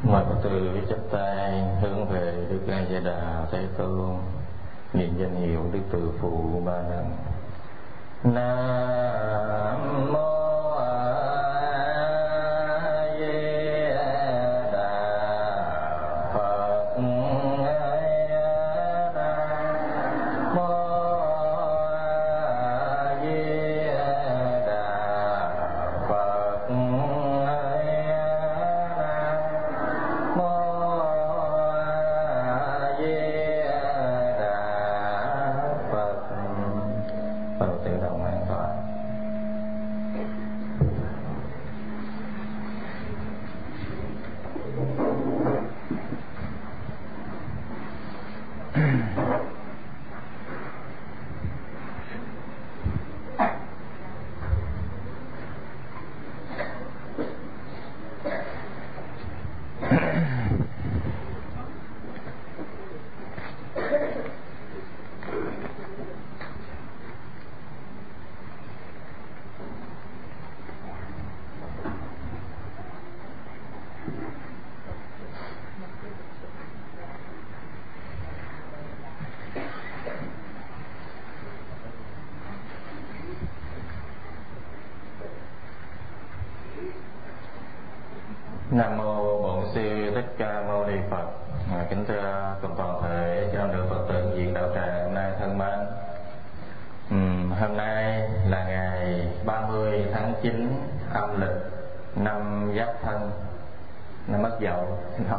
Mời Phật tử chắp tay hướng về Đức A Di Đà Thế Tôn, niệm danh hiệu Đức Từ Phụ ba lần. Nam mô Nam mô Bổn Sư Thích Ca Mâu Ni Phật. Kính thưa cùng toàn thể cho được Phật tử viện đạo tràng hôm nay thân mến. Hôm nay là ngày 30 tháng 9 âm lịch năm Giáp Thân, năm Mất Dậu,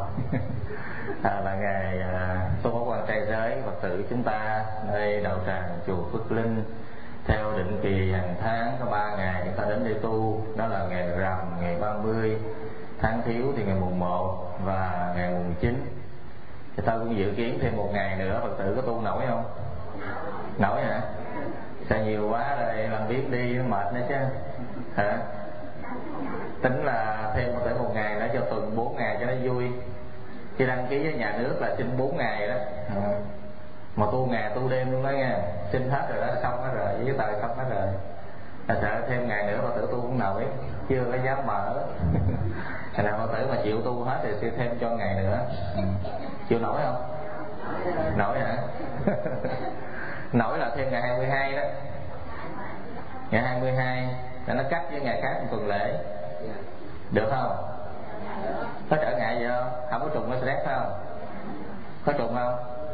là ngày tu học quan trai giới Phật tử chúng ta nơi đạo tràng chùa Phước Linh. Theo định kỳ hàng tháng có 3 ngày chúng ta đến đây tu, đó là ngày rằm ngày 30 tháng Thiếu thì ngày mùng 1 và ngày mùng 9. Thì tôi cũng dự kiến thêm một ngày nữa Phật tử có tu nổi không? Nổi hả? Sao nhiều quá rồi làm biết đi nó mệt nữa chứ hả? Tính là thêm Phật tử một ngày nữa cho tuần 4 ngày cho nó vui. Khi đăng ký với nhà nước là xin 4 ngày đó. Mà tu ngày tu đêm luôn đó nha. Xin hết rồi đó, xong hết rồi, giấy tờ xong hết rồi. Là sợ thêm ngày nữa Phật tử tu cũng nổi, chưa có dám mở. Thành ra Phật tử mà chịu tu hết thì sẽ thêm cho ngày nữa. Chịu nổi không? Nổi hả? Nổi là thêm ngày 22 đó. Ngày 22 là nó cắt với ngày khác một tuần lễ. Được không? Có trở ngại gì không? Không có trùng Mercedes phải không? Có trùng không?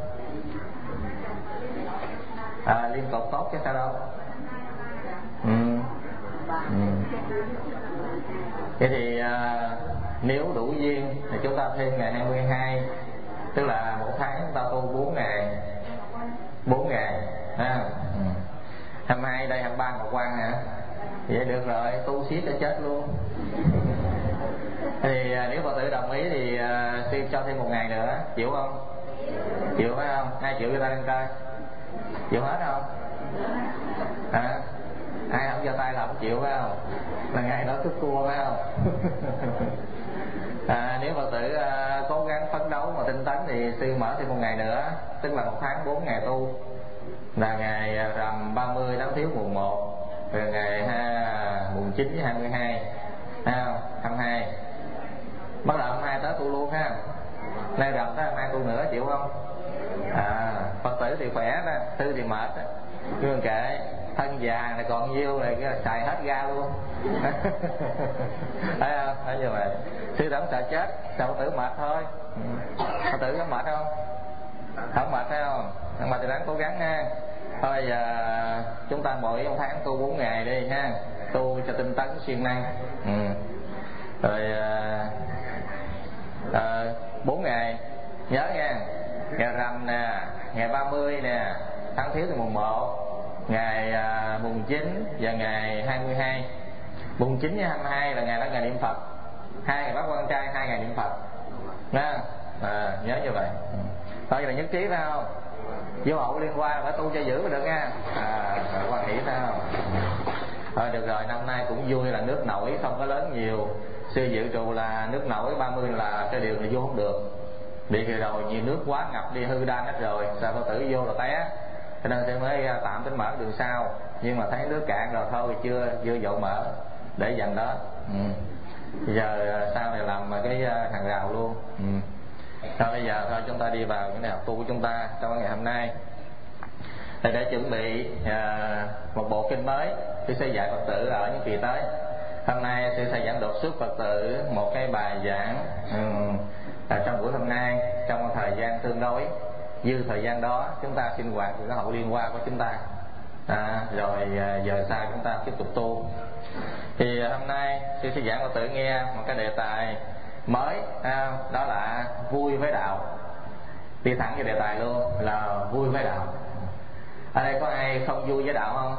Liên tục tốt chứ sao đâu. Thế thì nếu đủ duyên thì chúng ta thêm ngày 22, tức là một tháng chúng ta tu 4 ngày 4 ngày ha. 22 đây 23 Ngọc Quang hả? Vậy được rồi, tu xiết cho chết luôn. Thì nếu Phật tử đồng ý thì sư cho thêm một ngày nữa, chịu không? Chịu phải không? Ai chịu cho ta lên coi. Chịu hết không? Hả? Ai không giơ tay là không chịu phải không? Là ngày đó cứ cua phải không? Nếu Phật tử cố gắng phấn đấu mà tinh tấn thì sư mở thêm một ngày nữa, tức là một tháng 4 ngày tu, là ngày rằm 30 tháng Thiếu mùng 1, rồi ngày mùng 9 với 22 không? 22 bắt đầu 22 tới tu luôn ha. Nay rằm tới 22 tu nữa, chịu không? Phật tử thì khỏe đó, sư thì mệt đó. Nhưng kệ, thân già này còn nhiêu này xài hết ga luôn. Thấy không? Thấy như vậy. Sư không sợ chết, sợ Phật tử mệt thôi. Phật tử có mệt không? Không mệt phải không? Không mệt thì đáng cố gắng ha. Thôi giờ chúng ta mỗi tháng tu 4 ngày đi ha. Tu cho tinh tấn siêng năng. Rồi 4 ngày nhớ nha. Ngày rằm nè, ngày 30 nè, tháng Thiếu thì mùng 1, ngày mùng 9 và ngày 22. Mùng 9 với 22 là ngày đó ngày niệm Phật. 2 ngày bác quan trai, 2 ngày niệm Phật. Nha. Nhớ như vậy. Thôi vậy là nhất trí phải không? Vô hậu liên quan phải tu cho giữ mới được nha. Quan nghĩ phải không? Thôi được rồi, năm nay cũng vui là nước nổi không có lớn nhiều. Sư dự trù là nước nổi 30 là cái điều này vô không được. Bị kỳ rồi nhiều nước quá ngập đi hư đan hết rồi, sao Phật tử vô là té. Cho nên tôi mới tạm tính mở đường sau. Nhưng mà thấy nước cạn rồi thôi chưa dội mở, để dành đó. Giờ sau này làm cái hàng rào luôn. Thôi bây giờ thôi chúng ta đi vào cái học tu của chúng ta trong ngày hôm nay. Thì để chuẩn bị một bộ kinh mới sư sẽ dạy Phật tử ở những kỳ tới. Hôm nay sư sẽ giảng đột xuất Phật tử một cái bài giảng trong buổi hôm nay, trong thời gian tương đối dư thời gian đó chúng ta sinh hoạt thì có hậu liên quan của chúng ta, rồi giờ sau chúng ta tiếp tục tu. Thì hôm nay sư sẽ giảng Phật tử nghe một cái đề tài mới, đó là vui với đạo. Đi thẳng vào đề tài luôn là vui với đạo. Ở đây có ai không vui với đạo không?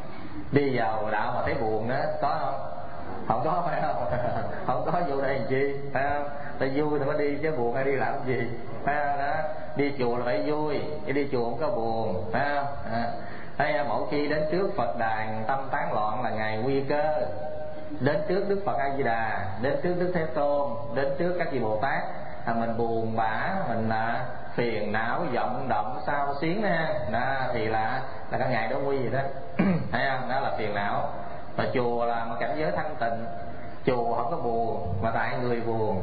Đi vào đạo mà thấy buồn đó, có không? Không có phải không? Không có vô đây làm chi, phải không? Ta vui thì mới đi chứ buồn hay đi làm gì, phải không? Đó. Đi chùa là phải vui, chứ đi chùa không có buồn, phải không? Đây, mỗi khi đến trước Phật đàn tâm tán loạn là ngày nguy cơ. Đến trước Đức Phật A Di Đà, đến trước Đức Thế Tôn, đến trước các vị Bồ Tát, mình buồn bã, mình phiền não, vọng động, sao xuyến thì là cái ngày đó nguy gì đó. Thấy không? Đó là phiền não. Mà chùa là một cảnh giới thanh tịnh, chùa không có buồn, mà tại người buồn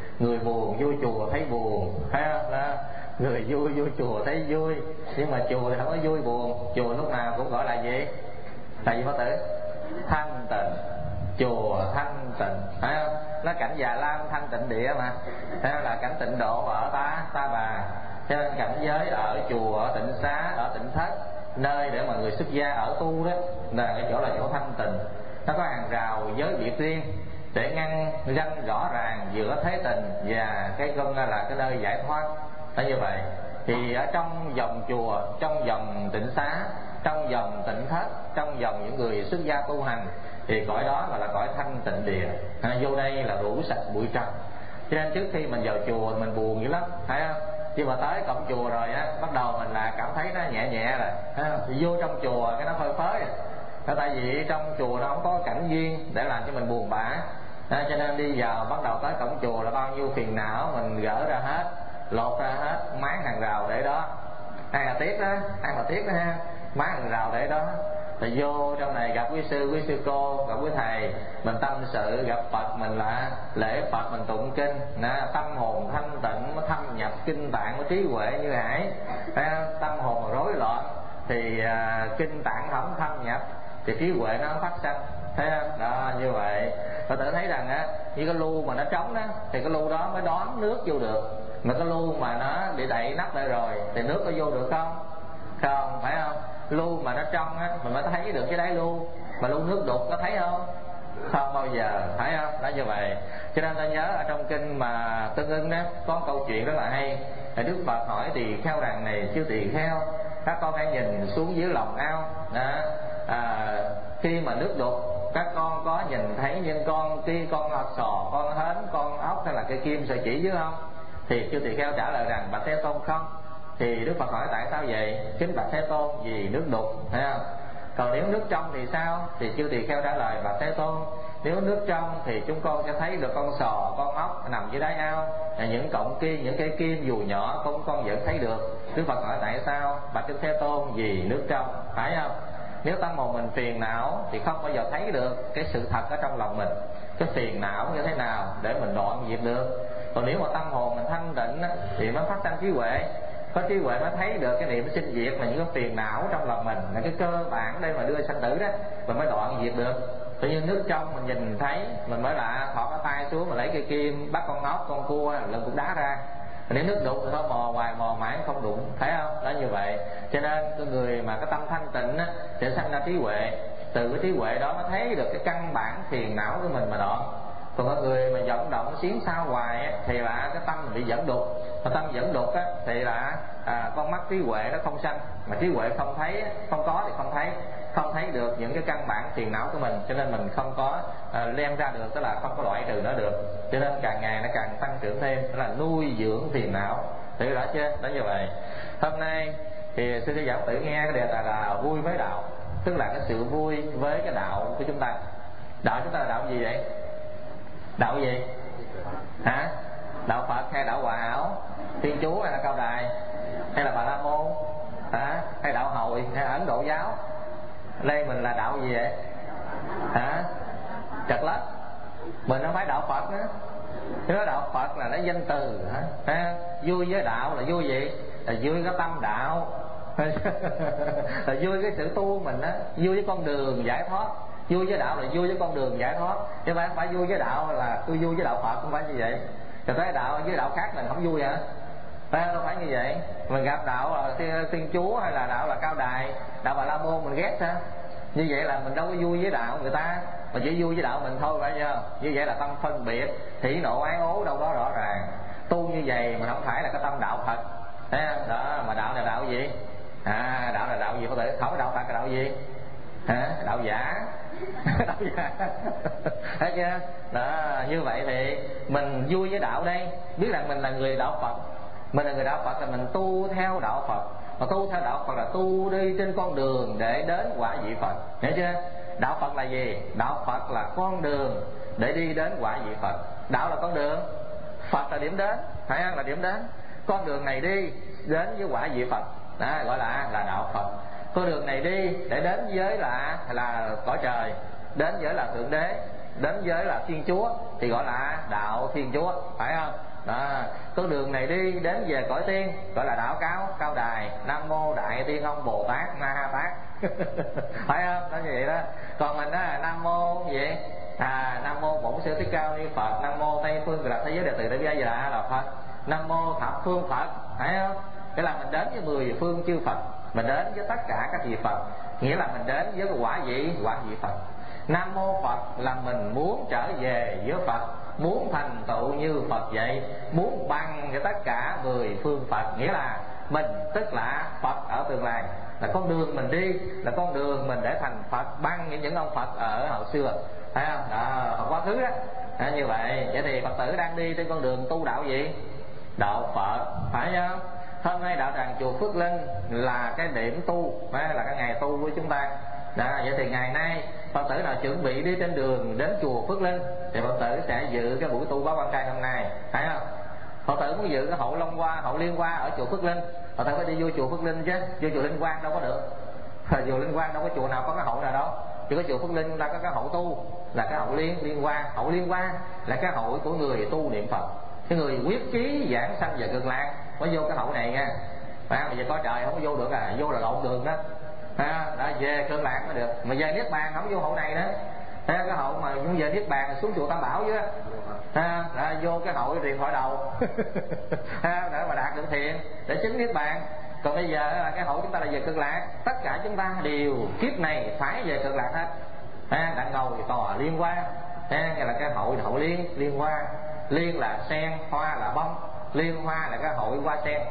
vô chùa thấy buồn, thấy không? Đó. Người vui vô chùa thấy vui, nhưng mà chùa thì không có vui buồn. Chùa lúc nào cũng gọi là gì? Là gì Phật tử? Thanh tịnh. Chùa thanh tịnh, phải không? Nó cảnh Già Lam thanh tịnh địa mà, phải không? Là cảnh tịnh độ ở Ta Bà. Cho nên cảnh giới ở chùa, ở tịnh xá, ở tịnh thất, nơi để mà người xuất gia ở tu đó, là cái chỗ là chỗ thanh tịnh. Nó có hàng rào giới biệt riêng để ngăn ranh rõ ràng giữa thế tình và cái gông là cái nơi giải thoát. Đó như vậy. Thì ở trong vòng chùa, trong vòng tịnh xá, trong vòng tịnh thất, trong vòng những người xuất gia tu hành, thì cõi đó gọi là cõi thanh tịnh địa. Vô đây là rũ sạch bụi trần. Cho nên trước khi mình vào chùa mình buồn dữ lắm, thấy không? Nhưng mà tới cổng chùa rồi á, bắt đầu mình là cảm thấy nó nhẹ nhẹ rồi, thấy không? Thì vô trong chùa cái nó phơi phới rồi. Tại vì trong chùa nó không có cảnh duyên để làm cho mình buồn bã. Cho nên đi vào bắt đầu tới cổng chùa là bao nhiêu phiền não mình gỡ ra hết, lột ra hết, máng hàng rào để đó. Ai mà tiếc đó ha, máng hàng rào để đó. Thì vô trong này gặp quý sư cô, gặp quý thầy, mình tâm sự, gặp Phật mình là lễ Phật, mình tụng kinh, tâm hồn thanh tịnh, mới thâm nhập kinh tạng, mới trí huệ như hải. Tâm hồn mà rối loạn thì kinh tạng không thâm nhập thì trí huệ nó không phát sanh. Thấy không? Đó, như vậy. Và tự thấy rằng như cái lu mà nó trống đó, thì cái lu đó mới đón nước vô được. Mà cái lu mà nó bị đậy nắp lại rồi thì nước có vô được không? Không, phải không? Lu mà nó trong á, mình mới thấy được cái đáy lu. Mà lu nước đục có thấy không? Không bao giờ, thấy không? Đó như vậy. Cho nên ta nhớ ở trong kinh mà Tương Ưng đó có một câu chuyện rất là hay. Đức Phật hỏi tỳ kheo rằng này, chư tỳ kheo, các con hãy nhìn xuống dưới lòng ao đó. Khi mà nước đục, các con có nhìn thấy những con kia, con sò, con hến, con ốc hay là cây kim sợi chỉ dưới không? Thì chư tỳ kheo trả lời rằng bạch Thế Tôn không. Thì Đức Phật hỏi tại sao vậy? Kính bạch Thế Tôn, vì nước đục, thấy không? Còn nếu nước trong thì sao? Thì chư tỳ kheo trả lời bạch Thế Tôn, nếu nước trong thì chúng con sẽ thấy được con sò, con ốc nằm dưới đáy ao, những cọng kim, những cây kim dù nhỏ con vẫn thấy được. Đức Phật hỏi tại sao? Bạch Đức Thế Tôn, vì nước trong, phải không? Nếu tâm hồn mình phiền não thì không bao giờ thấy được cái sự thật ở trong lòng mình, cái phiền não như thế nào để mình đoạn diệt được. Còn nếu mà tâm hồn mình thanh tịnh thì mới phát sanh trí huệ. Có trí huệ mới thấy được cái niệm sinh diệt là những cái phiền não trong lòng mình, là cái cơ bản đây mà đưa sanh tử đó, mình mới đoạn diệt được. Tự nhiên nước trong mình nhìn thấy, mình mới là thọ cái tay xuống mà lấy cây kim bắt con ốc, con cua, lần cũng đá ra. Nếu nước đục thì thôi mò hoài mò mãi không đụng, thấy không? Đó như vậy. Cho nên cái người mà cái tâm thanh tịnh á, sẽ sanh ra trí huệ. Từ cái trí huệ đó mới thấy được cái căn bản phiền não của mình mà đoạn. Còn có người mà vọng động xuyến sao hoài á, thì là cái tâm bị dẫn đục. Mà tâm dẫn đục á, thì là con mắt trí huệ nó không sanh. Mà trí huệ không thấy, không có thì không thấy được những cái căn bản phiền não của mình. Cho nên mình không có lem ra được, tức là không có loại trừ nó được. Cho nên càng ngày nó càng tăng trưởng thêm, tức là nuôi dưỡng phiền não. Hiểu rõ chưa? Đó như vậy. Hôm nay thì sư sẽ giảng tự nghe cái đề tài là vui với đạo, tức là cái sự vui với cái đạo của chúng ta. Đạo chúng ta là đạo gì vậy? Đạo gì? Hả? Đạo Phật hay đạo Hòa Hảo? Thiên Chúa hay là Cao Đài? Hay là Bà La Môn? Hả? Hay đạo Hồi? Hay là Ấn Độ giáo? Đây mình là đạo gì vậy? Hả? Trật Lất? Mình không phải đạo Phật nữa. Nếu đạo Phật là nó danh từ hả? Vui với đạo là vui gì? Là vui cái tâm đạo. Là vui cái sự tu mình á, vui với con đường giải thoát. Vui với đạo là vui với con đường giải thoát, chứ không phải vui với đạo là tôi vui với đạo Phật, không phải như vậy. Rồi tới đạo với đạo khác mình không vui hả? Đâu phải như vậy. Mình gặp đạo là Thiên Chúa hay là đạo là Cao Đài, đạo Bà La Môn mình ghét hả? Như vậy là mình đâu có vui với đạo người ta, mà chỉ vui với đạo mình thôi, phải chưa? Như vậy là tâm phân biệt, hỉ nộ ái ố đâu đó rõ ràng. Tu như vậy mà không phải là cái tâm đạo Phật. Thấy không? Đó, mà đạo là đạo gì? Đạo là đạo gì? Có thể không, đạo Phật là đạo gì? Đạo giả. Đạo giả. Thấy chưa? Đó, như vậy thì mình vui với đạo đây, biết rằng mình là người đạo Phật. Mình là người đạo Phật là mình tu theo đạo Phật. Mà tu theo đạo Phật là tu đi trên con đường để đến quả vị Phật. Hiểu chưa? Đạo Phật là gì? Đạo Phật là con đường để đi đến quả vị Phật. Đạo là con đường, Phật là điểm đến, phải không? Là điểm đến. Con đường này đi đến với quả vị Phật, đó gọi là đạo Phật. Con đường này đi để đến với là cõi trời, đến với là Thượng Đế, đến với là Thiên Chúa thì gọi là đạo Thiên Chúa, phải không? Đó, con đường này đi đến về cõi tiên gọi là đạo Cao Đài, Nam Mô Đại Tiên Ông Bồ Tát Ma Ha Tát. Phải không? Đó như vậy đó. Còn mình đó là Nam Mô gì? Nam Mô Bổn Sư Thích Ca Mâu Ni Phật, Nam Mô Tây Phương Cực Lạc Thế Giới Đệ Tử Đại Bi A Di Đà là Phật, Nam Mô Thập Phương Phật, phải không? Cái là mình đến với 10 phương chư Phật, mình đến với tất cả các vị Phật, nghĩa là mình đến với cái quả vị Phật. Nam Mô Phật là mình muốn trở về với Phật, muốn thành tựu như Phật vậy, muốn bằng cho tất cả 10 phương Phật, nghĩa là mình tức là Phật ở tương lai, là con đường mình đi, là con đường mình để thành Phật bằng những ông Phật ở hậu xưa, thấy không? Đó, quá khứ đó. Như vậy thì Phật tử đang đi trên con đường tu đạo gì? Đạo Phật, phải không? Hôm nay đạo tràng chùa Phước Linh là cái điểm tu, là cái ngày tu của chúng ta. Đó, vậy thì ngày nay Phật tử nào chuẩn bị đi trên đường đến chùa Phước Linh thì Phật tử sẽ dự cái buổi tu Báo Quan Trai hôm nay, phải không? Phật tử muốn dự cái hậu Liên Hoa ở chùa Phước Linh, Phật tử phải đi vô chùa Phước Linh chứ, vô chùa Linh Quang đâu có được. Chùa Linh Quang đâu có chùa nào có cái hậu nào đâu. Chỉ có chùa Phước Linh chúng ta có cái hậu tu là cái hậu Liên Hoa. Hậu Liên Hoa là cái hội của người tu niệm Phật, cái người quyết chí giảng sanh về Cực Lạc mới vô cái hậu này nha. Phải không? Bây giờ có trời không có vô được vô là lộn đường đó. Đó, về Cực Lạc mới được, mà về Niết Bàn không vô hậu này nữa. Cái hậu mà muốn về Niết Bàn xuống chùa Tam Bảo chứ. Đó, vô cái hậu Điện Thoại Đầu. Để mà đạt được thiện để chứng Niết Bàn. Còn bây giờ là cái hậu chúng ta là về Cực Lạc, tất cả chúng ta đều kiếp này phải về Cực Lạc hết. Đã ngồi tòa Liên Hoa, nghe là cái hậu Liên Hoa. Liên là sen, hoa là bông, Liên Hoa là cái hội hoa sen.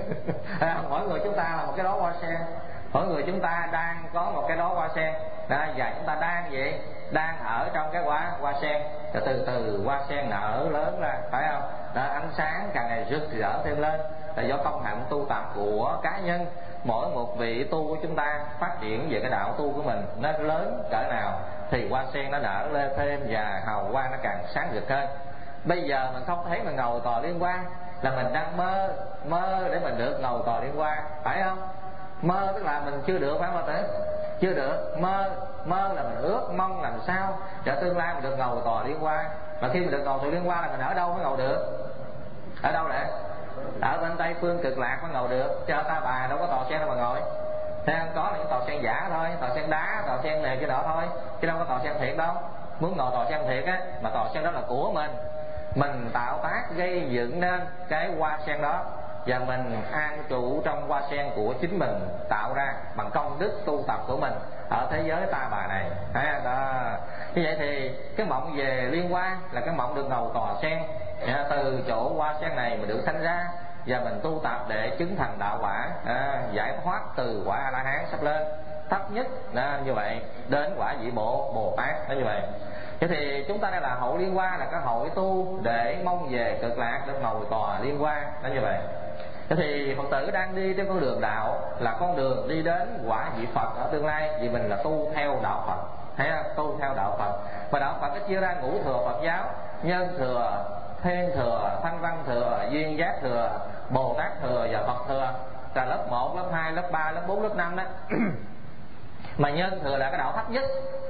Mỗi người chúng ta là một cái đó hoa sen, mỗi người chúng ta đang có một cái đó hoa sen đó, và chúng ta đang vậy, đang ở trong cái hoa sen, rồi từ từ hoa sen nở lớn ra, phải không? Đó, ánh sáng càng ngày rực rỡ thêm lên là do công hạnh tu tập của cá nhân. Mỗi một vị tu của chúng ta phát triển về cái đạo tu của mình nó lớn cỡ nào thì hoa sen nó nở lên thêm và hào quang nó càng sáng rực hơn. Bây giờ mình không thấy mình ngồi tòa Liên Hoa là mình đang mơ để mình được ngồi tòa Liên Hoa, phải không? Mơ tức là mình chưa được, phải không ạ? Chưa được. Mơ là mình ước mong làm sao cho tương lai mình được ngồi tòa Liên Hoa. Mà khi mình được ngồi tòa Liên Hoa là mình ở đâu mới ngồi được? Ở đâu để? Ở bên Tây Phương Cực Lạc mới ngồi được, chứ ở Ta Bà đâu có tòa sen đâu mà ngồi. Thế không? Có là những tòa sen giả thôi, tòa sen đá, tòa sen này kia đó thôi, chứ đâu có tòa sen thiệt đâu. Muốn ngồi tòa sen thiệt á, mà tòa sen đó là của mình tạo tác gây dựng nên cái hoa sen đó, và mình an trụ trong hoa sen của chính mình tạo ra bằng công đức tu tập của mình ở thế giới Ta Bà này. Đó. Như vậy thì cái mộng về Liên Hoa là cái mộng được ngồi tòa sen. Từ chỗ hoa sen này mình được sanh ra và mình tu tập để chứng thành đạo quả, giải thoát từ quả A La Hán sắp lên thấp nhất như vậy đến quả vị Bồ Tát đó như vậy. Thế thì chúng ta đây là hội Liên Hoa, là cái hội tu để mong về Cực Lạc, để ngồi tòa Liên Hoa đó như vậy. Thế thì Phật tử đang đi trên con đường đạo là con đường đi đến quả vị Phật ở tương lai, vì mình là tu theo đạo Phật, thấy không? Tu theo đạo Phật. Và đạo Phật nó chia ra ngũ thừa Phật giáo: Nhân thừa, Thiên thừa, Thanh Văn thừa, Duyên Giác thừa, Bồ Tát thừa và Phật thừa. Là lớp 1, lớp 2, lớp 3, lớp 4, lớp 5 đó. Mà nhân thừa là cái đạo thấp nhất,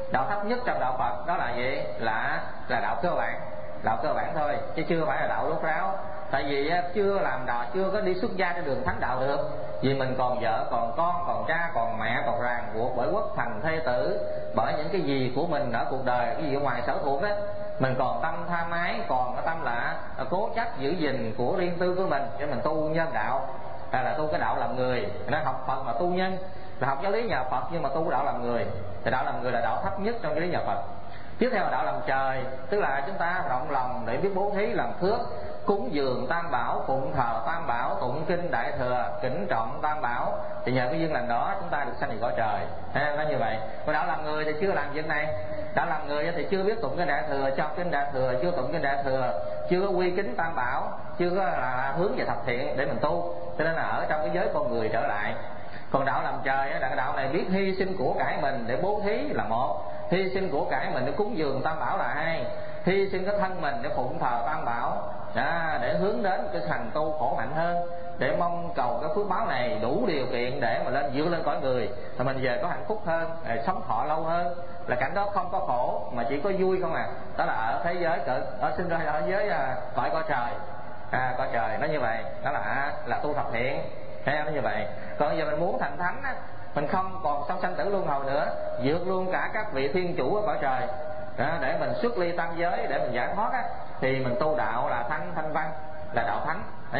Đạo thấp nhất trong đạo Phật đó là gì? Là đạo cơ bản, đạo cơ bản thôi, chứ chưa phải là đạo rốt ráo. Tại vì chưa làm đạo, chưa có đi xuất gia trên đường thánh đạo được. Vì mình còn vợ, còn con, còn cha, còn mẹ, còn ràng buộc bởi quốc thành thê tử, bởi những cái gì của mình ở cuộc đời, cái gì ở ngoài sở thuộc đó. Mình còn tâm tham ái, còn cái tâm là cố chấp giữ gìn của riêng tư của mình, cho mình tu nhân đạo hay là tu cái đạo làm người. Nó học Phật mà tu nhân là học giáo lý nhà Phật, nhưng mà tu cái đạo làm người thì đạo làm người là đạo thấp nhất trong giáo lý nhà Phật. Tiếp theo là đạo làm trời, tức là chúng ta rộng lòng để biết bố thí làm phước, cúng dường tam bảo, phụng thờ tam bảo, tụng kinh đại thừa, kính trọng tam bảo, thì nhờ cái duyên lành đó chúng ta được sanh về cõi trời. Nó như vậy. Còn đạo làm người thì chưa làm việc này. Đạo làm người thì chưa biết tụng kinh đại thừa, cho kinh đại thừa, chưa tụng kinh đại thừa, chưa có quy kính tam bảo, chưa có là hướng về thập thiện để mình tu, cho nên là ở trong cái giới con người trở lại. Còn đạo làm trời là cái đạo này biết hy sinh của cải mình để bố thí là một, hy sinh của cải mình để cúng dường tam bảo là hai, hy sinh cái thân mình để phụng thờ tam bảo, để hướng đến cái thành tu khổ hạnh hơn, để mong cầu cái phước báo này đủ điều kiện để mà lên vượt lên cõi người, thì mình về có hạnh phúc hơn, sống thọ lâu hơn, là cảnh đó không có khổ mà chỉ có vui không à. Đó là ở thế giới ở sinh ra ở giới cõi trời, cõi trời nó như vậy. Đó là tu thập thiện, nó như vậy. Còn bây giờ mình muốn thành thánh á, mình không còn sống sanh tử luân hồi nữa, vượt luôn cả các vị thiên chủ ở cõi trời để mình xuất ly tam giới, để mình giải thoát á, thì mình tu đạo là thanh văn, là đạo thánh.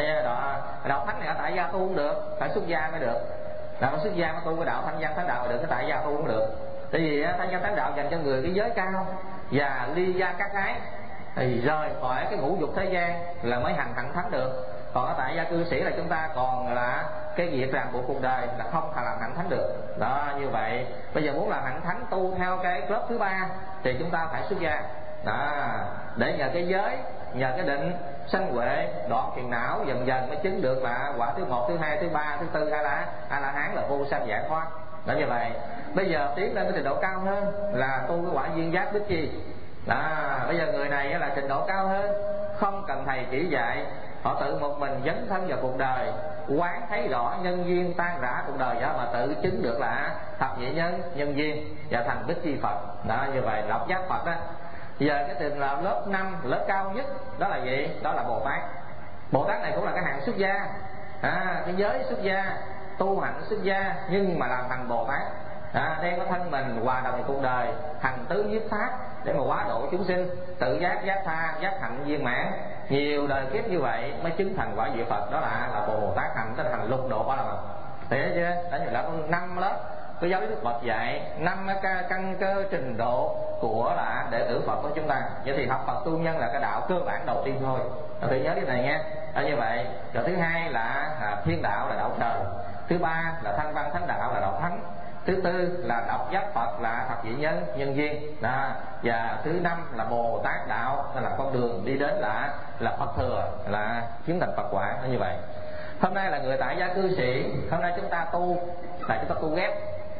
Đạo thánh này ở tại gia tu cũng được, phải xuất gia mới được. Là phải xuất gia mới tu cái đạo thanh văn thánh đạo được, cái tại gia tu cũng được. Tại vì thanh văn thánh đạo dành cho người cái giới cao và ly gia các ái, thì rời khỏi cái ngũ dục thế gian là mới hành hạnh thánh được. Còn ở tại gia cư sĩ là chúng ta còn là cái việc ràng buộc cuộc đời, là không thể làm hạnh thánh được. Đó, như vậy bây giờ muốn làm hạnh thánh tu theo cái lớp thứ ba thì chúng ta phải xuất gia. Đó, để nhờ cái giới, nhờ cái định sanh huệ, đoạn phiền não, dần dần mới chứng được là quả thứ 1, thứ 2, thứ 3, thứ 4 a la hán, là vô sanh giải thoát. Đó, như vậy bây giờ tiến lên cái trình độ cao hơn là tu cái quả duyên giác bích chi. Đó, bây giờ người này là trình độ cao hơn, không cần thầy chỉ dạy, họ tự một mình dấn thân vào cuộc đời, quán thấy rõ nhân duyên tan rã cuộc đời, đó mà tự chứng được là thập nhị nhân duyên và thành bích chi Phật. Đó, như vậy lộc giác Phật đó. Giờ cái trình là lớp 5, lớp cao nhất đó là gì? Đó là Bồ Tát. Bồ Tát này cũng là cái hạng xuất gia, cái giới xuất gia, tu hạnh xuất gia, nhưng mà làm thành Bồ Tát, đem cái thân mình hòa đồng cuộc đời, hành tứ nhiếp pháp để mà hóa độ chúng sinh, tự giác, giác tha, giác hạnh viên mãn, nhiều đời kiếp như vậy mới chứng thành quả diệu Phật. Đó là Bồ Tát hành, tức là hành lục độ Ba La Mật. Thấy chưa? Đó là 5 lớp cái giáo lý Đức Phật dạy, 5 căn cơ trình độ của là đệ tử Phật của chúng ta. Vậy thì học Phật tu nhân là cái đạo cơ bản đầu tiên thôi. Thử nhớ cái này nha. Như vậy, rồi thứ hai là thiên đạo, là đạo trời. Thứ ba là thanh văn thánh đạo, là đạo thánh. Thứ tư là độc giác Phật, là thập nhị nhân duyên. Đó. Và thứ 5 là Bồ Tát đạo, là con đường đi đến là Phật thừa, là chứng thành Phật quả. Như vậy, hôm nay là người tại gia cư sĩ, hôm nay chúng ta tu là chúng ta tu ghép.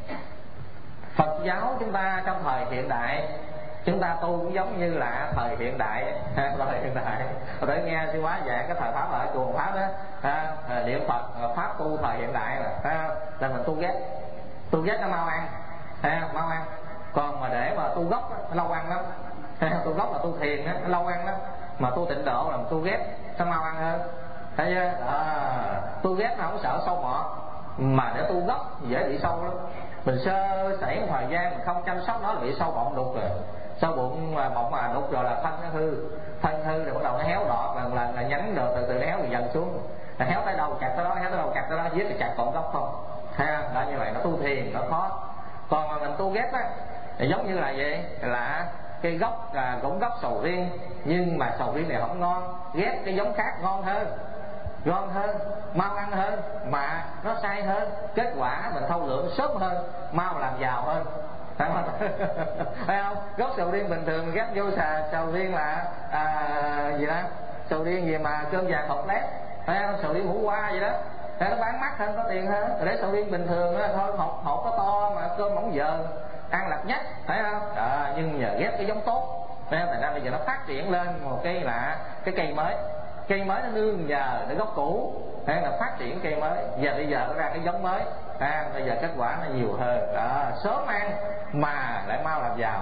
Phật giáo chúng ta trong thời hiện đại, chúng ta tu cũng giống như là thời hiện đại. Thời hiện đại để nghe sư hóa giảng cái thời pháp ở chùa Pháp đó, niệm Phật pháp tu thời hiện đại là mình tu ghép. Tu ghép nó mau ăn, mau ăn. Còn mà để mà tu gốc nó lâu ăn lắm. Tu gốc là tu thiền nó lâu ăn lắm, mà tu tịnh độ là tu ghép nó mau ăn hơn. Thấy chưa? Tu ghép nó không sợ sâu mọt, mà để tu gốc dễ bị sâu lắm. Mình sơ sẩy một thời gian mình không chăm sóc nó là bị sâu bọng đục rồi. Sâu bụng bọng mà đục rồi là thân nó hư, thân hư rồi bắt đầu nó héo đọt, lần lần là nhánh rồi từ từ nó héo rồi dần xuống. Nó héo tới đâu chặt tới đó, héo tới đâu chặt tới đó, giết thì chặt cọng gốc không. Đó, như vậy nó tu thiền nó khó. Còn mà mình tu ghép á thì giống như là vậy, là cây gốc cũng gốc sầu riêng, nhưng mà sầu riêng này không ngon, ghép cái giống khác ngon hơn, mau ăn hơn, mà nó sai hơn, kết quả mình thâu lượng sớm hơn, mau làm giàu hơn. Thấy không? Gốc sầu riêng bình thường ghép vô sầu riêng là gì đó, sầu riêng gì mà cơm vàng hột lép, thấy không? Sầu riêng hủ qua gì đó, nó bán mắc hơn, có tiền hơn. Rồi để sầu riêng bình thường đó, thôi hột có to mà cơm mỏng dờn, ăn lặt nhất, thấy không? Nhưng nhờ ghép cái giống tốt, thành ra bây giờ nó phát triển lên một cái là cái cây mới. Cây mới nó nương nhờ cái gốc cũ, hay là phát triển cây mới. Giờ bây giờ nó ra cái giống mới, Bây giờ kết quả nó nhiều hơn đó. Sớm ăn mà lại mau làm giàu.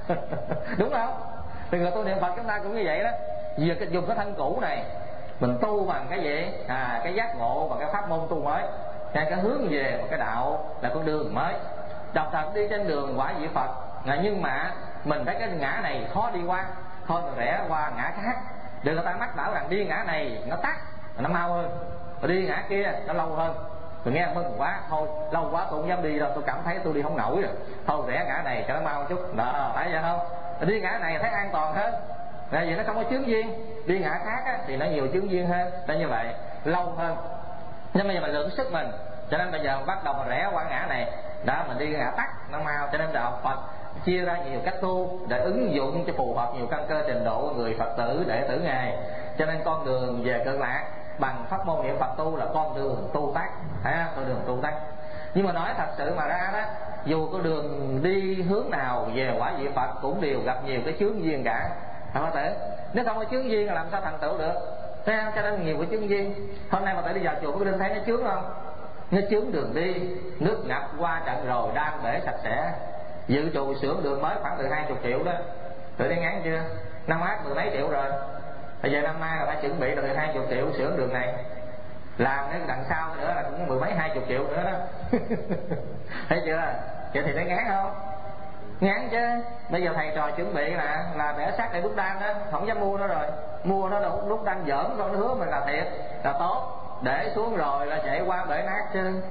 Đúng không? Thì người tu niệm Phật chúng ta cũng như vậy đó. Giờ dùng cái thân cũ này mình tu bằng cái gì? Cái giác ngộ bằng cái pháp môn tu mới, cái hướng về một cái đạo là con đường mới. Đồng thật đi trên đường quả vị Phật, nhưng mà mình thấy cái ngã này khó đi qua, thôi mình rẽ qua ngã khác. Đừng người ta mách bảo rằng đi ngã này nó tắt, nó mau hơn, và đi ngã kia nó lâu hơn. Tôi nghe mừng quá, thôi lâu quá tôi không dám đi đâu, tôi cảm thấy tôi đi không nổi rồi, thôi rẽ ngã này cho nó mau một chút. Đó, phải vậy không? Đi ngã này thấy an toàn hơn, tại vì nó không có chướng duyên. Đi ngã khác á, thì nó nhiều chướng duyên hơn, nên như vậy lâu hơn. Nhưng bây giờ mình lượng sức mình, cho nên bây giờ mình bắt đầu mình rẽ qua ngã này đó, mình đi ngã tắt nó mau. Cho nên đạo Phật chia ra nhiều cách tu để ứng dụng cho phù hợp nhiều căn cơ trình độ của người Phật tử đệ tử Ngài. Cho nên con đường về Cực Lạc bằng pháp môn niệm Phật tu là con đường tu tắt, con đường tu tắt. Nhưng mà nói thật sự mà ra đó, dù con đường đi hướng nào về quả vị Phật cũng đều gặp nhiều cái chướng duyên cả. Phật tử, nếu không có chướng duyên là làm sao thành tựu được? Thấy không? Cho nên nhiều cái chướng duyên. Hôm nay mà tự đi vào chùa có Đinh thấy nó chướng không? Nó chướng đường đi, nước ngập qua trận rồi đang bể sạch sẽ. Dự trù sửa đường mới khoảng từ 20 triệu đó. Tự đi ngán chưa? Năm ác 10 mấy triệu rồi. Bây giờ năm nay là phải chuẩn bị từ 20 triệu sửa đường này. Làm cái đằng sau nữa là cũng 10 mấy 20 triệu nữa đó. Thấy chưa? Vậy thì thấy ngán không? Ngán chứ. Bây giờ thầy trò chuẩn bị là bẻ xác để đúc đan đó, không dám mua nó rồi. Mua nó đúc đan giỡn, con nó hứa mình là thiệt, là tốt. Để xuống rồi là chạy qua bể nát chứ.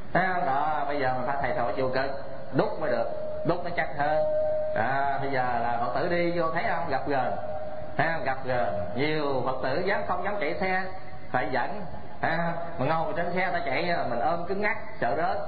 Đó, bây giờ mình phải thầy trò chịu cực, đúc mới được, đúc nó chắc hơn. Bây giờ là Phật tử đi vô thấy không? Gặp gần, gặp gần nhiều Phật tử không dám chạy xe, phải dẫn. Mà ngồi trên xe ta chạy mình ôm cứng ngắc, sợ rớt.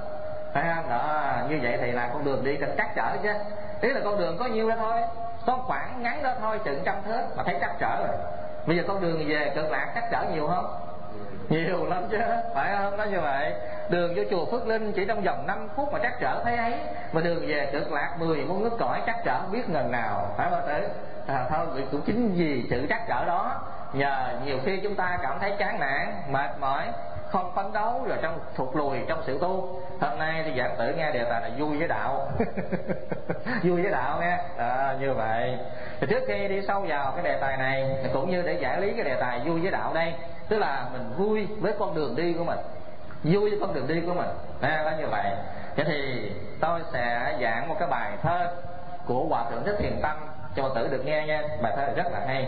Đó, như vậy thì là con đường đi cần chắc trở chứ. Ý là con đường có nhiêu đó thôi, có khoảng ngắn đó thôi, chừng 100 thước mà thấy chắc trở rồi. Bây giờ con đường về Cực Lạc chắc trở nhiều không? Nhiều lắm chứ, phải không? Nó như vậy. Đường vô chùa Phước Linh chỉ trong vòng 5 phút mà chắc trở thấy ấy, mà đường về Cực Lạc 10 muôn nước cõi chắc trở biết ngần nào, phải không tử? Thôi cũng chính vì sự chắc trở đó, nhờ nhiều khi chúng ta cảm thấy chán nản, mệt mỏi, không phấn đấu, rồi trong thụt lùi trong sự tu. Hôm nay thì giảng tử nghe đề tài là vui với đạo. Vui với đạo nghe. Như vậy thì trước khi đi sâu vào cái đề tài này, cũng như để giải lý cái đề tài vui với đạo đây, tức là mình vui với con đường đi của mình, vui với con đường đi của mình. Đó như vậy. Vậy thì tôi sẽ giảng một cái bài thơ của Hòa Thượng Thích Thiền Tâm cho Phật tử được nghe nha. Bài thơ rất là hay.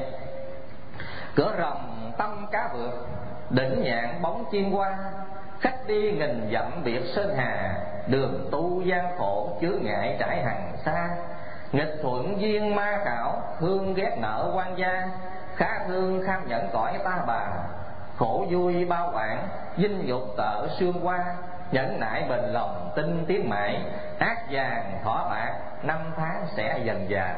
Cửa rồng tâm cá vượt, đỉnh nhạn bóng chim qua, khách đi nghìn dặm biệt sơn hà, đường tu gian khổ chướng ngại trải hằng xa. Nghịch thuận duyên ma khảo, thương ghét nợ quan gia, khá thương kham nhẫn cõi ta bà. Khổ vui bao quảng, dinh nhục tợ xương qua, nhẫn nại bền lòng tin tiến mãi, ác vàng thỏ bạc, 5 tháng sẽ dần già.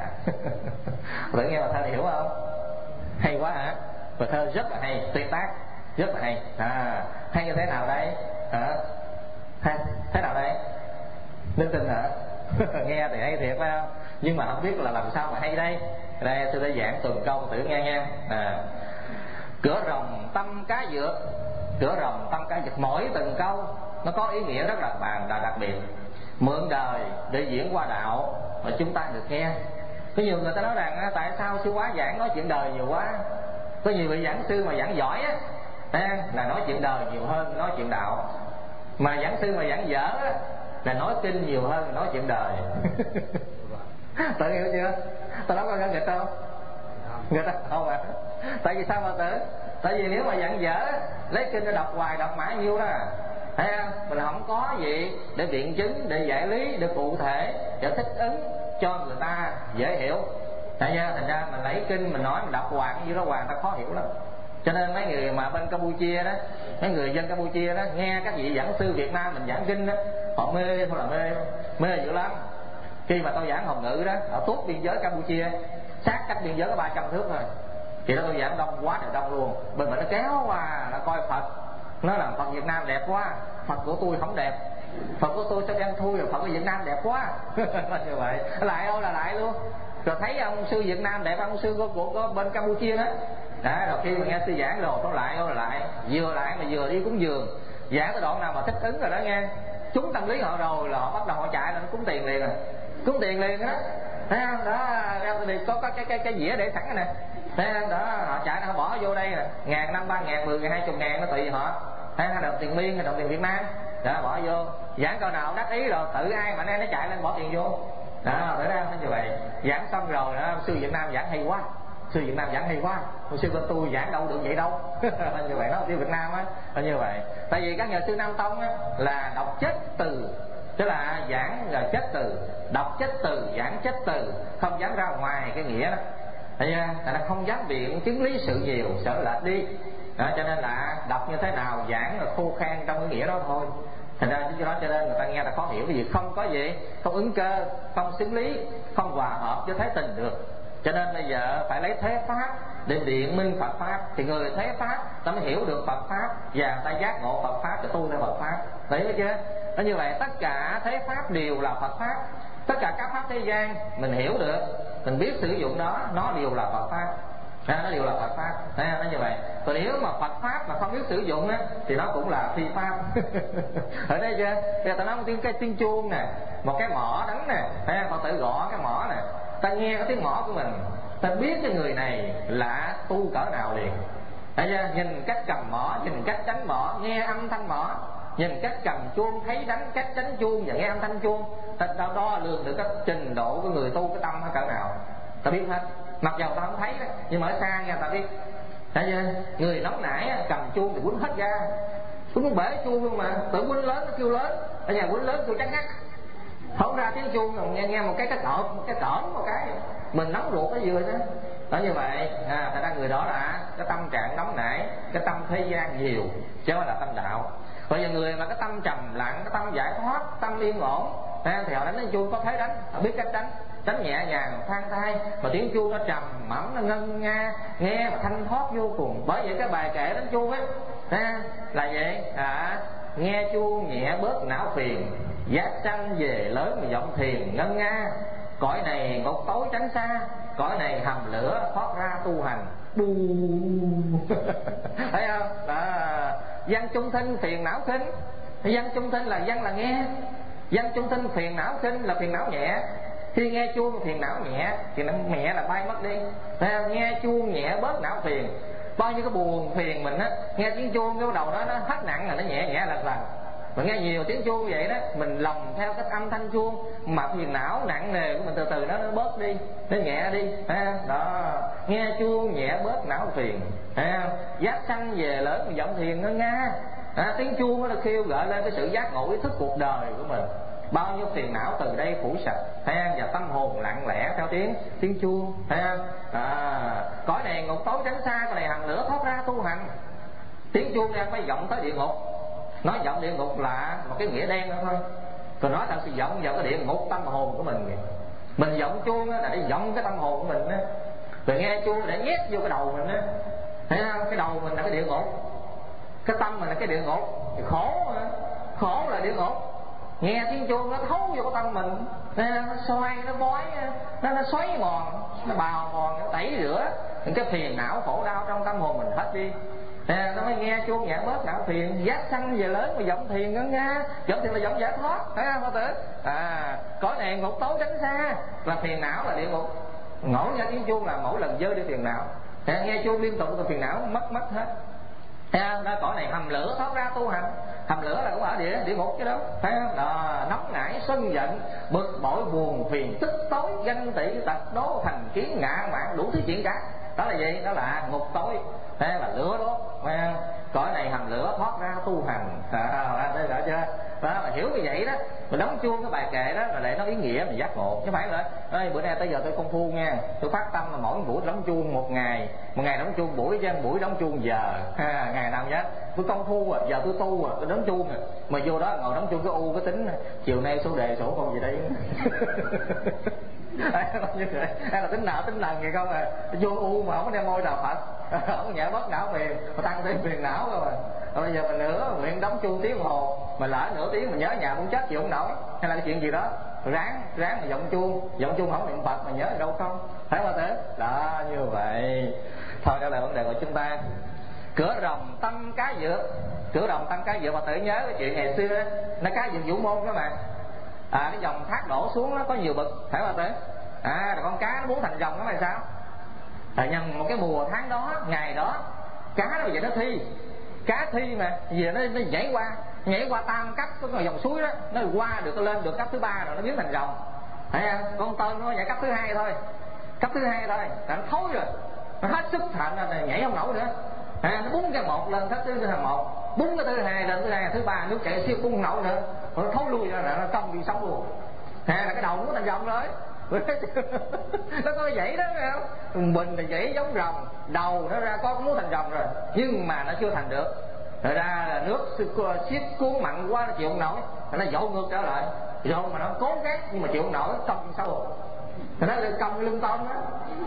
Tự nghe bài thơ hiểu không? Hay quá hả? Bài thơ rất là hay, tuyệt tác, rất là hay. Hay như thế nào đây? Hay thế nào đây? Linh tinh hả? Nghe thì hay thiệt phải không? Nhưng mà không biết là làm sao mà hay đây. Đây tôi đã giảng từng câu tự nghe nha. Cửa rồng tâm cá vượt, cửa rồng tâm cá vượt, mỗi từng câu nó có ý nghĩa rất là đặc biệt. Mượn đời để diễn qua đạo mà chúng ta được nghe. Có nhiều người ta nói rằng tại sao sư quá giảng nói chuyện đời nhiều quá. Có nhiều vị giảng sư mà giảng giỏi á, là nói chuyện đời nhiều hơn nói chuyện đạo. Mà giảng sư mà giảng dở á, là nói kinh nhiều hơn nói chuyện đời. Tự hiểu chưa? Tôi nói có nghe nghịch không? Nghịch không ạ? Tại vì sao mà tử? Tại vì nếu mà giảng dở, lấy kinh ra đọc hoài đọc mãi nhiêu đó, thấy không? Mình không có gì để biện chứng, để giải lý, để cụ thể, để thích ứng cho người ta dễ hiểu. Thành ra mình lấy kinh mình nói, mình đọc hoài cái gì đó hoài, ta khó hiểu lắm. Cho nên mấy người mà bên Campuchia đó, mấy người dân Campuchia đó, nghe các vị giảng sư Việt Nam mình giảng kinh đó, họ mê thôi là mê dữ lắm. Khi mà tôi giảng Hồng Ngữ đó, ở tuốt biên giới Campuchia, sát cách biên giới có 300 thước thôi, thì đó tôi giảng đông quá trời đông luôn. Bên mình nó kéo qua nó coi Phật, nó làm Phật Việt Nam đẹp quá, Phật của tôi không đẹp, Phật của tôi sao đen thui, rồi Phật của Việt Nam đẹp quá. Như vậy lại ôi là lại luôn. Rồi thấy ông sư Việt Nam đẹp, ông sư của bên Campuchia đó. Rồi khi mà nghe sư giảng rồi tôi lại ôi là lại, vừa lại mà vừa đi cúng dường, giảng tới đoạn nào mà thích ứng rồi đó nghe. trúng tâm lý họ rồi là họ bắt đầu họ chạy là nó cúng tiền liền, cúng tiền liền đó. Thấy không? Đó, thì có cái dĩa để sẵn này nè. Thấy không? Đó, họ chạy họ bỏ vô đây nè, 1.000, 5, 3.000, 10.000, 20.000 nó tùy họ. Thấy không? Đồng tiền Miên hay đồng tiền Việt Nam. Đó, bỏ vô. Giảng câu nào đắc ý rồi, tự ai mà nay nó chạy lên bỏ tiền vô. Đó, thấy không? Như vậy. Giảng xong rồi đó, sư Việt Nam giảng hay quá. Sư Việt Nam giảng hay quá. Sư bên tôi giảng đâu được vậy đâu. Như vậy đó, sư Việt Nam á, như vậy. Tại vì các nhà sư Nam Tông á là đọc chết từ, tức là giảng là chết từ, đọc chết từ, giảng chết từ, không dám ra ngoài cái nghĩa đó. Thấy chưa? Là không dám biện chứng lý sự nhiều, sợ lệch đi. Đó, cho nên là đọc như thế nào giảng là khô khan trong cái nghĩa đó thôi. Thành ra do đó cho nên người ta nghe ta khó hiểu cái gì, không có gì, không ứng cơ, không xứng lý, không hòa hợp với thế tình được. Cho nên bây giờ phải lấy thế pháp để biện minh Phật pháp, thì người thế pháp ta mới hiểu được Phật pháp và ta giác ngộ Phật pháp để tu theo Phật pháp. Đấy chưa? Nó như vậy, tất cả thế pháp đều là Phật pháp. Tất cả các pháp thế gian mình hiểu được, mình biết sử dụng đó, nó đều là Phật pháp. Nó đều là Phật pháp. Nó như vậy. Còn nếu mà Phật pháp mà không biết sử dụng á, thì nó cũng là phi pháp. Ở đây chưa? Bây giờ ta nói một tiếng chuông nè, một cái mõ đánh nè, còn tự gõ cái mõ nè, ta nghe cái tiếng mõ của mình, ta biết cái người này là tu cỡ nào liền. Thấy chưa? Nhìn cách cầm mõ, nhìn cách đánh mõ, nghe âm thanh mõ, nhìn cách cầm chuông, thấy đánh cách đánh chuông và nghe âm thanh chuông, ta đo lường được cái trình độ của người tu cái tâm ở cỡ nào, ta biết hết. Mặc dầu ta không thấy đó, nhưng mà ở xa nghe ta biết. Thấy chưa? Người nóng nảy cầm chuông thì quýnh hết ra, quýnh bể chuông luôn mà, tự quýnh lớn nó kêu lớn, ở nhà quýnh lớn kêu chắc ngắt, không ra tiếng chuông rồi nghe một cái cỡn một cái mình nóng ruột cái vừa đó. Đó như vậy, thật ra người đó là cái tâm trạng nóng nảy, cái tâm thế gian nhiều, chứ không phải là tâm đạo. Bây giờ người mà cái tâm trầm lặng, cái tâm giải thoát, tâm yên ổn, thì họ đánh tiếng chuông có thế đánh, họ biết cách đánh nhẹ nhàng, than thai, mà tiếng chuông nó trầm mẫm, nó ngân nga, nghe mà thanh thoát vô cùng. Bởi vậy cái bài kệ đánh chuông á là vậy, nghe chuông nhẹ bớt não phiền, giác sanh về lớn mà giọng thiền ngân nga, cõi này ngục tối tránh xa, cõi này hầm lửa thoát ra tu hành. Bu thấy không? Đó. Văn trung thinh phiền não khinh. Văn trung thinh là văn là nghe, văn trung thinh phiền não khinh là phiền não nhẹ. Khi nghe chuông phiền não nhẹ thì nó nhẹ là bay mất đi. Nghe chuông nhẹ bớt não phiền. Bao nhiêu cái buồn phiền mình á, nghe tiếng chuông cái đầu đó nó hết nặng là nó nhẹ nhẹ lần lần. Mà nghe nhiều tiếng chuông vậy đó, mình lòng theo cái âm thanh chuông, mà phiền não nặng nề của mình từ từ nó bớt đi, nó nhẹ đi. Đó, nghe chuông nhẹ bớt não phiền. Giác sanh về lớn mà giọng thiền ngân nga. Tiếng chuông nó kêu gọi lên cái sự giác ngộ ý thức cuộc đời của mình. Bao nhiêu phiền não từ đây phủ sạch, và tâm hồn lặng lẽ theo tiếng chuông. Cõi này ngục tối tránh xa, cõi này hầm lửa thoát ra tu hành. Tiếng chuông đang phải vọng tới địa ngục. Nói vọng địa ngục là một cái nghĩa đen đó thôi. Còn nói thật sự vọng vào cái địa ngục tâm hồn của mình. Mình vọng chuông là để vọng cái tâm hồn của mình đó. Rồi nghe chuông để nhét vô cái đầu mình đó. Thấy không? Cái đầu mình là cái địa ngục, cái tâm mình là cái địa ngục. Thì khổ là địa ngục. Nghe tiếng chuông nó thấu vô cái tâm mình, nó xoay, nó bói, nó xoáy mòn, nó bào mòn, nó tẩy rửa những cái phiền não khổ đau trong tâm hồn mình hết đi. Nó mới nghe chuông nhẹ bớt não phiền, giác sanh về lớn mà giọng thiền ngân nga. Giọng thiền là giọng giải thoát, thấy không? Tử cõi này ngục tối tránh xa là phiền não là địa ngục. Ngẫu nghe tiếng chuông là mỗi lần dơ đi phiền não. Nghe chuông liên tục thì phiền não mất hết. Đó, cõi này hầm lửa thoát ra tu hành. Hầm lửa là cũng ở địa ngục chứ đâu, thấy không? Đó, nóng nảy sân giận, bực bội buồn phiền, tức tối ganh tị tật đố thành kiến ngạ mạn, đủ thứ chuyện cả. Đó là gì? Đó là ngục tối, thế là lửa đốt. Cõi này hầm lửa thoát ra tu hành. Đây rõ chưa? Đó, mà hiểu như vậy đó, mình đóng chuông cái bài kệ đó là để nó ý nghĩa mình giác ngộ, chứ phải rồi. Bữa nay tới giờ tôi công phu nha, tôi phát tâm là mỗi buổi đóng chuông một ngày đóng chuông buổi chứ buổi đóng chuông giờ. Ngày nào nhá, tôi công phu à, giờ tôi tu à, tôi đóng chuông à, mà vô đó ngồi đóng chuông cái cái tính chiều nay số đề sổ con gì đây. Hay là tính nào tính lần vậy không vô mà không có đem môi đạo Phật, không nhẹ bớt não phiền, mà tăng thêm phiền não rồi. Bây giờ mình nữa nguyện đóng chuông tiếng hồ, mà lỡ nửa tiếng mình nhớ nhà muốn chết chịu không nổi, hay là cái chuyện gì đó ráng mà giọng chuông không niệm Phật mà nhớ đâu không, thấy không thế? Đó, như vậy thôi, trở lại vấn đề của chúng ta. Cửa rồng tâm cá dược. Cửa rồng tâm cá dược, mà tự nhớ cái chuyện ngày xưa nó cá dược Vũ Môn đó mà. Cái dòng thác đổ xuống nó có nhiều bậc, phải không tử? Rồi con cá nó muốn thành rồng nó là sao? Nhằm một cái mùa tháng đó, ngày đó, cá nó vậy nó thi. Cá thi mà vì nó nhảy qua tam cấp cái dòng suối đó, nó qua được lên được cấp thứ 3 rồi nó biến thành rồng. Thấy không? Con tôm nó nhảy cấp thứ 2 thôi, cấp thứ 2 thôi, nó thối rồi, nó hết sức thành là nhảy không nổi nữa. Nó búng cái một lên thứ 1, búng cái thứ 2 lên thứ 2, thứ 3 nước chảy siêu bung không nổi nữa, nó thối lui ra là nó cong đi sống luôn. Là cái đầu nó thành rồng rồi. Nó có vậy đó phải không? Mình thì vậy giống rồng, đầu nó ra có muốn thành rồng rồi, nhưng mà nó chưa thành được. Rồi ra là nước xiết cuốn mặn quá nó chịu không nổi, nó dội ngược trở lại. Dội mà nó cố gắng nhưng mà chịu không nổi, cong sâu. Nó cong lưng tôm đó.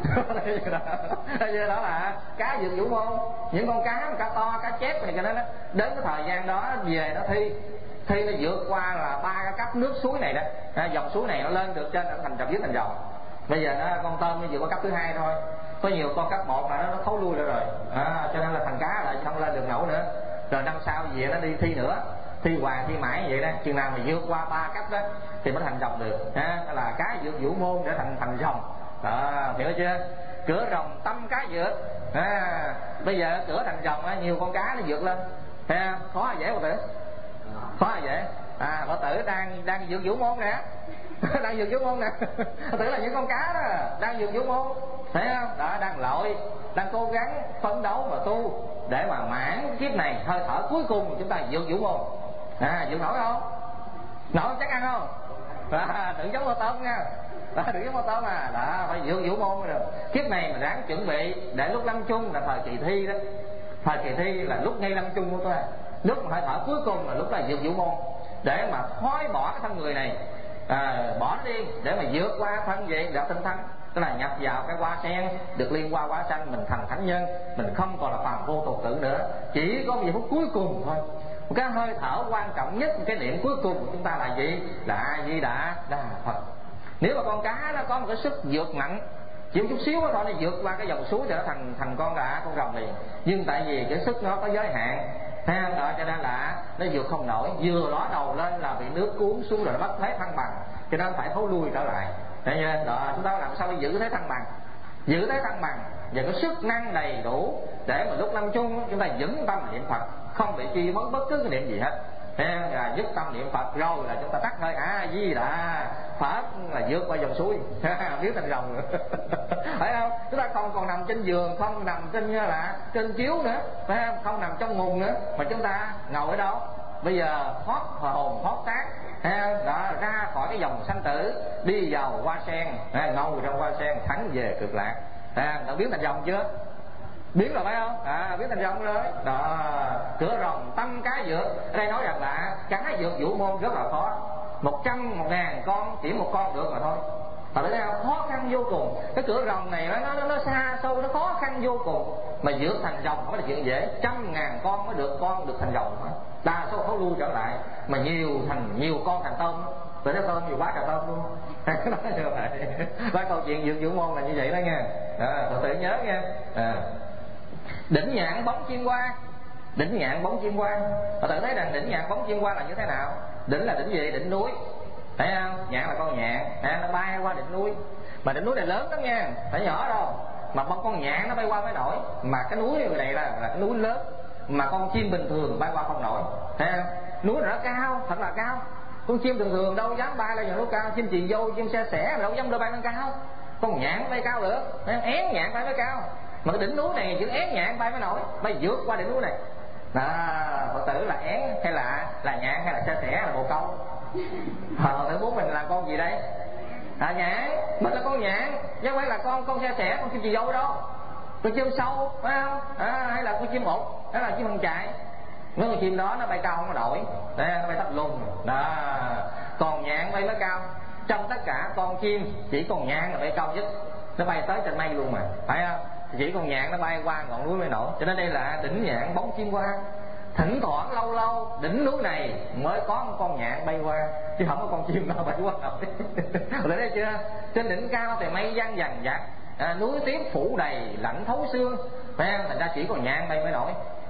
Đó là cá vượt Vũ Môn. Những con cá to, cá chép này cho nó đến cái thời gian đó về nó thi nó vượt qua là 3 cái cấp nước suối này đó. Dòng suối này nó lên được trên thành rồng dưới thành rồng. Bây giờ nó con tôm nó vượt qua cấp thứ 2 thôi. Có nhiều con cấp 1 mà nó thối lui rồi. Cho nên là thành cá lại không lên được nổi nữa. Rồi năm sau về nó đi thi nữa, thi hoài thi mãi vậy đó, chừng nào mà vượt qua 3 cấp đó thì mới thành rồng được. Đó là cá vượt Vũ Môn để thành rồng. Hiểu chưa? Cửa rồng tâm cá vượt. Bây giờ cửa thành rồng á, nhiều con cá nó vượt lên. Khó hay dễ Phật tử? Khó hay dễ? Phật tử đang vượt Vũ Môn nè. Đang vượt Vũ Môn nè. Phật tử là những con cá đó đang vượt Vũ Môn, thấy không? Đó, đang lội, đang cố gắng phấn đấu mà tu để mà mãn kiếp này, hơi thở cuối cùng chúng ta vượt Vũ Môn. Vượt nổi không? Nổi chắc ăn không? Đừng giống con tôm nha. Đừng giống con tôm mà. Đó, phải vượt Vũ Môn rồi. Kiếp này mà ráng chuẩn bị để lúc lâm chung là thời kỳ thi đó. Thời kỳ thi là lúc ngay lâm chung của tôi. Lúc mà hơi thở cuối cùng là lúc là vượt Vũ Môn, để mà thoái bỏ cái thân người này, bỏ nó đi để mà vượt qua thân vậy đạo tinh thắng. Tức là nhập vào cái hoa sen, được liên hoa quả xanh, mình thành thánh nhân, mình không còn là phàm vô tục tử nữa, chỉ có một giây phút cuối cùng thôi. Một cái hơi thở quan trọng nhất, cái niệm cuối cùng của chúng ta là gì? Là A Di Đà Phật. Nếu mà con cá nó có một cái sức vượt mạnh, chỉ một chút xíu thôi nó vượt qua cái dòng suối thì nó thành con rồng liền. Nhưng tại vì cái sức nó có giới hạn, đó, cho nên là nó vượt không nổi, vừa ló đầu lên là bị nước cuốn xuống rồi nó mất thế thăng bằng, cho nên phải thối lui trở lại. Đó, chúng ta làm sao để giữ thế thăng bằng, và có sức năng đầy đủ để mà lúc lâm chung chúng ta vững tâm niệm Phật, không bị chi mất bất cứ cái niệm gì hết. Dứt tâm niệm Phật rồi là chúng ta tắt hơi A Di Đà Phật là vượt qua dòng suối, biến thành rồng nữa. Phải không? Chúng ta không còn nằm trên giường, không nằm trên chiếu nữa, phải không nằm trong mùng nữa, mà chúng ta ngồi ở đâu? Bây giờ thoát hồn thoát xác, đó, ra khỏi cái dòng sanh tử, đi vào hoa sen, ngồi trong hoa sen thẳng về cực lạc. Đã biến thành rồng chưa? Biến rồi phải không? Biến thành rồng rồi đó. Cửa rồng tâm cá vượt. Ở đây nói rằng là cá vượt Vũ Môn rất là khó, 100, 1000 con chỉ một con được mà thôi. Tại đây khó khăn vô cùng. Cái cửa rồng này nó xa xôi, nó khó khăn vô cùng. Mà vượt thành rồng không phải là chuyện dễ, 100.000 con mới được thành rồng. Đa số khó lui trở lại, mà nhiều con thành tôm. Từ đó tôm nhiều quá cả tôm luôn. Nói như vậy. Và câu chuyện vượt Vũ Môn là như vậy đó nha. Phật tử nhớ nha. Đỉnh nhạn bóng chim qua. Đỉnh nhạn bóng chim qua. Phật tử thấy rằng đỉnh nhạn bóng chim qua là như thế nào? Đỉnh là đỉnh gì? Đỉnh núi. Thấy không? Nhạn là con nhạn, nó bay qua đỉnh núi. Mà đỉnh núi này lớn lắm nha, phải nhỏ đâu. Mà con nhạn nó bay qua mới nổi. Mà cái núi này là cái núi lớn, mà con chim bình thường bay qua không nổi. Thấy không? Núi nó cao, thật là cao. Con chim thường thường đâu dám bay lên những núi cao. Chim chì dâu, chim xe sẻ đâu dám bay lên cao. Con nhạn bay cao được, én nhạn bay mới cao. Mà cái đỉnh núi này chữ én nhạn bay mới nổi, bay vượt qua đỉnh núi này. Phật tử là én hay là nhạn hay là xe sẻ là bồ câu? Phật tử muốn mình là con gì đây? Nhạn, mình là con nhạn, chứ không phải là con xe sẻ, con chim chì dâu đâu. Con chim sâu phải không? Hay là con chim một, hay là chim hồng chạy. Mấy con chim đó nó bay cao không có nổi, nó bay thấp lùng đó. Còn nhạn bay mới cao. Trong tất cả con chim chỉ con nhạn là bay cao nhất, nó bay tới trên mây luôn mà, phải không? Chỉ con nhạn nó bay qua ngọn núi mới nổi. Cho nên đây là đỉnh nhạn bóng chim qua. Thỉnh thoảng lâu lâu đỉnh núi này mới có một con nhạn bay qua, chứ không có con chim nào bay qua nổi. Để thấy chưa? Trên đỉnh cao thì mây giăng dằn dặt, núi tuyết phủ đầy lạnh thấu xương, phải không? Thành ra chỉ còn nhạn bay mới nổi.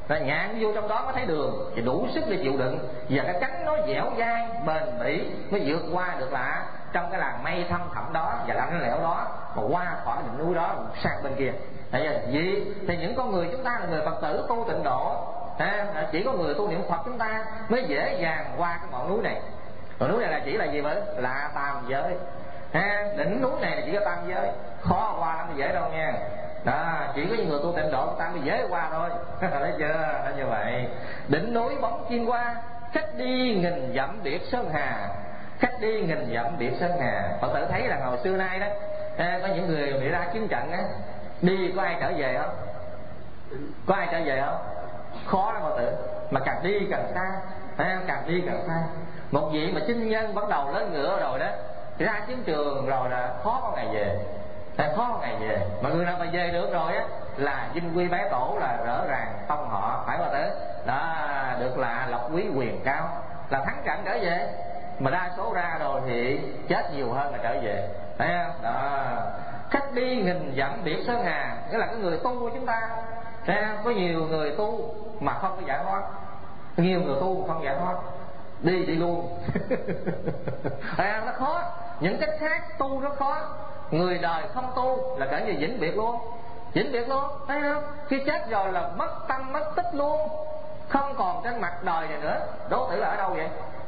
là nhạn vô trong đó mới thấy đường, thì đủ sức để chịu đựng, và cái cánh nó dẻo dai bền bỉ mới vượt qua được là trong cái làn mây thâm thẳm đó và lạnh lẽo đó, mà qua khỏi đỉnh núi đó sang bên kia. Vì thì những con người chúng ta là người Phật tử tu tịnh độ, chỉ có người tu niệm Phật chúng ta mới dễ dàng qua cái ngọn núi này. Ngọn núi này là chỉ là gì vậy? Là tam giới. Đỉnh núi này là chỉ có tam giới, khó qua lắm, dễ đâu nha. Đó, chỉ có những người tu tịnh độ chúng ta mới dễ qua thôi. Thấy chưa? Nó như vậy. Đỉnh núi bóng chim qua, khách đi nghìn dặm biệt sơn hà. Khách đi nghìn dặm biệt sơn hà. Phật tử thấy là hồi xưa nay đó, có những người bị ra chiến trận á, đi có ai trở về không? Có ai trở về không? Khó lắm Phật tử. Mà càng đi càng xa, càng đi càng xa. Một vị mà chinh nhân bắt đầu lên ngựa rồi đó, ra chiến trường rồi là khó có ngày về, khó có ngày về. Mà người nào mà về được rồi á là vinh quy bái tổ, là rõ ràng tông họ, phải Phật tử đó, được là lộc quý quyền cao, là thắng trận trở về. Mà đa số ra rồi thì chết nhiều hơn là trở về, thấy không? Đó, khách đi nghìn dặm biệt sơn hà, nghĩa là cái người tu của chúng ta, có nhiều người tu mà không có giải thoát, nhiều người tu không giải thoát, đi luôn. Nó khó. Những cách khác tu rất khó. Người đời không tu là cả như vĩnh biệt luôn, vĩnh biệt luôn, thấy không? Khi chết rồi là mất tâm mất tích luôn, không còn trên mặt đời này nữa. Đố thử là ở đâu vậy?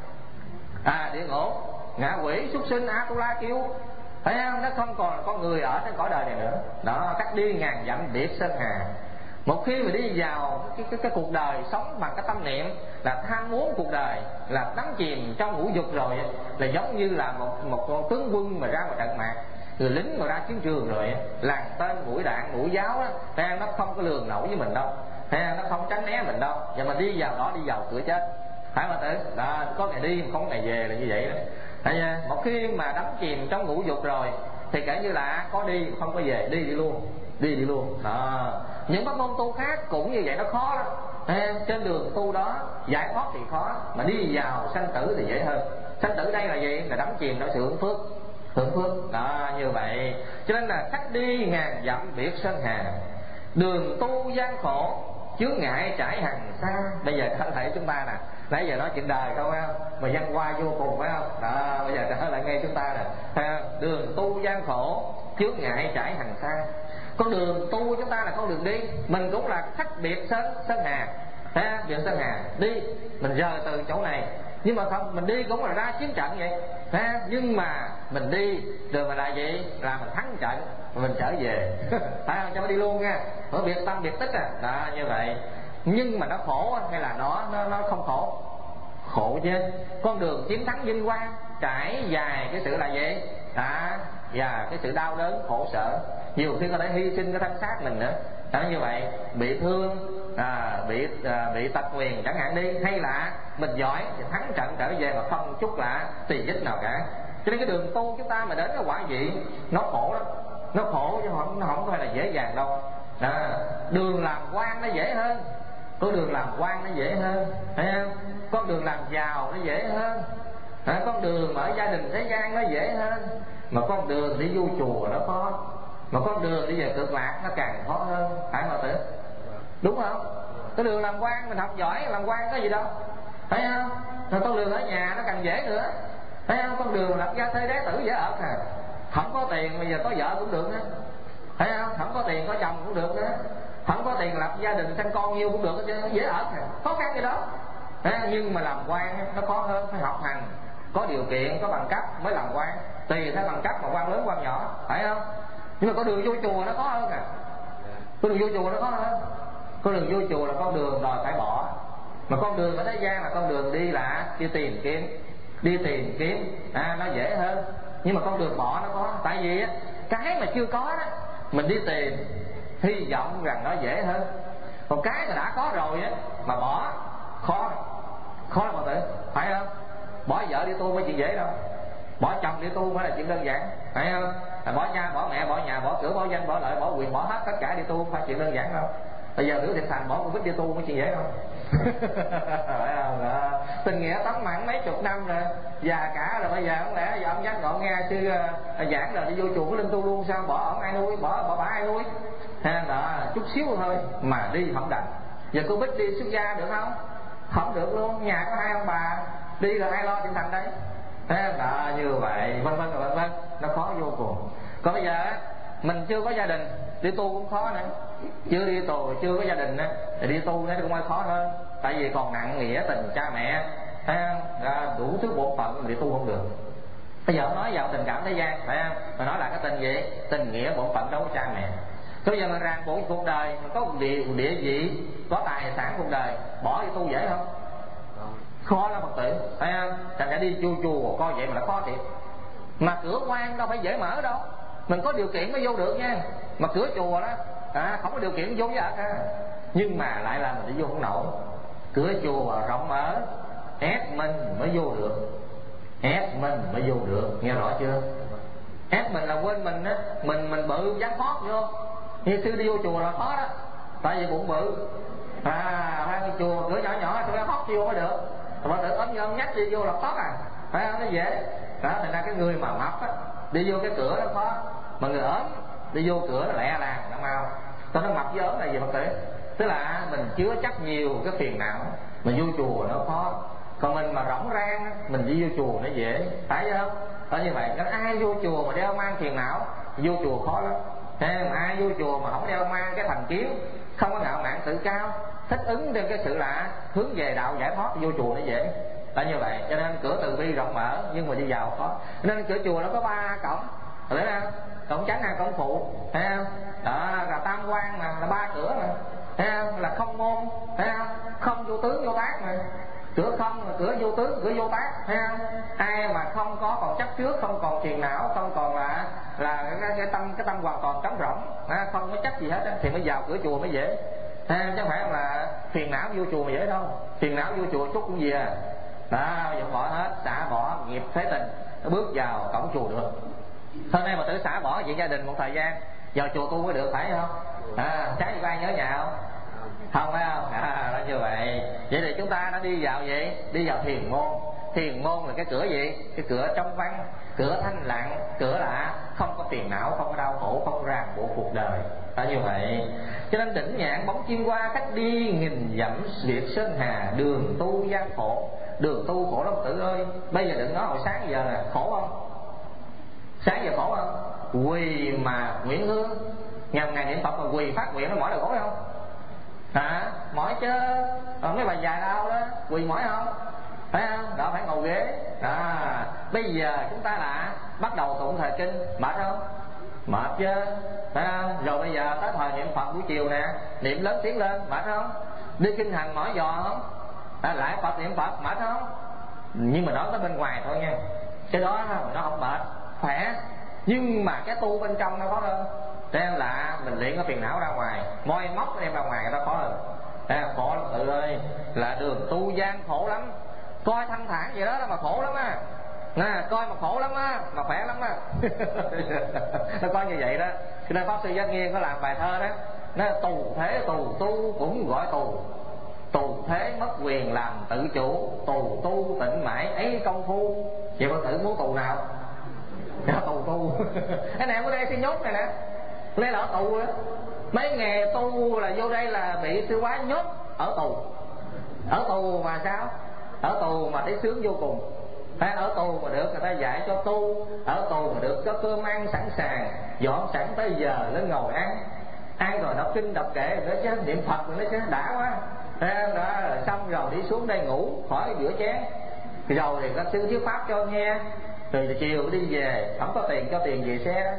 Địa ngục, ngạ quỷ, súc sinh, Atula kêu, thấy không? Nó không còn là con người ở trên cõi đời này nữa. Đó, cách đi ngàn dặm biệt sơn hà. Một khi mà đi vào cái cuộc đời sống bằng cái tâm niệm là tham muốn cuộc đời, là đắm chìm trong ngũ dục rồi, là giống như là một con tướng quân mà ra ngoài trận mạc, người lính mà ra chiến trường rồi, làn tên mũi đạn mũi giáo đó, nó không có lường nổi với mình đâu, nó không tránh né mình đâu, và mình đi vào đó, đi vào cửa chết, phải không tử? Đó, có ngày đi mà không có ngày về là như vậy đó. Một khi mà đắm chìm trong ngũ dục rồi thì kể như là có đi không có về, đi luôn, đi luôn. Đó, những pháp môn tu khác cũng như vậy, nó khó lắm. Trên đường tu đó giải thoát thì khó, mà đi vào sanh tử thì dễ hơn. Sanh tử đây là gì? Là đắm chìm trong sự hưởng phước. Đó, như vậy cho nên là khách đi ngàn dặm biệt sơn hà, đường tu gian khổ, chướng ngại trải hằng xa. Bây giờ trở lại chúng ta nè, nãy giờ nói chuyện đời không phải không, mà văn hoa vô cùng phải không? Đó, bây giờ trở lại ngay chúng ta nè, đường tu gian khổ, chướng ngại trải hằng xa. Con đường tu chúng ta là con đường đi, mình cũng là khách biệt sơn hà, biệt sơn hà đi, mình rời từ chỗ này, nhưng mà không, mình đi cũng là ra chiến trận vậy, nhưng mà mình đi rồi mà là gì? Là mình thắng trận, mình trở về. Phải không? Cho nó đi luôn nha, ở biệt tâm biệt tích đó, như vậy. Nhưng mà nó khổ hay là nó không khổ? Khổ chứ. Con đường chiến thắng vinh quang trải dài cái sự là gì? Và cái sự đau đớn khổ sở, nhiều khi có thể hy sinh cái thân xác mình nữa. Đó, như vậy bị thương, bị tật nguyền chẳng hạn đi, hay là mình giỏi thì thắng trận trở về mà không chút là tỳ vết nào cả. Cho nên cái đường tu chúng ta mà đến cái quả vị nó khổ lắm, nó khổ chứ nó không phải là dễ dàng đâu. Đường làm quan nó dễ hơn, con đường làm quan nó dễ hơn, thấy không? Con đường làm giàu nó dễ hơn, con đường ở gia đình thế gian nó dễ hơn, mà con đường đi vô chùa nó khó, mà con đường đi về cực lạc nó càng khó hơn, phải không tử? Đúng không? Cái đường làm quan mình học giỏi làm quan có gì đâu, thấy không? Rồi con đường ở nhà nó càng dễ nữa, thấy không? Con đường lập gia thê đế tử dễ ở không có tiền bây giờ có vợ cũng được nữa, thấy không? Không có tiền có chồng cũng được nữa, không có tiền lập gia đình sinh con nhiêu cũng được, dễ ở khó khăn gì đó. Nhưng mà làm quan nó khó hơn, phải học hành, có điều kiện, có bằng cấp mới làm quan, tùy theo bằng cấp mà quan lớn quan nhỏ, phải không? Nhưng mà con đường vô chùa nó khó hơn con đường vô chùa nó khó hơn. Con đường vô chùa là con đường đòi phải bỏ, mà con đường ở thế gian là con đường đi là đi tìm kiếm, nó dễ hơn. Nhưng mà con đường bỏ nó khó, tại vì cái mà chưa có đó mình đi tìm, hy vọng rằng nó dễ hơn. Còn cái mà đã có rồi á mà bỏ khó lắm mọi người, phải không? Bỏ vợ đi tu mới chuyện dễ đâu, bỏ chồng đi tu mới là chuyện đơn giản, phải không? Bỏ cha bỏ mẹ bỏ nhà bỏ cửa bỏ danh bỏ lợi bỏ quyền bỏ hết tất cả đi tu, phải chuyện đơn giản đâu. Bây giờ Tiểu Thiện Thành bỏ Covid đi tu mới chuyện dễ không? Phải không? Đó. Tình nghĩa tắm mặn mấy chục năm rồi, già cả rồi, bây giờ không lẽ giờ ông giác ngộ nghe sư giảng rồi đi vô chùa có linh tu luôn sao? Bỏ ổng ai nuôi, bỏ bả ai nuôi? Đó, chút xíu thôi mà đi không đành. Giờ cô Bích đi xuất gia được không? Không được luôn, nhà có 2 ông bà, đi rồi ai lo chuyện thành đấy. Thế là như vậy, vân vân vân vân, nó khó vô cùng. Còn bây giờ mình chưa có gia đình, đi tu cũng khó nữa. Chưa đi tu, chưa có gia đình á, thì đi tu nó cũng hơi khó hơn. Tại vì còn nặng nghĩa tình cha mẹ, thấy không? Đủ thứ bổn phận mình đi tu không được. Bây giờ nói vào tình cảm thế gian, phải không? Mà nói là cái tình gì? Tình nghĩa bổn phận đâu có cha mẹ. Bây giờ mình ràng buộc cuộc đời, mình có một địa vị, có tài sản cuộc đời, bỏ đi tu dễ không? Khó lắm Phật tử, phải không? Thành ra đi chùa coi vậy mà nó khó thiệt. Mà cửa quan đâu phải dễ mở đâu, mình có điều kiện mới vô được nha. Mà cửa chùa đó không có điều kiện vô với nhưng mà lại là mình đi vô không nổi. Cửa chùa rộng mở, ép mình mới vô được, ép mình mới vô được, nghe rõ chưa? Ép mình là quên mình á, mình bự dám thoát vô. Như sư đi vô chùa là khó đó, tại vì bụng bự. Hai cái chùa cửa nhỏ nhỏ tôi thoát vô mới được, mà tự ấm nhôm nhắc đi vô là thoát phải không? Nó dễ đó. Thành ra cái người mà mập á đi vô cái cửa nó khó, mà người ốm đi vô cửa nó lẹ làng nó mau. Tôi nói mập với ốm là gì Phật tử? Tức là mình chứa chắc nhiều cái phiền não, mình vô chùa nó khó. Còn mình mà rỗng rang mình đi vô chùa nó dễ, phải không? Đó như vậy, nên ai vô chùa mà đeo mang phiền não, vô chùa khó lắm. Thế mà ai vô chùa mà không đeo mang cái thành kiến, không có ngạo mạn tự cao, thích ứng trên cái sự là hướng về đạo giải thoát, vô chùa nó dễ. Là như vậy, cho nên cửa từ bi rộng mở nhưng mà đi vào khó. Nên cửa chùa nó có 3 cổng, thấy không? Cổng tránh hay cổng phụ, thấy không? Đó là tam quan là 3 cửa mà, thấy không? Là không môn, thấy không? Không vô tướng vô tác mà. Cửa không là cửa vô tướng, cửa vô tác, thấy không? Ai mà không có còn chấp trước, không còn phiền não, không còn là cái tâm hoàn toàn trống rỗng, không có chấp gì hết á, thì mới vào cửa chùa mới dễ. Chứ không phải là phiền não vô chùa mà dễ đâu. Phiền não vô chùa chút cũng gì đó, dọn bỏ hết, xả bỏ nghiệp thế tình, nó bước vào cổng chùa được. Hôm nay mà tự xả bỏ chuyện gia đình một thời gian, vào chùa tu mới được, phải không? Trái gì ai nhớ nhà không? Không phải không? Là như vậy. Vậy thì chúng ta đã đi vào vậy, đi vào thiền môn. Thiền môn là cái cửa gì? Cái cửa trong vắng, cửa thanh lặng, cửa là không có phiền não, không có đau khổ, không có ràng buộc cuộc đời. Là như vậy. Cho nên đỉnh nhạn bóng chim qua, khách đi nghìn dặm liệt sơn hà, đường tu gian khổ. Đường tu khổ lắm tử ơi. Bây giờ đừng nói hồi sáng giờ nè, khổ không? Sáng giờ khổ không? Quỳ mà nguyện hương, ngàn ngày niệm Phật mà quỳ phát nguyện nó mỏi đầu gối không? Mỏi chứ. Mấy bà già đau đó quỳ mỏi không? Phải không? Đó phải ngồi ghế. Bây giờ chúng ta là bắt đầu tụng thời kinh, mệt không? Mệt chứ, phải không? Rồi bây giờ tới thời niệm Phật buổi chiều nè, niệm lớn tiếng lên, mệt không? Đi kinh hành mỏi giò không? Lại Phật niệm Phật, mệt không? Nhưng mà nói tới bên ngoài thôi nha, cái đó nó không mệt, khỏe. Nhưng mà cái tu bên trong nó khó hơn. Thế nên là mình luyện cái phiền não ra ngoài, moi móc đem ra ngoài nó khó hơn. Khổ lắm tự ơi, là đường tu gian khổ lắm. Coi thanh thản vậy đó mà khổ lắm á. Coi mà khổ lắm á, mà khỏe lắm á. Nó coi như vậy đó. Cho nên Pháp Sư Giác Nghiên có làm bài thơ đó, nó tù thế tù tu cũng gọi tù. Tù thế mất quyền làm tự chủ, tù tu tịnh mãi ấy công phu. Vậy Phật tử muốn tù nào? Tù tu. Cái này ở đây xin nhốt này nè, đây là ở tù đó. Mấy nghề tu là vô đây là bị sư quá nhốt ở tù. Ở tù mà sao? Ở tù mà thấy sướng vô cùng. Ở tù mà được người ta dạy cho tu, ở tù mà được có cơm ăn sẵn sàng, dọn sẵn tới giờ lên ngồi ăn. Ăn rồi đọc kinh đọc kệ nữa chứ, niệm Phật nữa chứ, đã quá. Đó, xong rồi đi xuống đây ngủ khỏi rửa chén. Rồi thì các sư thuyết pháp cho nghe. Rồi chiều đi về, không có tiền cho tiền về xe.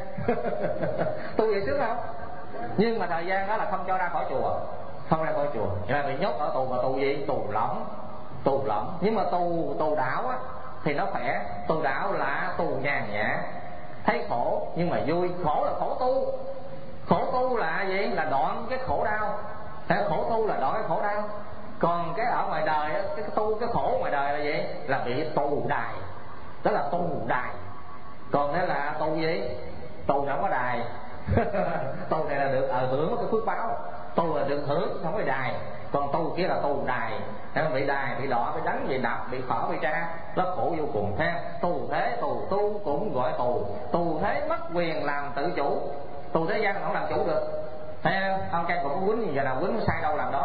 Tu vậy sướng không? Nhưng mà thời gian đó là không cho ra khỏi chùa, không ra khỏi chùa, cho nên bị nhốt ở tù. Mà tù gì? Tù lỏng. Tù lỏng. Nhưng mà tù đạo á thì nó khỏe. Tù đạo là tù nhàn nhã, thấy khổ nhưng mà vui. Khổ là khổ tu. Khổ tu là gì? Là đoạn cái khổ đau. Khổ tu là đoạn cái khổ đau. Còn cái ở ngoài đời cái tu cái khổ ngoài đời là gì? Là bị tù đài. Đó là tù đài. Còn đó là tù gì? Tù không có đài. Tù này là được hưởng cái phước báo. Tù là được hưởng, không có đài. Còn tù kia là tù đài. Bị đài, bị đọ, bị đánh, bị đập, bị khỏ, bị tra, nó khổ vô cùng. Tù thế tù tu cũng gọi tù. Tù thế mất quyền làm tự chủ. Tù thế gian không làm chủ được. Ông cha cũng có quýnh, giờ nào quýnh sai đâu làm đó.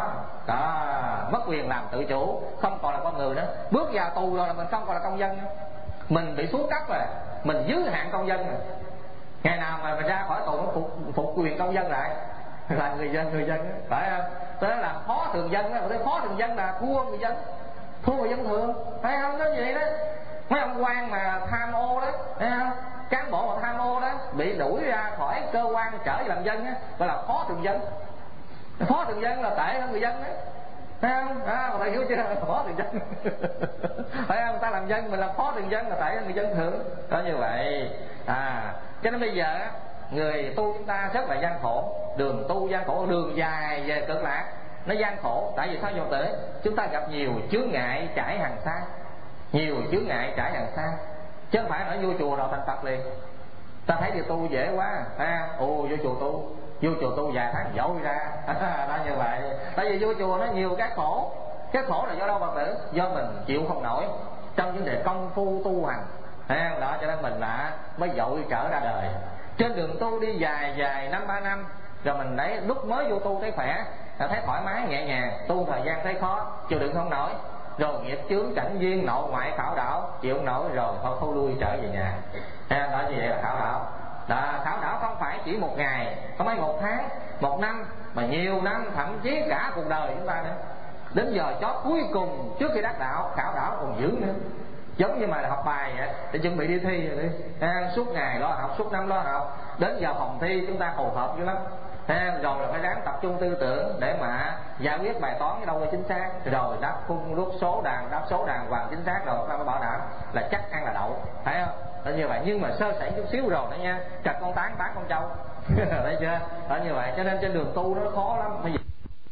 đó, mất quyền làm tự chủ, không còn là con người nữa. Bước vào tù rồi là mình không còn là công dân nữa, mình bị xuống cấp rồi, mình giới hạn công dân rồi. Ngày nào mà mình ra khỏi tù nó phục quyền công dân lại là người dân phải không? Tới làm phó thường dân đó, tới phó thường dân là thua người dân thường, thấy không? Nó vậy đó. Mấy ông quan mà tham ô đó, thấy không? Cán bộ mà tham ô đó bị đuổi ra khỏi cơ quan trở về làm dân á, gọi là phó thường dân. Phó thường dân là tệ hơn người dân đó, thấy không? Mà thầy hiểu chưa? Phó thường dân phải không? Người ta làm dân, mình làm phó thường dân là tệ hơn người dân thường đó, như vậy. Cho nên bây giờ người tu chúng ta rất là gian khổ, đường tu gian khổ, đường dài về cực lạc nó gian khổ. Tại vì sao vô tử chúng ta gặp nhiều chướng ngại trải hàng xa, nhiều chướng ngại trải hàng xa, chứ không phải nói vô chùa rồi thành Phật liền. Ta thấy điều tu dễ quá, vô chùa tu vài tháng dội ra đó, như vậy. Tại vì vô chùa nó nhiều cái khổ là do đâu Phật tử? Do mình chịu không nổi trong vấn đề công phu tu hành đó, cho nên mình mới dội trở ra đời. Trên đường tu đi dài 5-3 năm rồi mình lấy lúc mới vô tu thấy khỏe, thấy thoải mái nhẹ nhàng, tu thời gian thấy khó, chịu đựng không nổi, rồi nghiệp chướng cảnh duyên nội ngoại khảo đảo chịu không nổi rồi thôi lui trở về nhà. Đó như vậy là khảo đảo. Khảo đảo không phải chỉ một ngày, không phải một tháng, một năm, mà nhiều năm, thậm chí cả cuộc đời chúng ta nữa. Đến giờ chót cuối cùng trước khi đắc đạo, khảo đảo còn dữ nữa. Giống như mà học bài vậy, để chuẩn bị đi thi rồi đi. Suốt ngày lo học, suốt năm lo học, đến giờ phòng thi chúng ta hồi hộp dữ lắm. Rồi là phải ráng tập trung tư tưởng để mà giải quyết bài toán đâu là chính xác, rồi đáp khung đáp số đàng hoàng chính xác, rồi ta mới bảo đảm là chắc ăn là đậu, thấy không? Đó như vậy. Nhưng mà sơ sẩy chút xíu rồi đó nha, trật con tán bán con trâu thấy chưa? Đó như vậy. Cho nên trên đường tu nó khó lắm. Bây giờ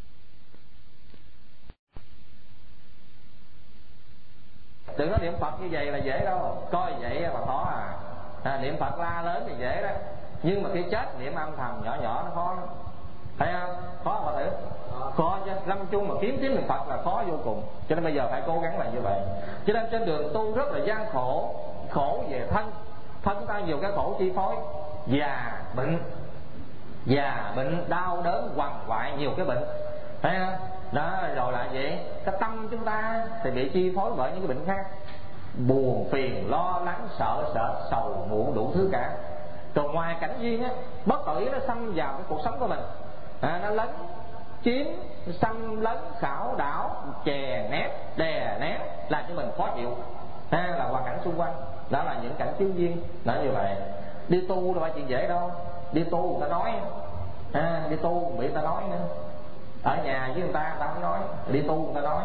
đừng có niệm Phật như vậy là dễ đâu, coi vậy mà khó niệm Phật la lớn thì dễ đó, nhưng mà khi chết niệm âm thầm nhỏ nó khó lắm, thấy không? Khó mà tử, khó chứ. Lâm chung mà kiếm tiếng niệm Phật là khó vô cùng. Cho nên bây giờ phải cố gắng là như vậy. Cho nên trên đường tu rất là gian khổ, khổ về thân chúng ta nhiều cái khổ chi phối, già bệnh đau đớn quằn quại, nhiều cái bệnh, thấy không? Đó, rồi là vậy, cái tâm chúng ta thì bị chi phối bởi những cái bệnh khác, buồn phiền lo lắng sợ sầu muộn đủ thứ cả. Rồi ngoài cảnh duyên á, bất tự ý nó xâm vào cái cuộc sống của mình, nó lấn chiếm, xâm lấn khảo đảo, chè nét đè nén, làm cho mình khó chịu, là hoàn cảnh xung quanh. Đó là những cảnh chướng duyên. Đó như vậy. Đi tu đâu phải chuyện dễ đâu. Đi tu người ta nói, đi tu bị người ta nói nữa. Ở nhà với người ta không nói, đi tu người ta nói.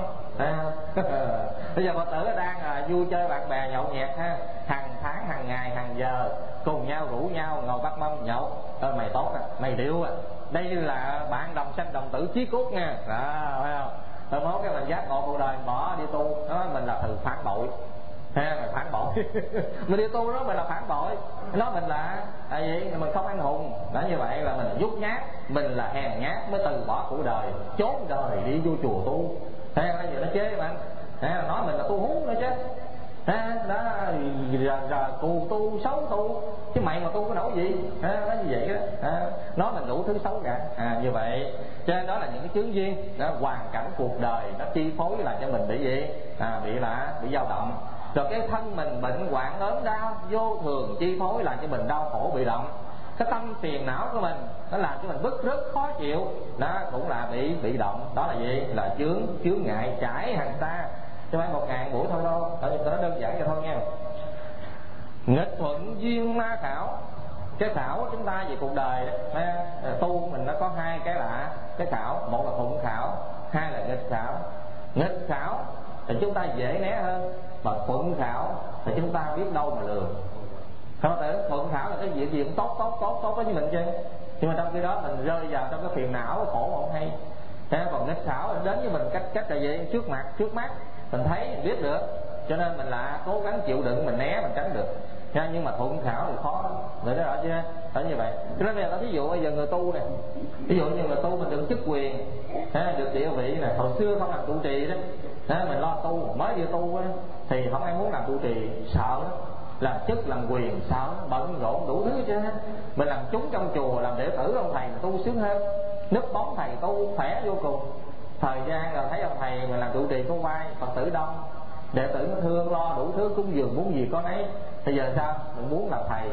Bây giờ Phật tử đang vui chơi bạn bè nhậu nhẹt hàng tháng, hàng ngày, hàng giờ cùng nhau rủ nhau ngồi bắt mâm nhậu. Mày tốt mày điệu đây là bạn đồng sanh đồng tử chí cốt nha. Phải không? Rồi mốt cái mình giác ngộ cuộc đời bỏ đi tu, đó mình là từ phản bội. Mình phản bội mình đi tu đó mình là phản bội, nói mình là tại vì mình không anh hùng. Đã như vậy là mình là nhút nhát, mình là hèn nhát mới từ bỏ cuộc đời, trốn đời đi vô chùa tu. Thế là gì nó chế mà anh nói mình là tu hú nữa chứ. Đó giờ cù tu xấu tu chứ mày mà tu có nổi gì. Nói như vậy đó, nói mình đủ thứ xấu cả. Như vậy cho nên đó là những cái chướng duyên đó, hoàn cảnh cuộc đời nó chi phối làm cho mình bị gì, bị dao động. Rồi cái thân mình bệnh hoạn ốm đau vô thường chi phối làm cho mình đau khổ bị động. Cái tâm phiền não của mình nó làm cho mình bức rứt khó chịu, đó cũng là bị động. Đó là gì? Là chướng ngại trải hàng xa, chứ phải 1000 buổi thôi đâu. Tại vì nó đơn giản vậy thôi nha. Nghịch thuận duyên ma khảo. Cái khảo của chúng ta về cuộc đời tu mình nó có hai cái lạ. Cái khảo, một là thuận khảo, hai là nghịch khảo. Nghịch khảo thì chúng ta dễ né hơn, mà thuận khảo thì chúng ta biết đâu mà lường. Không phải thuận khảo là cái gì cũng tốt với mình chứ, nhưng mà trong khi đó mình rơi vào trong cái phiền não khổ mà không hay. Còn nghịch khảo đến với mình cách là gì? Trước mắt mình thấy mình biết được, cho nên mình là cố gắng chịu đựng, mình né mình tránh được. Nhưng mà thuận khảo thì khó lắm. Người đó rõ chưa? Phải như vậy. Cho nên bây giờ ví dụ bây giờ người tu này, ví dụ như người tu mình được chức quyền, được địa vị này, hồi xưa không làm trụ trì đó, mình lo tu mới đi tu đó, thì không ai muốn làm trụ trì, sợ đó. Làm chức làm quyền sợ, bận rộn đủ thứ chứ. Mình làm chúng trong chùa, làm đệ tử ông thầy tu sướng hơn, núp bóng thầy tu khỏe vô cùng. thời gian rồi thấy ông thầy mà làm trụ trì có quay, Phật tử đông, đệ tử nó thương lo đủ thứ cúng dường muốn gì có nấy. Bây giờ sao? Mình muốn làm thầy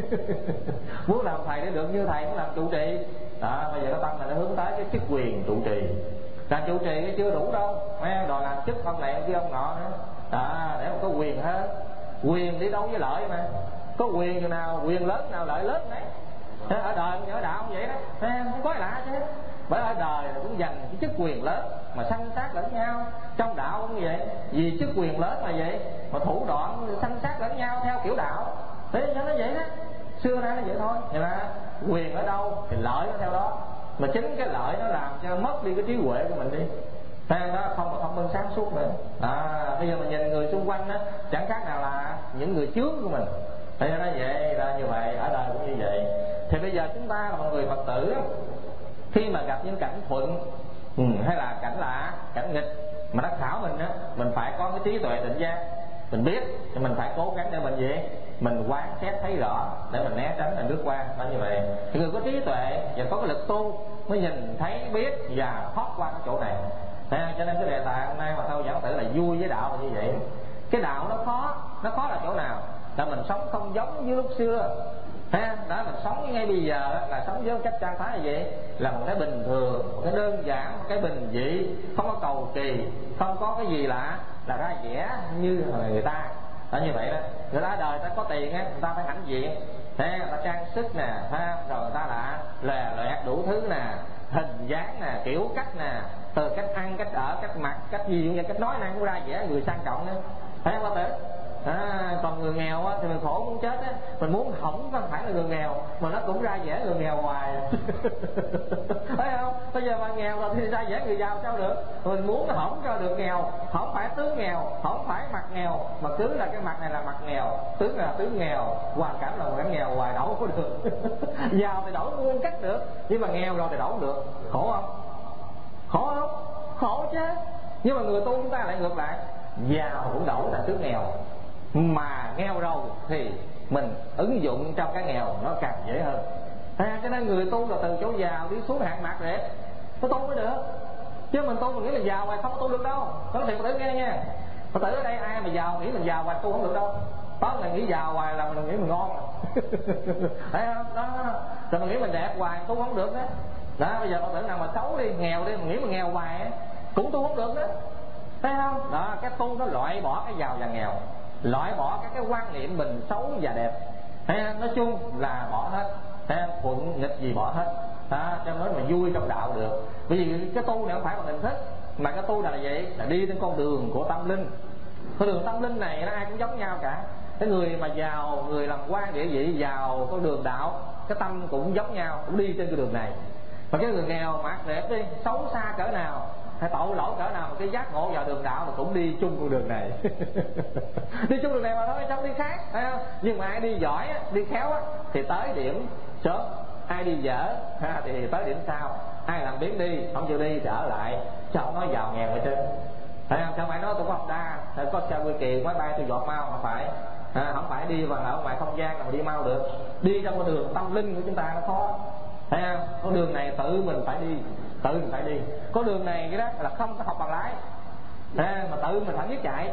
muốn làm thầy để được như thầy, muốn làm trụ trì đó. Bây giờ nó tâm là nó hướng tới cái chức quyền trụ trì. Làm trụ trì cái chưa đủ đâu, đòi làm chức ông này ông kia ông nọ nữa đó, để mà có quyền hơn. Quyền đi đấu với lợi mà, có quyền chừng nào quyền lớn nào lợi lớn đấy. Ở đời ở đạo cũng vậy đó, không có gì lạ chứ. Bởi ở đời cũng dành cái chức quyền lớn mà sanh sát lẫn nhau. Trong đạo cũng vậy, vì chức quyền lớn mà vậy mà thủ đoạn sanh sát lẫn nhau theo kiểu đạo. Thế cho nó vậy đó, xưa nay nó vậy thôi. Vậy là quyền ở đâu thì lợi nó theo đó, mà chính cái lợi nó làm cho mất đi cái trí huệ của mình đi. Thế đó không có thông minh sáng suốt nữa. Bây giờ mình nhìn người xung quanh đó, chẳng khác nào là những người chướng của mình. Thế nó vậy là như vậy, ở đời cũng như vậy. Thì bây giờ chúng ta là một người Phật tử đó, khi mà gặp những cảnh thuận hay là cảnh lạ, cảnh nghịch mà nó khảo mình á, mình phải có cái trí tuệ tỉnh giác. Mình biết thì mình phải cố gắng để mình gì? Mình quán xét thấy rõ để mình né tránh, mình bước qua. Đó như vậy. Thì người có trí tuệ và có cái lực tu mới nhìn thấy biết và thoát qua cái chỗ này. Cho nên cái đề tài hôm nay mà Thâu giảng tử là vui với đạo là như vậy. Cái đạo nó khó là chỗ nào? Là mình sống không giống như lúc xưa. Đó, mình sống ngay bây giờ là sống với cách trạng thái là vậy, là một cái bình thường, một cái đơn giản, một cái bình dị, không có cầu kỳ, không có cái gì lạ là ra vẻ như người ta. Đó như vậy đó. Người ta đời ta có tiền á, người ta phải hãnh diện, người ta trang sức nè, rồi người ta là lè loẹt đủ thứ nè, hình dáng nè, kiểu cách nè, từ cách ăn, cách ở, cách mặc, cách gì cũng vậy, cách nói năng cũng ra vẻ người sang trọng nữa. Thấy không có tử? Còn người nghèo á, thì mình khổ muốn chết á. Mình muốn không phải là người nghèo mà nó cũng ra vẻ người nghèo hoài thấy không? Bây giờ mà nghèo rồi thì ra vẻ người giàu sao được? Mình muốn không cho được nghèo, không phải tướng nghèo, không phải mặt nghèo, mà cứ là cái mặt này là mặt nghèo, tướng là tướng nghèo, hoàn cảnh là hoàn cảnh nghèo hoài, đổ không được giàu thì đổ muôn cách được, nhưng mà nghèo rồi thì đổ không được. Khổ không? Khổ không? Khổ chứ. Nhưng mà người tu chúng ta lại ngược lại, giàu cũng đổ là tướng nghèo, mà nghèo rồi thì mình ứng dụng trong cái nghèo nó càng dễ hơn. Cho nên người tu là từ chỗ giàu đi xuống hạng mạc để có tu mới được. Chứ mình tu mình nghĩ là giàu hoài không có tu được đâu. Có thiệt Phật tử nghe nha. Phật tử ở đây ai mà giàu nghĩ mình giàu hoài tu không được đâu. Đó là nghĩ giàu hoài là mình nghĩ mình ngon thấy không? Đó. Rồi mình nghĩ mình đẹp hoài tu không được đó. Đó, bây giờ Phật tử nào mà xấu đi, nghèo đi, mình nghĩ mình nghèo hoài á, cũng tu không được đó. Thấy không? Đó, cái tu nó loại bỏ cái giàu và nghèo, loại bỏ các cái quan niệm mình xấu và đẹp. Nói chung là bỏ hết, thuận nghịch gì bỏ hết. Cho nên mà vui trong đạo được. Bởi vì cái tu này không phải bằng hình thức, mà cái tu là vậy, là đi trên con đường của tâm linh. Con đường tâm linh này nó ai cũng giống nhau cả. Cái người mà giàu, người làm quan địa vị giàu con đường đạo, cái tâm cũng giống nhau, cũng đi trên cái đường này. Mà cái người nghèo mà đẹp đi, xấu xa cỡ nào, hay tội lỗi cỡ nào mà cái giác ngộ vào đường đạo mà cũng đi chung con đường này đi chung đường này mà thôi, không đi khác, thấy không? Nhưng mà ai đi giỏi đi khéo thì tới điểm sớm, ai đi dở thì tới điểm sau. Ai làm biến đi, không chịu đi thì ở lại, chứ không nói giàu nghèo hết trơn. Thấy không? Không phải nói tôi có học đa, có xe quy kỳ máy bay tôi dọt mau, không phải. Không phải đi vào ở ngoài không gian mà đi mau được. Đi trong con đường tâm linh của chúng ta nó khó. Thấy không? Con đường này tự mình phải đi, tự mình phải đi. Con đường này cái đó là không có học bằng lái, mà tự mình phải biết chạy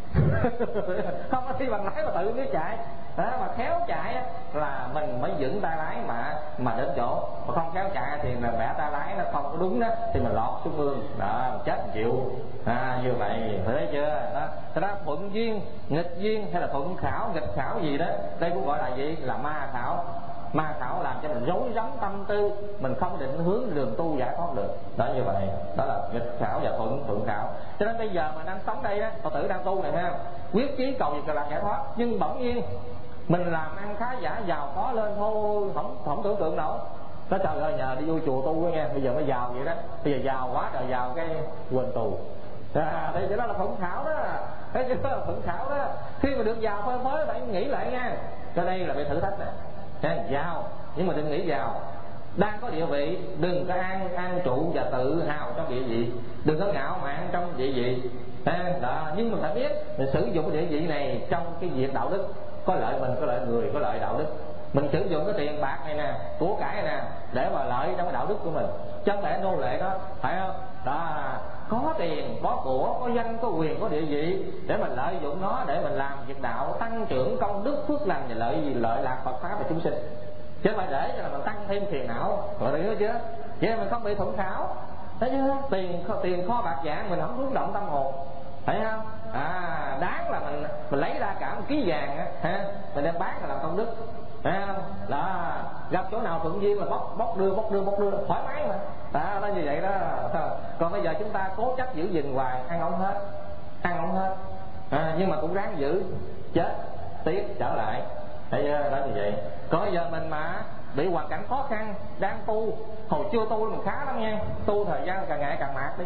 không có thi bằng lái mà tự biết chạy. Mà khéo chạy là mình mới vững tay lái mà đến chỗ. Mà không khéo chạy thì là bẻ tay lái nó không có đúng đó, thì mình lọt xuống mương đó, mình chết mình chịu. Như vậy thấy chưa đó. Thế đó, thuận duyên nghịch duyên hay là thuận khảo nghịch khảo gì đó, đây cũng gọi là gì? Là ma khảo. Ma khảo làm cho mình rối rắm tâm tư, mình không định hướng đường tu giải thoát được. Đó như vậy, đó là nghịch khảo và thuận khảo. Cho nên bây giờ mà đang sống đây đó, Phật tử đang tu này ha, quyết chí cầu gì cần làm giải thoát, nhưng bỗng nhiên mình làm ăn khá giả giàu có lên thôi, không tưởng tượng nổi. Nó trời ơi, nhờ đi vô chùa tu đó nghe, bây giờ mới giàu vậy đó. Bây giờ giàu quá trời giàu cái quên tù. Đây đó là thuận khảo đó. Thấy chưa? Thuận khảo đó. Khi mà được giàu phơi phới bạn nghĩ lại nha. Cho đây là bị thử thách này. Giàu nhưng mà đừng nghĩ giàu đang có địa vị, đừng có an trụ và tự hào trong địa vị, đừng có ngạo mạn trong địa vị đó. Nhưng mình phải biết mình sử dụng cái địa vị này trong cái việc đạo đức, có lợi mình, có lợi người, có lợi đạo đức. Mình sử dụng cái tiền bạc này nè, của cải này nè, để mà lợi trong cái đạo đức của mình. chứ không phải nô lệ đó, phải không? Đó, có tiền, có của, có danh, có quyền, có địa vị để mình lợi dụng nó để mình làm việc đạo, tăng trưởng công đức phước lành và lợi lạc Phật pháp và chúng sinh, chứ không phải để cho là mình tăng thêm phiền não. Rồi hiểu chưa? Vậy là mình không bị thuận khảo, thấy chưa? Tiền kho bạc vàng mình không rung động tâm hồn, thấy không? Đáng là mình lấy ra cả một ký vàng á, mình đem bán là làm công đức, thấy không? Đó, gặp chỗ nào thuận duyên là bóc đưa thoải mái mà. Nó như vậy đó. Còn bây giờ chúng ta cố chấp giữ gìn hoài, ăn không hết, nhưng mà cũng ráng giữ, chết tiếc trở lại, thấy chưa? Đó như vậy. Còn bây giờ mình mà bị hoàn cảnh khó khăn, đang tu, hồi chưa tu mình khá lắm nha, tu thời gian càng ngày càng mạt đi.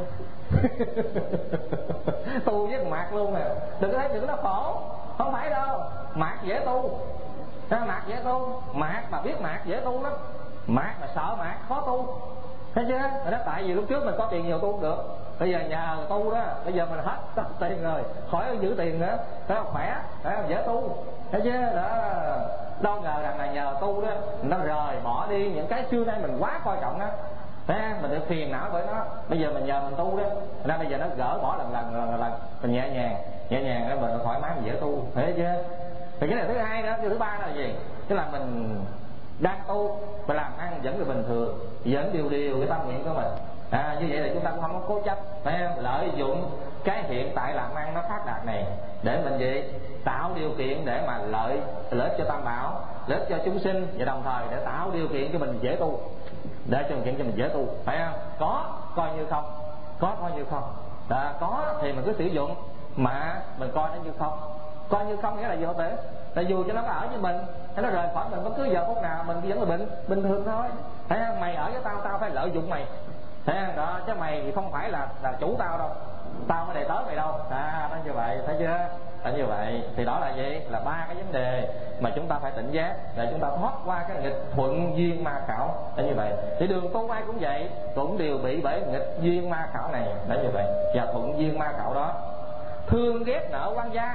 Tu với mạt luôn nè, đừng có thấy đừng có khổ, không phải đâu, mạt dễ tu, mạt dễ tu, mạt mà biết mạt dễ tu lắm, mạt mà sợ mạt khó tu, thấy chưa? Đó, tại vì lúc trước mình có tiền nhiều tu không được, bây giờ nhờ tu đó, bây giờ mình hết tiền rồi, khỏi giữ tiền nữa, phải không? Khỏe, phải không? Dễ tu, thấy chưa? Đó, đâu ngờ rằng là nhờ tu đó nó rời bỏ đi những cái xưa nay mình quá coi trọng đó, mình được phiền não bởi nó. Bây giờ mình nhờ mình tu đó, nên bây giờ nó gỡ bỏ lần mình nhẹ nhàng đó, mình thoải mái, mình dễ tu, thấy chưa? Thì cái này thứ hai đó. Cái thứ ba là gì? Tức là mình đang tu, mình làm ăn vẫn là bình thường, vẫn điều cái tâm nguyện của mình. Như vậy là chúng ta cũng không có cố chấp, phải không? Lợi dụng cái hiện tại làm ăn nó phát đạt này để mình gì? Tạo điều kiện để mà lợi ích cho tam bảo, lợi ích cho chúng sinh, và đồng thời để tạo điều kiện cho mình dễ tu, để cho mình dễ tu, phải không? Có coi như không, coi như không. Có thì mình cứ sử dụng, mà mình coi nó như không. Coi như không nghĩa là gì hả Tử? Tại dù cho nó có ở với mình hay nó rời khỏi mình bất cứ giờ phút nào, mình vẫn là bình thường thôi, thấy không? Mày ở với tao phải lợi dụng mày, thấy không? Đó, chứ mày thì không phải là chủ tao đâu, tao mới đầy tớ mày đâu. Nó như vậy, thấy chưa? Là như vậy. Thì đó là gì? Là ba cái vấn đề mà chúng ta phải tỉnh giác để chúng ta thoát qua cái nghịch thuận duyên ma khảo. Là như vậy. Thì đường tu ai cũng vậy, cũng đều bị bởi nghịch duyên ma khảo này. Là như vậy. Và thuận duyên ma khảo đó, thương ghét nợ quan gia.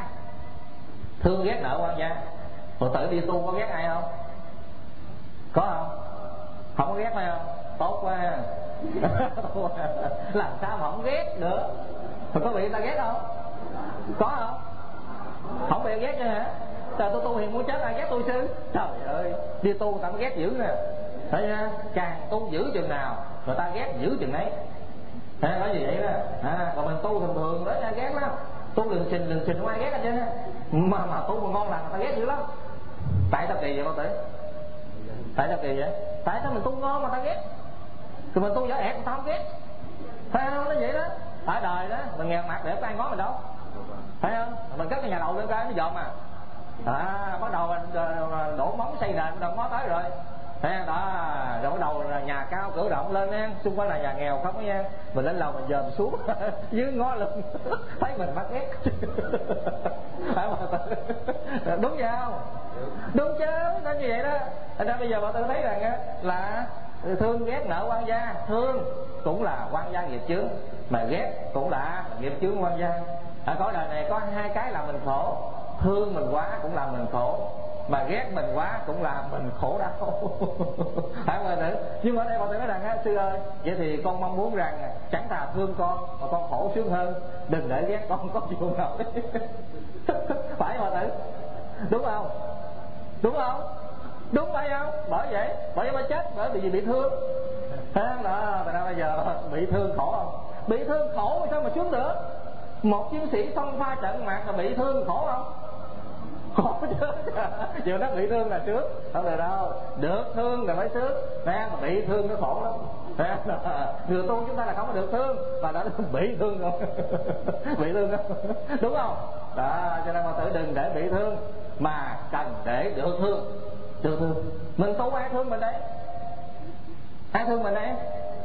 Phật tử đi tu có ghét ai không? Có không? Không có ghét phải không? Tốt quá. Làm sao mà không ghét được? Rồi có bị người ta ghét không? Có không? Không bị ghét nữa hả? Trời, tôi tu hiền muốn chết ai ghét tôi sư? Trời ơi, đi tu người ta mới ghét dữ nè. Thấy chưa? Càng tu dữ chừng nào người ta ghét dữ chừng ấy. Nói gì vậy đó. Còn mình tu thường đó ai ghét lắm. Tu lừng xình không ai ghét hết chứ. Mà tu mà ngon lành người ta ghét dữ lắm. Tại sao kỳ vậy con Tử? Tại sao kỳ vậy? Tại sao mình tu ngon mà ta ghét? Thì mình tu dở ẹt người ta không ghét. Phải không? Nó vậy đó. Ở đời đó mình nghèo mặt để có ai ngó mình đâu, phải không? Mình cất cái nhà lầu lên cái nó dòm bắt đầu đổ móng xây nền đâu ngó tới rồi, thấy không? Đó, rồi bắt đầu là nhà cao cửa rộng lên nha, xung quanh là nhà nghèo không có nha, mình lên lầu mình dòm xuống dưới ngó lưng thấy mình bắt ghét. Phải không? Đúng vậy không? Đúng chứ, nó như vậy đó. Thành ra bây giờ bà tôi thấy rằng là thương ghét nợ quan gia. Thương cũng là quan gia nghiệp chướng, mà ghét cũng là nghiệp chướng quan gia. Ở cõi đời này có hai cái làm mình khổ. Thương mình quá cũng làm mình khổ, mà ghét mình quá cũng làm mình khổ đau. Phải không Tử? Nhưng mà ở đây bà tôi nói rằng sư ơi, vậy thì con mong muốn rằng chẳng thà thương con mà con khổ sướng hơn, đừng để ghét con có chịu nổi. Phải không Tử? Đúng không? Đúng phải không? Bởi vậy mới chết, bởi vì bị thương. Đó, tại sao bây giờ bị thương khổ không? Bị thương khổ mà sao mà sướng được? Một chiến sĩ xông pha trận mạc mà bị thương khổ không? Khổ chứ. Giờ nó bị thương là sướng, không được đâu. Được thương là phải sướng, mà bị thương nó khổ lắm. Người tu chúng ta là không có được thương, mà đã bị thương không? Bị thương không? Đúng không? Đó, cho nên mà tự đừng để bị thương, mà cần để được thương. Được thương. Mình tu ai thương mình đấy? Ai thương mình đấy?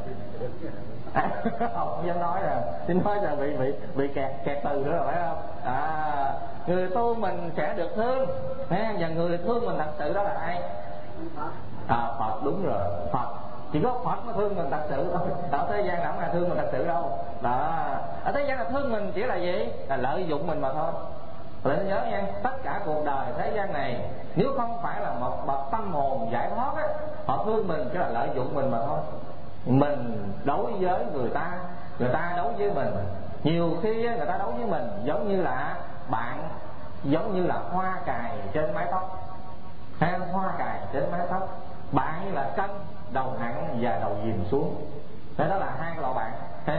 Không dám nói rồi, xin nói là bị kẹt từ nữa rồi, phải không? Người tu mình sẽ được thương, và người thương mình thật sự đó là ai? Phật. Đúng rồi, Phật. Chỉ có Phật mới thương mình thật sự thôi. Ở thế gian nào mà thương mình thật sự đâu. Đó. Ở thế gian là thương mình chỉ là gì? Là lợi dụng mình mà thôi. Bạn nhớ nha, tất cả cuộc đời thế gian này nếu không phải là một bậc tâm hồn giải thoát á, họ thương mình chỉ là lợi dụng mình mà thôi. mình đối với người ta đối với mình. Nhiều khi người ta đối với mình giống như là bạn, giống như là hoa cài trên mái tóc, hoa cài trên mái tóc. Bạn như là cân, đầu nặng và đầu dìm xuống. Đó là hai cái loại bạn.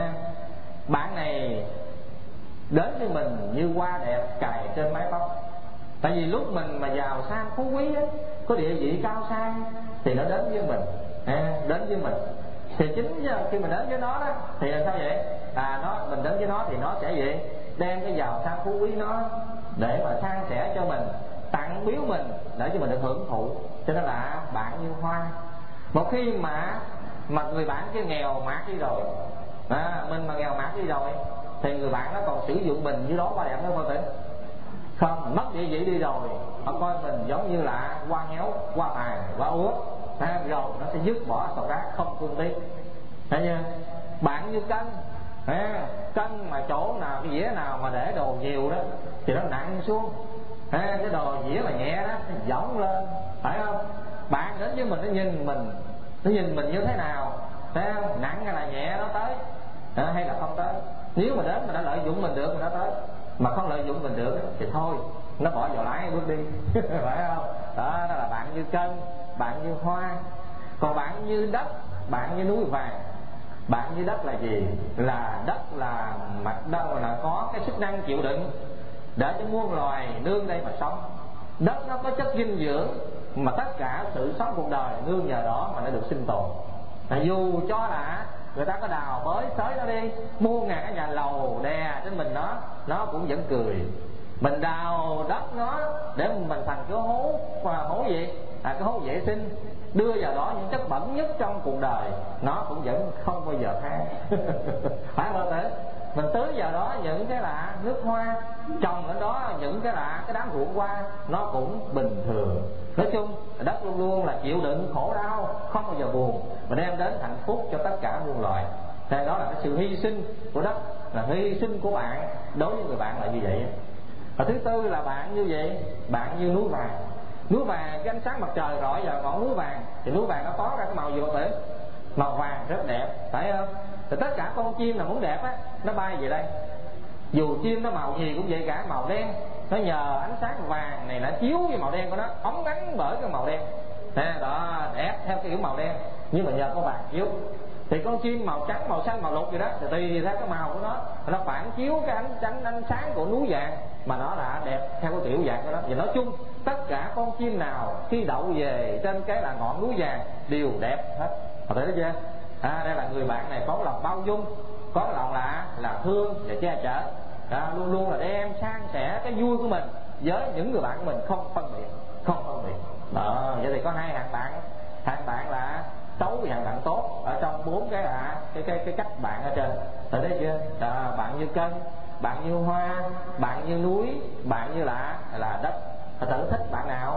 Bạn này đến với mình như hoa đẹp cài trên mái tóc. Tại vì lúc mình mà giàu sang phú quý á, có địa vị cao sang thì nó đến với mình, đến với mình. Thì chính khi mình đến với nó đó thì là sao vậy? Mình đến với nó thì nó sẽ gì? Đem cái giàu sang phú quý nó để mà san sẻ cho mình, tặng biếu mình để cho mình được hưởng thụ. Cho nên là bạn như hoa. Một khi mà người bạn kia nghèo mạt đi rồi, mình mà nghèo mạt đi rồi thì người bạn nó còn sử dụng mình như đó hoa đẹp nữa không? Không, mất địa vị đi rồi, họ coi mình giống như là hoa héo, hoa tàn, hoa úa, rồi nó sẽ dứt bỏ sọt rác, không thương tiếc. Thấy chưa? Bạn như cân, cân mà chỗ nào, cái dĩa nào mà để đồ nhiều đó thì nó nặng xuống, cái đồ dĩa mà nhẹ đó nó dõng lên, phải không? Bạn đến với mình, nó nhìn mình như thế nào, thấy không? Nặng hay là nhẹ nó tới, hay là không tới. Nếu mà đến mà đã lợi dụng mình được mà nó tới, mà không lợi dụng mình được thì thôi, nó bỏ vào lái bước đi. Phải không? Đó là bạn như cân, bạn như hoa. Còn bạn như đất, bạn như núi vàng. Bạn như đất là gì? Là đất là mặt đất, là có cái sức năng chịu đựng để cho muôn loài nương đây mà sống. Đất nó có chất dinh dưỡng mà tất cả sự sống cuộc đời nương nhờ đó mà nó được sinh tồn. Dù cho là người ta có đào bới xới nó đi, muôn ngàn cái nhà lầu đè trên mình nó cũng vẫn cười. Mình đào đất nó để mình thành cái hố, hố gì? Cái hố vệ sinh, đưa vào đó những chất bẩn nhất trong cuộc đời, nó cũng vẫn không bao giờ than. Phải không thế? Mình tưới vào đó những cái là nước hoa, trồng ở đó những cái là cái đám ruộng hoa, nó cũng bình thường. Nói chung đất luôn luôn là chịu đựng khổ đau, không bao giờ buồn, mà đem đến hạnh phúc cho tất cả muôn loài. Thế đó là cái sự hy sinh của đất, là hy sinh của bạn đối với người bạn là như vậy. Và thứ tư là bạn như vậy, bạn như núi vàng. Núi vàng cái ánh sáng mặt trời rọi vào ngọn núi vàng thì núi vàng nó có ra cái màu gì không thể? Màu vàng rất đẹp, phải không? Thì tất cả con chim nào muốn đẹp á, nó bay về đây. Dù chim nó màu gì cũng vậy cả, màu đen, nó nhờ ánh sáng vàng này nó chiếu cái màu đen của nó, óng ánh bởi cái màu đen. Đó, đẹp theo cái kiểu màu đen, nhưng mà nhờ có vàng chiếu. Thì con chim màu trắng, màu xanh, màu lục gì đó thì tùy theo cái màu của nó phản chiếu cái ánh sáng của núi vàng mà nó là đẹp theo cái kiểu vàng của nó. Và nói chung tất cả con chim nào khi đậu về trên cái là ngọn núi vàng đều đẹp hết. Họ thấy đó chưa? Đây là người bạn này có lòng bao dung, có lòng là thương và che chở, luôn luôn là đem san sẻ cái vui của mình với những người bạn của mình, không phân biệt. Đó, vậy thì có hai hạng bạn là xấu và hạng bạn tốt ở trong bốn cái là cái cách bạn ở trên. Thấy đấy chưa? Bạn như cân, bạn như hoa, bạn như núi, bạn như là đất. Thật sự thích bạn nào?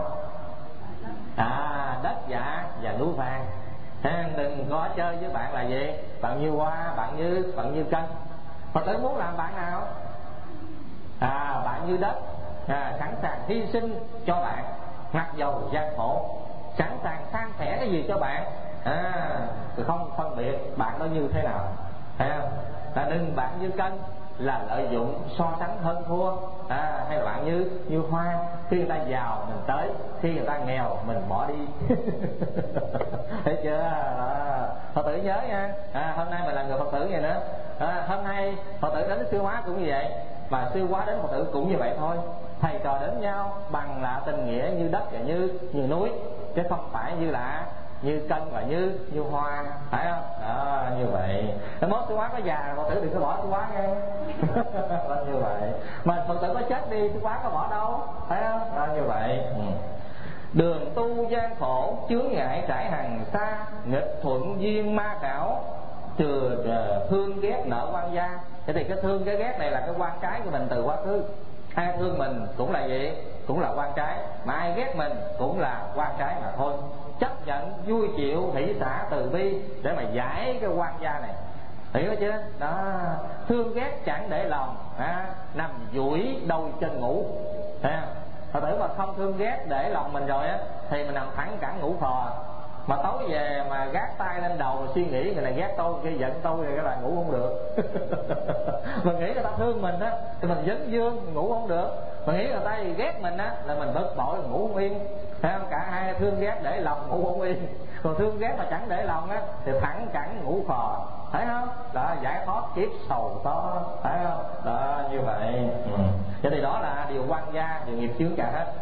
Đất và núi vàng. Đừng có chơi với bạn là gì? Bạn như hoa, bạn như cân. Phật tử muốn làm bạn nào? Bạn như đất, sẵn sàng hy sinh cho bạn, mặc dầu gian khổ, sẵn sàng san sẻ cái gì cho bạn, không phân biệt bạn nó như thế nào. Thấy không? Đừng bạn như cân là lợi dụng, so sánh hơn thua, hay là bạn như hoa, khi người ta giàu mình tới, khi người ta nghèo mình bỏ đi. Thấy chưa? Phật tử nhớ nha, hôm nay mình là người Phật tử này nữa. Hôm nay Phật tử đến sư hóa cũng như vậy, mà sư hóa đến Phật tử cũng như vậy thôi. Thầy trò đến nhau bằng là tình nghĩa như đất và như núi, chứ không phải như cân và như hoa, phải không? Đó, như vậy. Mốt sư hóa có già, Phật tử đừng có bỏ sư hóa nghe. Như vậy. Mà Phật tử có chết đi, sư hóa có bỏ đâu, phải không? Đó, như vậy. Đường tu gian khổ, chướng ngại trải hằng xa, nghịch thuận duyên ma khảo, trừ thương ghét nợ quan gia. Thế thì cái thương cái ghét này là cái quan trái của mình từ quá khứ. Ai thương mình cũng là gì? Cũng là quan trái. Mà ai ghét mình cũng là quan trái mà thôi. Chấp nhận, vui chịu, hỷ xả, từ bi để mà giải cái quan gia này. Hiểu chưa? Đó. Thương ghét chẳng để lòng, nằm duỗi đôi chân ngủ. Thật tử mà không thương ghét để lòng mình rồi á, thì mình nằm thẳng cẳng ngủ phò. Mà tối về mà gác tay lên đầu mà suy nghĩ người này ghét tôi, kia giận tôi thì cái là ngủ không được. Mình nghĩ người ta thương mình á thì mình vấn vương ngủ không được. Mình nghĩ người ta ghét mình á là mình bực bội ngủ không yên. Thấy không? Cả hai thương ghét để lòng ngủ không yên. Còn thương ghét mà chẳng để lòng á thì thẳng cẳng ngủ khò. Thấy không? Đó, giải thoát kiếp sầu to. Thấy không? Đó, như vậy. Vậy thì đó là điều quan gia, điều nghiệp chướng cả hết.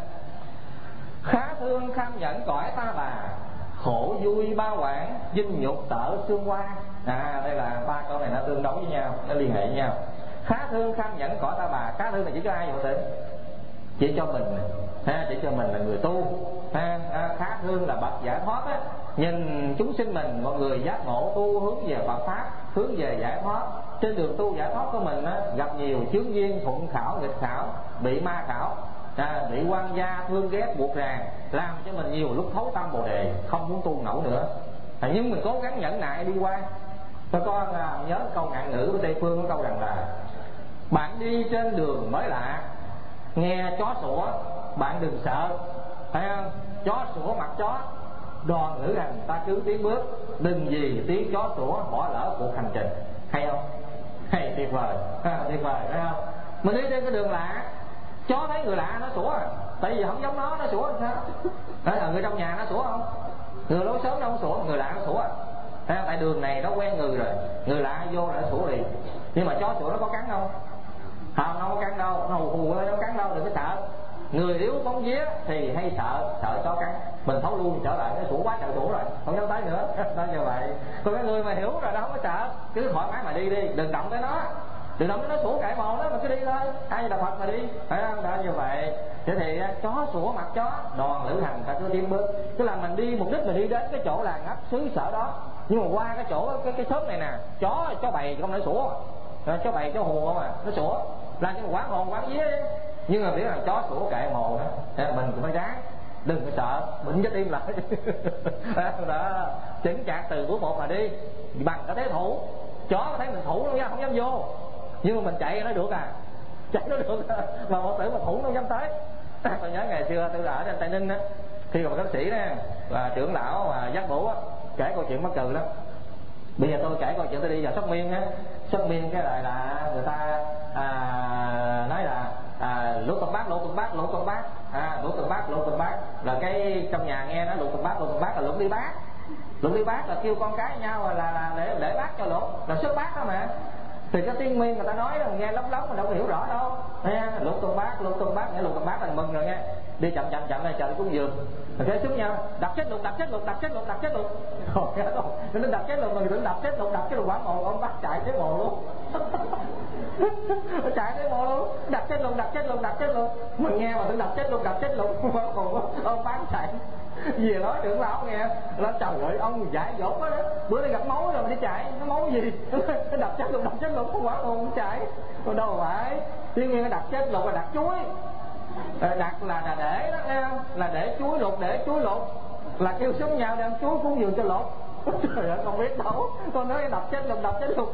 Khá thương kham nhẫn cõi ta bà, khổ vui ba quảng, dinh nhục tở xương hoa. Đây là ba câu này nó tương đối với nhau, nó liên hệ với nhau. Khá thương kham nhẫn cõi ta bà, khá thương là chỉ cho ai vậy? Chỉ cho mình, chỉ cho mình là người tu. Khá thương là bậc giải thoát á. Nhìn chúng sinh mình, mọi người giác ngộ tu hướng về Phật pháp, hướng về giải thoát. Trên đường tu giải thoát của mình á, gặp nhiều chướng duyên, thuận khảo, nghịch khảo, bị ma khảo, bị quan gia thương ghét buộc ràng, làm cho mình nhiều lúc thấu tâm bồ đề, không muốn tu nổi nữa. Nhưng mình cố gắng nhẫn nại đi qua. Các con nhớ câu ngạn ngữ của Tây Phương, có câu rằng là bạn đi trên đường mới lạ, nghe chó sủa bạn đừng sợ. Thấy không? Chó sủa mặt chó, đoàn lữ hành ta cứ tiến bước, đừng vì tiếng chó sủa bỏ lỡ cuộc hành trình. Hay không? Hay, tuyệt vời. Tuyệt vời, thấy không? Mình đi trên cái đường lạ, chó thấy người lạ nó sủa, tại vì không giống nó sủa làm sao? Người trong nhà nó sủa không? Người lối sớm đâu không sủa, người lạ nó sủa. Tại đường này nó quen người rồi, người lạ vô là nó sủa liền. Nhưng mà chó sủa nó có cắn không? Không, nó không có cắn đâu, nó hù hù nó cắn đâu, đừng có sợ. Người yếu bóng vía thì hay sợ chó cắn. Mình thấu luôn trở lại, nó sủa quá trời sủa rồi, không dám tới nữa. Đó như vậy. Còn cái người mà hiểu rồi đó không có sợ, cứ thoải mái mà đi đi, đừng động tới nó. Đừng động tới nó sủa cãi bồ đó, mà cứ đi thôi. Ai là Phật mà đi, phải không? Đó như vậy. Thế thì chó sủa mặt chó, đoàn lữ hành ta cứ tiến bước. Tức là mình đi mục đích mình đi đến cái chỗ làng ấp xứ sở đó. Nhưng mà qua cái chỗ cái xóm này nè, chó bầy không nó sủa. Chó bầy chó hùa mà nó sủa, làm cho quán hồn quán vía. Nhưng mà biết là chó sủa kệ mồ đó, mình cũng phải ráng, đừng có sợ, bệnh chết im lại. Đó, chững chạc từ bước một mà đi, bằng cái thế thủ. Chó thấy mình thủ nó không dám vô, nhưng mà mình chạy nó được chạy nó được. Mà một tử mà thủ nó không dám tới. Tôi nhớ ngày xưa tôi ở trên Tây Ninh á, khi mà bác sĩ đó và trưởng lão và giác ngũ á kể câu chuyện mắc cười lắm. Bây giờ tôi kể câu chuyện tôi đi vào Sóc Miên á. Sóc Miên cái lại là người ta nói là lũ tuần bác lũ tuần bác là cái trong nhà nghe nó lũ tuần bác là lũ đi bác là kêu con cái nhau là để bác cho lũ là xuất bác đó mà. Thì cái tiếng Miên người ta nói đó, nghe lóng mình đâu có hiểu rõ đâu. Lũ tuần bác nghe lũ tuần bác là mừng rồi nghe. Đi chậm này chờ cúng dường. Rồi cái xuống nhau đập chết lục. Rồi nó đập chết lục, mình tưởng đập chết lục quán mồ, ông bắt chạy tới mồ luôn. Chạy tới mồ luôn, đập chết lục. Mình nghe mà tưởng đập chết lục, ông bán chạy. Về nói trưởng lão nghe là trời ơi ông dạy dỗ quá đó, bữa nay gặp máu rồi mà đi chạy, nó máu gì? Nó đập chết lục không quả hồn chạy. Còn đâu phải, tuy nhiên nó đập chết lục là đặt chuối. Đặt là để đó nghe không? Là để chuối lục là kêu xuống nhau đem chuối cúng dường cho lục. Trời ơi không biết đâu, con nói đập chết lục.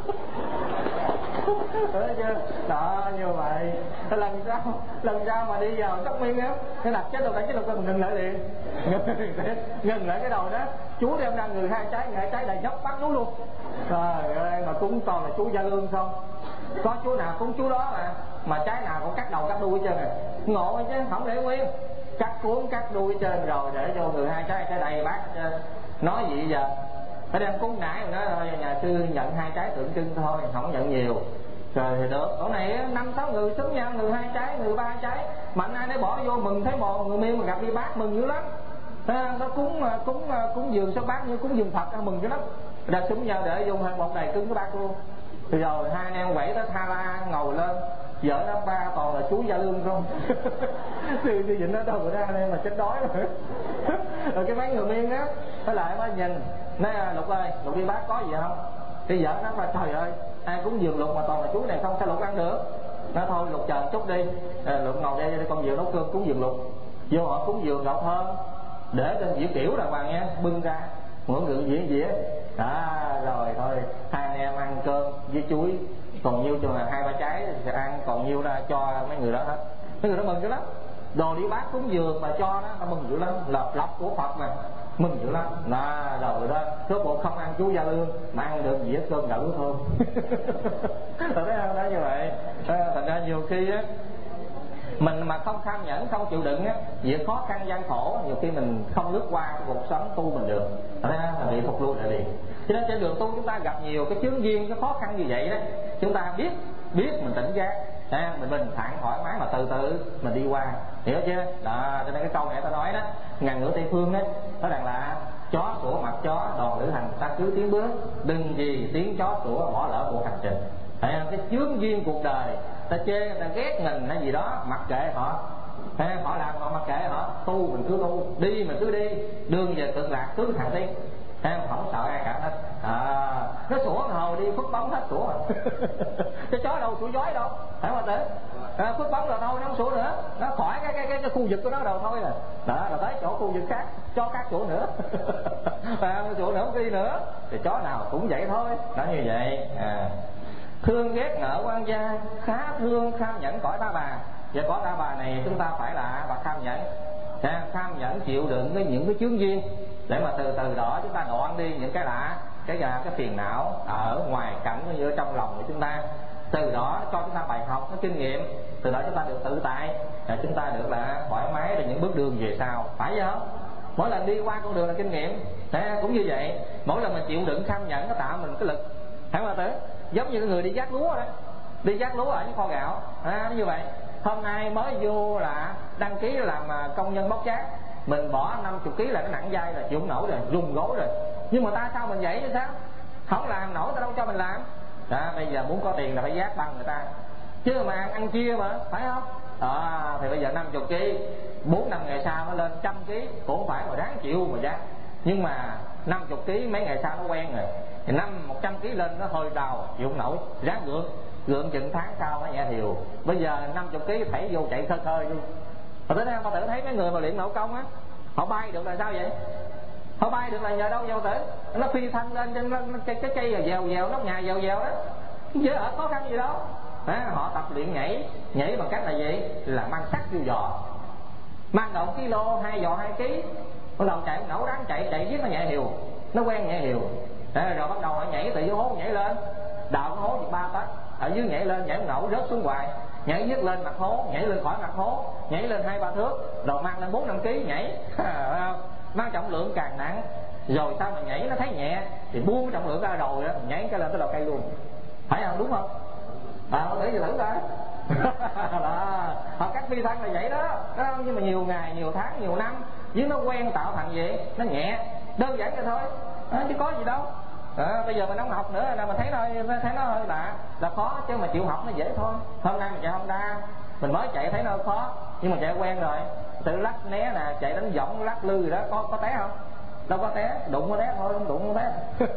Thấy chưa? Đó như vậy. Lần sau mà đi vào Sóc Miên á, cái đập chết lục mình ngừng lại liền. Ngừng lại cái đầu đó. Chú đem ra người hai trái đầy dốc bắt chú luôn. Trời ơi mà cúng toàn là chú Gia Lương không. Có chú nào cúng chú đó mà trái nào cũng cắt đầu cắt đuôi hết trơn rồi. Ngộ chứ không để nguyên. Cắt cuốn cắt đuôi hết trơn rồi để cho người hai trái đầy bát hết trơn. Nói gì giờ? Phải đem cúng nãy rồi nói thôi nhà sư nhận 2 trái tượng trưng thôi, không nhận nhiều. Rồi thì được, chỗ này 5-6 người xúm nhau, người 2 trái, người 3 trái. Mạnh ai để bỏ vô mừng thấy mồ, người Miên mà gặp đi bác mừng dữ lắm. Nó cúng dường số bác như cúng dường Phật mừng dữ lắm. Đã xúm nhau để vô một đầy cứng cái bác luôn. Thì rồi hai anh em quẩy tới tha la ngồi lên, vợ nó ba toàn là chú Gia Lương không. Sư Vịnh nó đâu ra đây mà chết đói rồi. Rồi cái mấy người Miên á, phải lại mới nhìn, nói Lục ơi, Lục đi bác có gì không? Thì vợ nó mà trời ơi, ai cũng dường Lục mà toàn là chú này không, sao Lục ăn được? Nó thôi Lục chờ chút đi, Lục ngồi đây con dường nấu cơm cúng dường Lục. Vô họ cúng dường gạo thơm, để trên dĩa kiểu đàng hoàng nha, bưng ra, mỗi người dĩa. Rồi thôi, hai anh em ăn cơm với chuối, còn nhiêu cho là 2-3 trái thì ăn, còn nhiêu ra cho mấy người đó hết. Mấy người đó mừng dữ lắm. Đồ đi bác cúng dường mà cho đó, nó mừng dữ lắm, lộc của Phật mà. mừng dữ lắm. Rồi đó rốt cuộc không ăn chú Gia Lương mà ăn được dĩa cơm gạo lúa thơm. Rồi thấy không? Đó như vậy. Thành ra nhiều khi á, mình mà không kham nhẫn, không chịu đựng á, việc khó khăn gian khổ nhiều khi mình không lướt qua cái cuộc sống tu mình được, là bị thụt lui lại liền. Cho nên trên đường tu chúng ta gặp nhiều cái chướng duyên, cái khó khăn như vậy đó, chúng ta biết mình tỉnh giác, mình bình thản thoải mái mà từ từ mình đi qua, hiểu chưa? Đó, cho nên cái câu này ta nói đó, ngàn ngửa Tây Phương đó, nói rằng là chó sủa mặt chó, đoàn lữ hành ta cứ tiến bước, đừng vì tiếng chó sủa bỏ lỡ cuộc hành trình. Cái chướng duyên cuộc đời, ta chê người ta ghét mình hay gì đó, mặc kệ họ, họ làm họ mặc kệ họ, tu mình cứ tu, đi mình cứ đi, đường về cực lạc cứ thẳng tiến, không sợ ai cả hết. Nó sủa hồi đi phước bóng hết sủa. Cái chó đâu sủa giói đâu, phải không tử? Phước bóng rồi thôi nó không sủa nữa, nó khỏi cái khu vực của nó đầu thôi rồi. Đó, rồi tới chỗ khu vực khác cho khác sủa nữa. Sủa nữa không đi nữa, thì chó nào cũng vậy thôi. Đó như vậy. Thương ghét nợ quan gia, khá thương kham nhẫn cõi ta bà. Và cõi ta bà này chúng ta phải là kham nhẫn, kham nhẫn chịu đựng với những cái chướng duyên, để mà từ từ đó chúng ta đoạn đi những cái lạ, cái phiền não ở ngoài cảnh như ở trong lòng của chúng ta. Từ đó cho chúng ta bài học, nó kinh nghiệm, từ đó chúng ta được tự tại, chúng ta được là thoải mái về những bước đường về sau, phải không? Mỗi lần đi qua con đường là kinh nghiệm. Cũng như vậy, mỗi lần mình chịu đựng kham nhẫn nó tạo mình cái lực, phải không tử? Giống như cái người đi vác lúa đó, đi vác lúa ở những kho gạo, nó như vậy. Hôm nay mới vô là đăng ký làm công nhân bốc vác, mình bỏ 50 kg là nó nặng dai rồi, chịu không nổi rồi, rung gối rồi. Nhưng mà ta sao mình vậy chứ sao? Không làm nổi ta đâu cho mình làm. Bây giờ muốn có tiền là phải vác bằng người ta, chứ mà ăn chia mà, phải không? Thì bây giờ 50 kg, 4-5 ngày sau nó lên 100 kg cũng phải mà ráng chịu mà vác. Nhưng mà 50 kg mấy ngày sau nó quen rồi, thì 100 kg lên nó hơi đau, chịu không nổi, ráng gượng chừng tháng sau nó nhẹ thiều. Bây giờ 50 kg thảy vô chạy khơi khơi luôn. Rồi tới đây ta tự thấy mấy người mà luyện nội công á, họ bay được là sao vậy? Họ bay được là nhờ đâu vô tử? Nó phi thân lên trên cái cây rồi dèo nóc nhà dèo đó, chứ ở khó khăn gì đâu. Họ tập luyện nhảy bằng cách là gì? Là mang sắt vô giò, mang động kilo 2 giò 2 kg, bắt đầu chạy nổ ráng chạy giết nó nhẹ hiều, nó quen nhẹ hiều. Rồi bắt đầu họ nhảy từ dưới hố nhảy lên, đào cái hố 3 tấc, ở dưới nhảy lên nhảy nổ rớt xuống hoài, nhảy dứt lên mặt hố, nhảy lên khỏi mặt hố, nhảy lên 2-3 thước, rồi mang lên 4-5 kg nhảy. Mang trọng lượng càng nặng, rồi sao mà nhảy nó thấy nhẹ thì buông trọng lượng ra rồi đó, nhảy cái lên tới đầu cây luôn, phải không? Đúng không? Để cho thử coi. Đó, họ cắt phi thân là vậy đó, nhưng mà nhiều ngày, nhiều tháng, nhiều năm với nó quen tạo thành vậy, nó nhẹ, đơn giản vậy thôi, chứ có gì đâu. Bây giờ mình không học nữa là mình thấy nó hơi là khó, chứ mà chịu học nó dễ thôi. Hôm nay mình chạy Honda, mình mới chạy thấy nó khó, nhưng mà chạy quen rồi, tự lắc né nè, chạy đánh võng lắc lư gì đó, có té không? Đâu có té, đụng có té thôi, không đụng không té.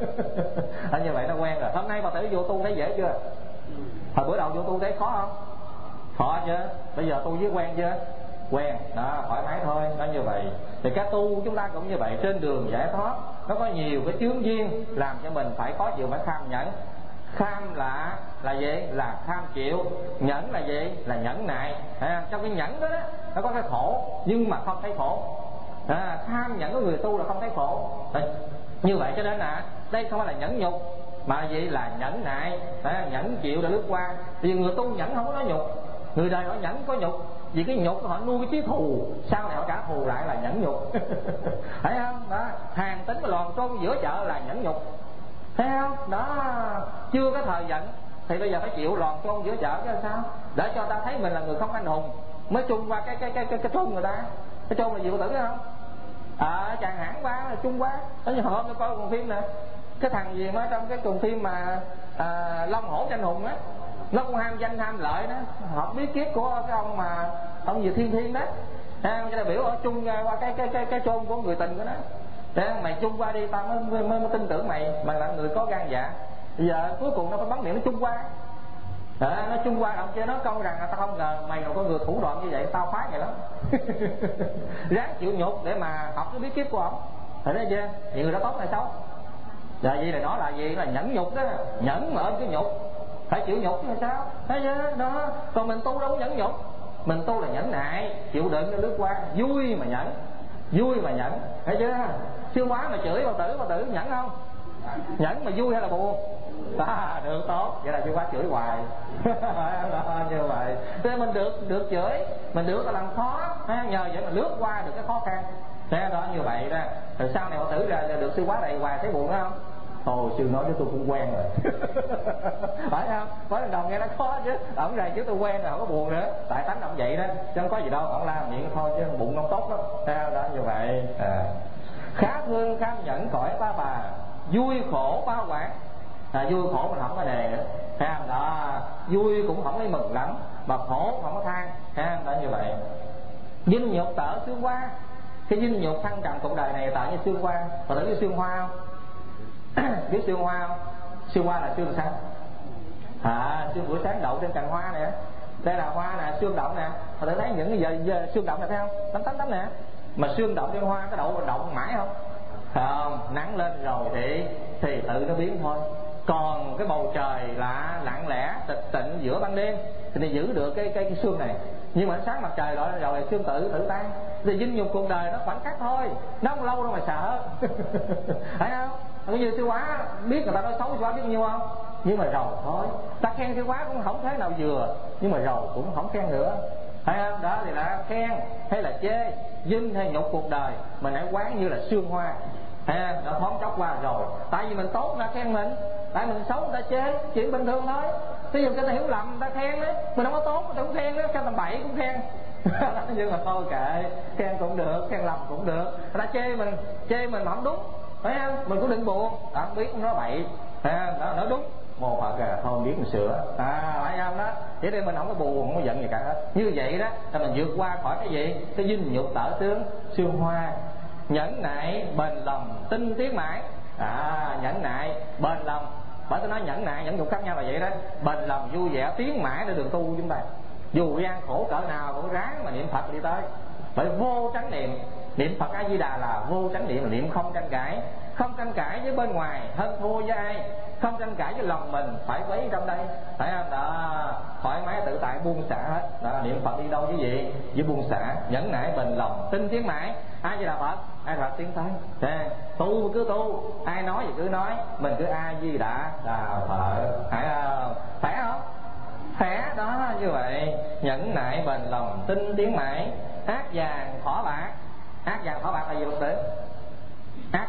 Như vậy nó quen rồi. Hôm nay bà tử vô tu thấy dễ chưa? Hồi bữa đầu vô tu thấy khó không? Khó chứ. Bây giờ tu với quen chưa? Quen, đó, thoải mái thôi. Nó như vậy. Thì cái tu chúng ta cũng như vậy. Trên đường giải thoát nó có nhiều cái chướng duyên làm cho mình phải khó chịu, phải kham nhẫn. Kham là gì? Là kham chịu. Nhẫn là gì? Là nhẫn nại. Trong cái nhẫn đó, nó có cái khổ nhưng mà không thấy khổ. Kham nhẫn của người tu là không thấy khổ. Như vậy cho nên là đây không phải là nhẫn nhục, mà gì? Là nhẫn nại. Nhẫn chịu để lướt qua. Vì người tu nhẫn không có nói nhục, người đời họ nhẫn có nhục, vì cái nhục họ nuôi cái chí thù, sau này họ trả thù lại là nhẫn nhục. Thấy không? Đó, hàng tính mà lòn tôn giữa chợ là nhẫn nhục, thấy không? Đó, chưa có thời giận thì bây giờ phải chịu lòn tôn giữa chợ chứ sao? Để cho ta thấy mình là người không anh hùng mới chung qua cái chôn người ta. Cái chôn là gì, có tưởng không? Chàng hãng quá, chung quá. Đó như hôm tôi coi một phim nè, cái thằng gì mới trong cái tuần phim mà Long Hổ Tranh Hùng á, nó cũng ham danh ham lợi đó, học bí kíp của cái ông gì Thiên đó, cho đại biểu ở chung qua cái chôn của người tình của nó. Để mày chung qua đi, tao mới tin tưởng mày là người có gan dạ. Bây giờ cuối cùng nó phải bắn miệng nó chung qua. Nó chung qua, ông kia nói câu rằng là tao không ngờ mày là con người thủ đoạn như vậy, tao khoái mày lắm. Ráng chịu nhục để mà học cái bí kíp của ông, thấy đấy chưa? Những người đó tốt hay xấu? Là gì? Là nó là gì? Là nhẫn nhục đó, nhẫn mà ơn cái nhục, phải chịu nhục là sao? Thấy chưa? Đó. Còn mình tu đâu có nhẫn nhục, mình tu là nhẫn nại, chịu đựng nó lướt qua, vui mà nhẫn, thấy chưa? Siêu hóa mà chửi bao tử nhẫn không? Nhẫn mà vui hay là buồn? Được, tốt. Vậy là siêu hóa chửi hoài. Như vậy thế mình được chửi, mình được làm khó, nhờ vậy mà lướt qua được cái khó khăn. Thế đó, như vậy đó. Rồi sau này bao tử ra được siêu hóa đầy hoài thấy buồn không? Ồ, sư nói với tôi cũng quen rồi. Phải không? Có lần đầu nghe nó khó chứ, ổng rầy chứ tôi quen rồi, không có buồn nữa. Tại tánh ông vậy đó, chứ không có gì đâu, ổng la miệng thôi chứ bụng không tốt lắm. Thế đó, như vậy. Khá thương kham nhẫn cõi ba bà, vui khổ bao quản. Vui khổ mình không có đề nữa. Thấy không? Đó, vui cũng không lấy mừng lắm, mà khổ không có than. Thấy không? Đó, như vậy. Dinh nhục tở xương hoa. Cái dinh nhục thăng trầm cuộc đời này tở như xương hoa. Có tưởng như xương hoa không? Biết xương hoa không? Xương hoa là xương sao? Xương buổi sáng đậu trên cành hoa nè. Đây là hoa nè, xương động nè. Họ thấy những giờ xương động này thấy không? Tắm nè. Mà xương động trên hoa có động mãi không? Không, nắng lên rồi thì tự nó biến thôi. Còn cái bầu trời là lặng lẽ tịch tịnh giữa ban đêm thì giữ được cái xương này. Nhưng mà ánh sáng mặt trời rồi xương tự tan. Thì dinh nhục cuộc đời nó khoảnh khắc thôi, nó không lâu đâu mà sợ. Thấy không? Cũng như siêu hóa, biết người ta nói xấu siêu hóa biết nhiêu không? Nhưng mà rồi thôi, ta khen siêu hóa cũng không thế nào vừa, nhưng mà rồi cũng không khen nữa. Thấy không? Đó thì là khen hay là chê, dinh hay nhục cuộc đời, mình hãy quán như là sương hoa. Nó thoáng chốc qua rồi. Tại vì mình tốt người ta khen mình, tại mình xấu người ta chê, chuyện bình thường thôi. Ví dụ người ta hiểu lầm người ta khen đấy, mình không có tốt người ta cũng khen đó, khen tầm bậy cũng khen. Nhưng mà thôi kệ, khen cũng được, khen lầm cũng được. Người ta chê mình mà không đúng, phải không? Mình cũng đừng buồn, không biết nó bậy, đó nói đúng. Mô Phật thôi biết mình sửa, phải không đó? Vậy thì mình không có buồn, không có giận gì cả hết. Như vậy đó là mình vượt qua khỏi cái gì? Cái dinh nhục tở tướng xương hoa. Nhẫn nại bền lòng tinh tiến mãi. Nhẫn nại bền lòng. Bởi tôi nói nhẫn nại nhẫn nhục khác nhau là vậy đó. Bền lòng vui vẻ tiến mãi để đường tu của chúng ta. Dù gian khổ cỡ nào cũng ráng mà niệm Phật đi tới. Bởi vô tránh niệm, niệm Phật A Di Đà là vô tránh niệm, là niệm không tranh cãi. Không tranh cãi với bên ngoài, hơn thua với ai, không tranh cãi với lòng mình, phải quấy trong đây, phải không? Đó, thoải mái tự tại buông xả hết. Đó, niệm Phật đi đâu với gì? Với buông xả, nhẫn nại bền lòng, tinh tiến mãi. A Di Đà Phật, ai Phật tiến tới. Tu cứ tu, ai nói gì cứ nói, mình cứ A Di Đà Phật, phải không? Phải không? Khỏe đó, như vậy. Nhẫn nại bền lòng tinh tiến mãi. Ác vàng thỏ bạc. Ác vàng thỏ bạc là gì Phật tử? Ác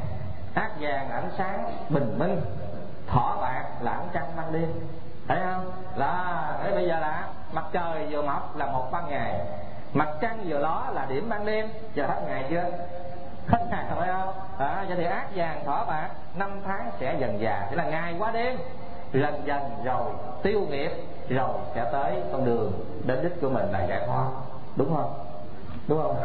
vàng là ánh sáng bình minh, thỏ bạc là ánh trăng ban đêm. Thấy không? Là đấy, bây giờ là mặt trời vừa mọc là một ban ngày, mặt trăng vừa ló là điểm ban đêm. Giờ hết ngày chưa? Hết ngày phải không? Vậy thì ác vàng thỏ bạc, năm tháng sẽ dần già. Thế là ngày qua đêm, dần dần rồi tiêu nghiệp, rồi sẽ tới con đường đến đích của mình là giải thoát. Đúng không? Đúng không?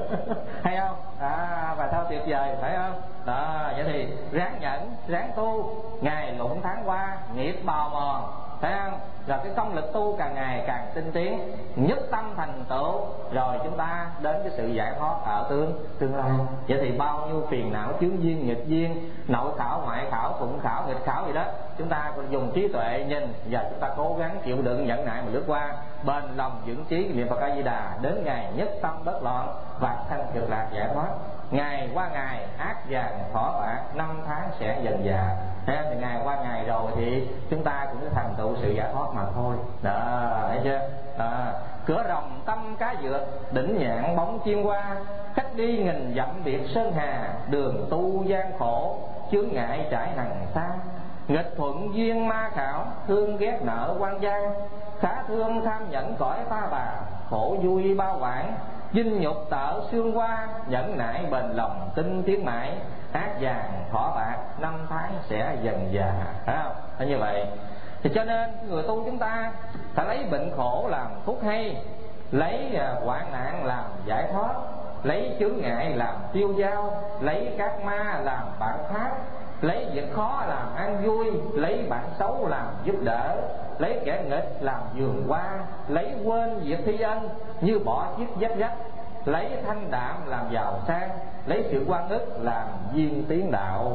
Hay không? Và thao tuyệt vời, phải không? Đó, vậy thì ráng nhẫn, ráng tu, ngày lụng tháng qua, nghiệp bào mòn, phải không? Rồi cái công lực tu càng ngày càng tinh tiến, nhất tâm thành tựu, rồi chúng ta đến cái sự giải thoát ở tương lai. Vậy thì bao nhiêu phiền não, chướng duyên, nghịch duyên, nội khảo, ngoại khảo, phụng khảo, nghịch khảo gì đó, chúng ta còn dùng trí tuệ nhìn và chúng ta cố gắng chịu đựng, nhẫn nại mà lướt qua, bền lòng vững chí niệm Phật A Di Đà, đến ngày nhất tâm bất loạn, vạn sanh cực lạc giải thoát. Ngày qua ngày, ác vàng thỏ bạc, năm tháng sẽ dần già. Thì ngày qua ngày rồi thì chúng ta cũng thành tựu sự giải thoát mà thôi. Đó, thấy chưa? Cửa rồng tâm cá vượt, đỉnh nhạn bóng chim qua, cách đi nghìn dặm biệt sơn hà, đường tu gian khổ, chướng ngại trải hằng xa. Nghịch thuận duyên ma khảo, thương ghét nợ quan gian, khá thương tham nhẫn cõi ta bà, khổ vui bao quản. Dinh nhục tở xương hoa, nhẫn nại bền lòng tinh tiến mãi. Ác vàng thỏ bạc, năm tháng sẽ dần già. Thấy không? Thế như vậy thì cho nên người tu chúng ta phải lấy bệnh khổ làm thuốc hay, lấy hoạn nạn làm giải thoát, lấy chướng ngại làm tiêu dao, lấy các ma làm bạn pháp, lấy việc khó làm ăn vui, lấy bạn xấu làm giúp đỡ, lấy kẻ nghịch làm vườn hoa, lấy quên việc thi ân như bỏ chiếc vách rách, lấy thanh đạm làm giàu sang, lấy sự oan ức làm duyên tiến đạo.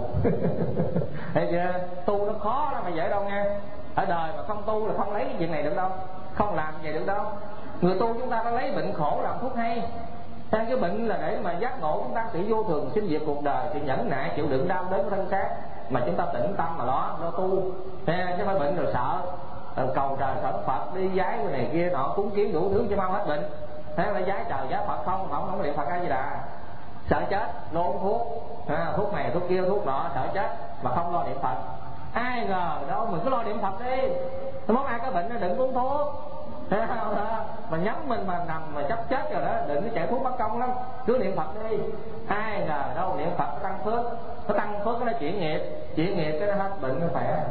Thấy chưa? Tu nó khó lắm mà dễ đâu nha. Ở đời mà không tu là không lấy cái chuyện này được đâu, không làm vậy được đâu. Người tu chúng ta phải lấy bệnh khổ làm thuốc hay, Cái bệnh là để mà giác ngộ chúng ta chỉ vô thường sinh diệt cuộc đời, thì nhẫn nại chịu đựng đau đớn của thân xác, mà chúng ta tĩnh tâm mà lo tu, chứ không phải bệnh rồi sợ cầu trời khẩn Phật, đi giái cái này kia nọ cúng kiến đủ thứ cho mau hết bệnh. Thế là giái trời giái Phật không niệm Phật A Di Đà, sợ chết lo uống thuốc, thuốc này thuốc kia thuốc nọ, sợ chết mà không lo niệm Phật. Ai ngờ đâu mình cứ lo niệm Phật đi, mốt ai có bệnh nó đừng uống thuốc, thấy không? Mà nhắm mình mà nằm mà sắp chết rồi đó, đừng có chạy thuốc mất công lắm, cứ niệm Phật đi. Ai ngờ đâu niệm Phật nó tăng phước, nó tăng phước nó chuyển nghiệp cái nó hết bệnh nó khỏe.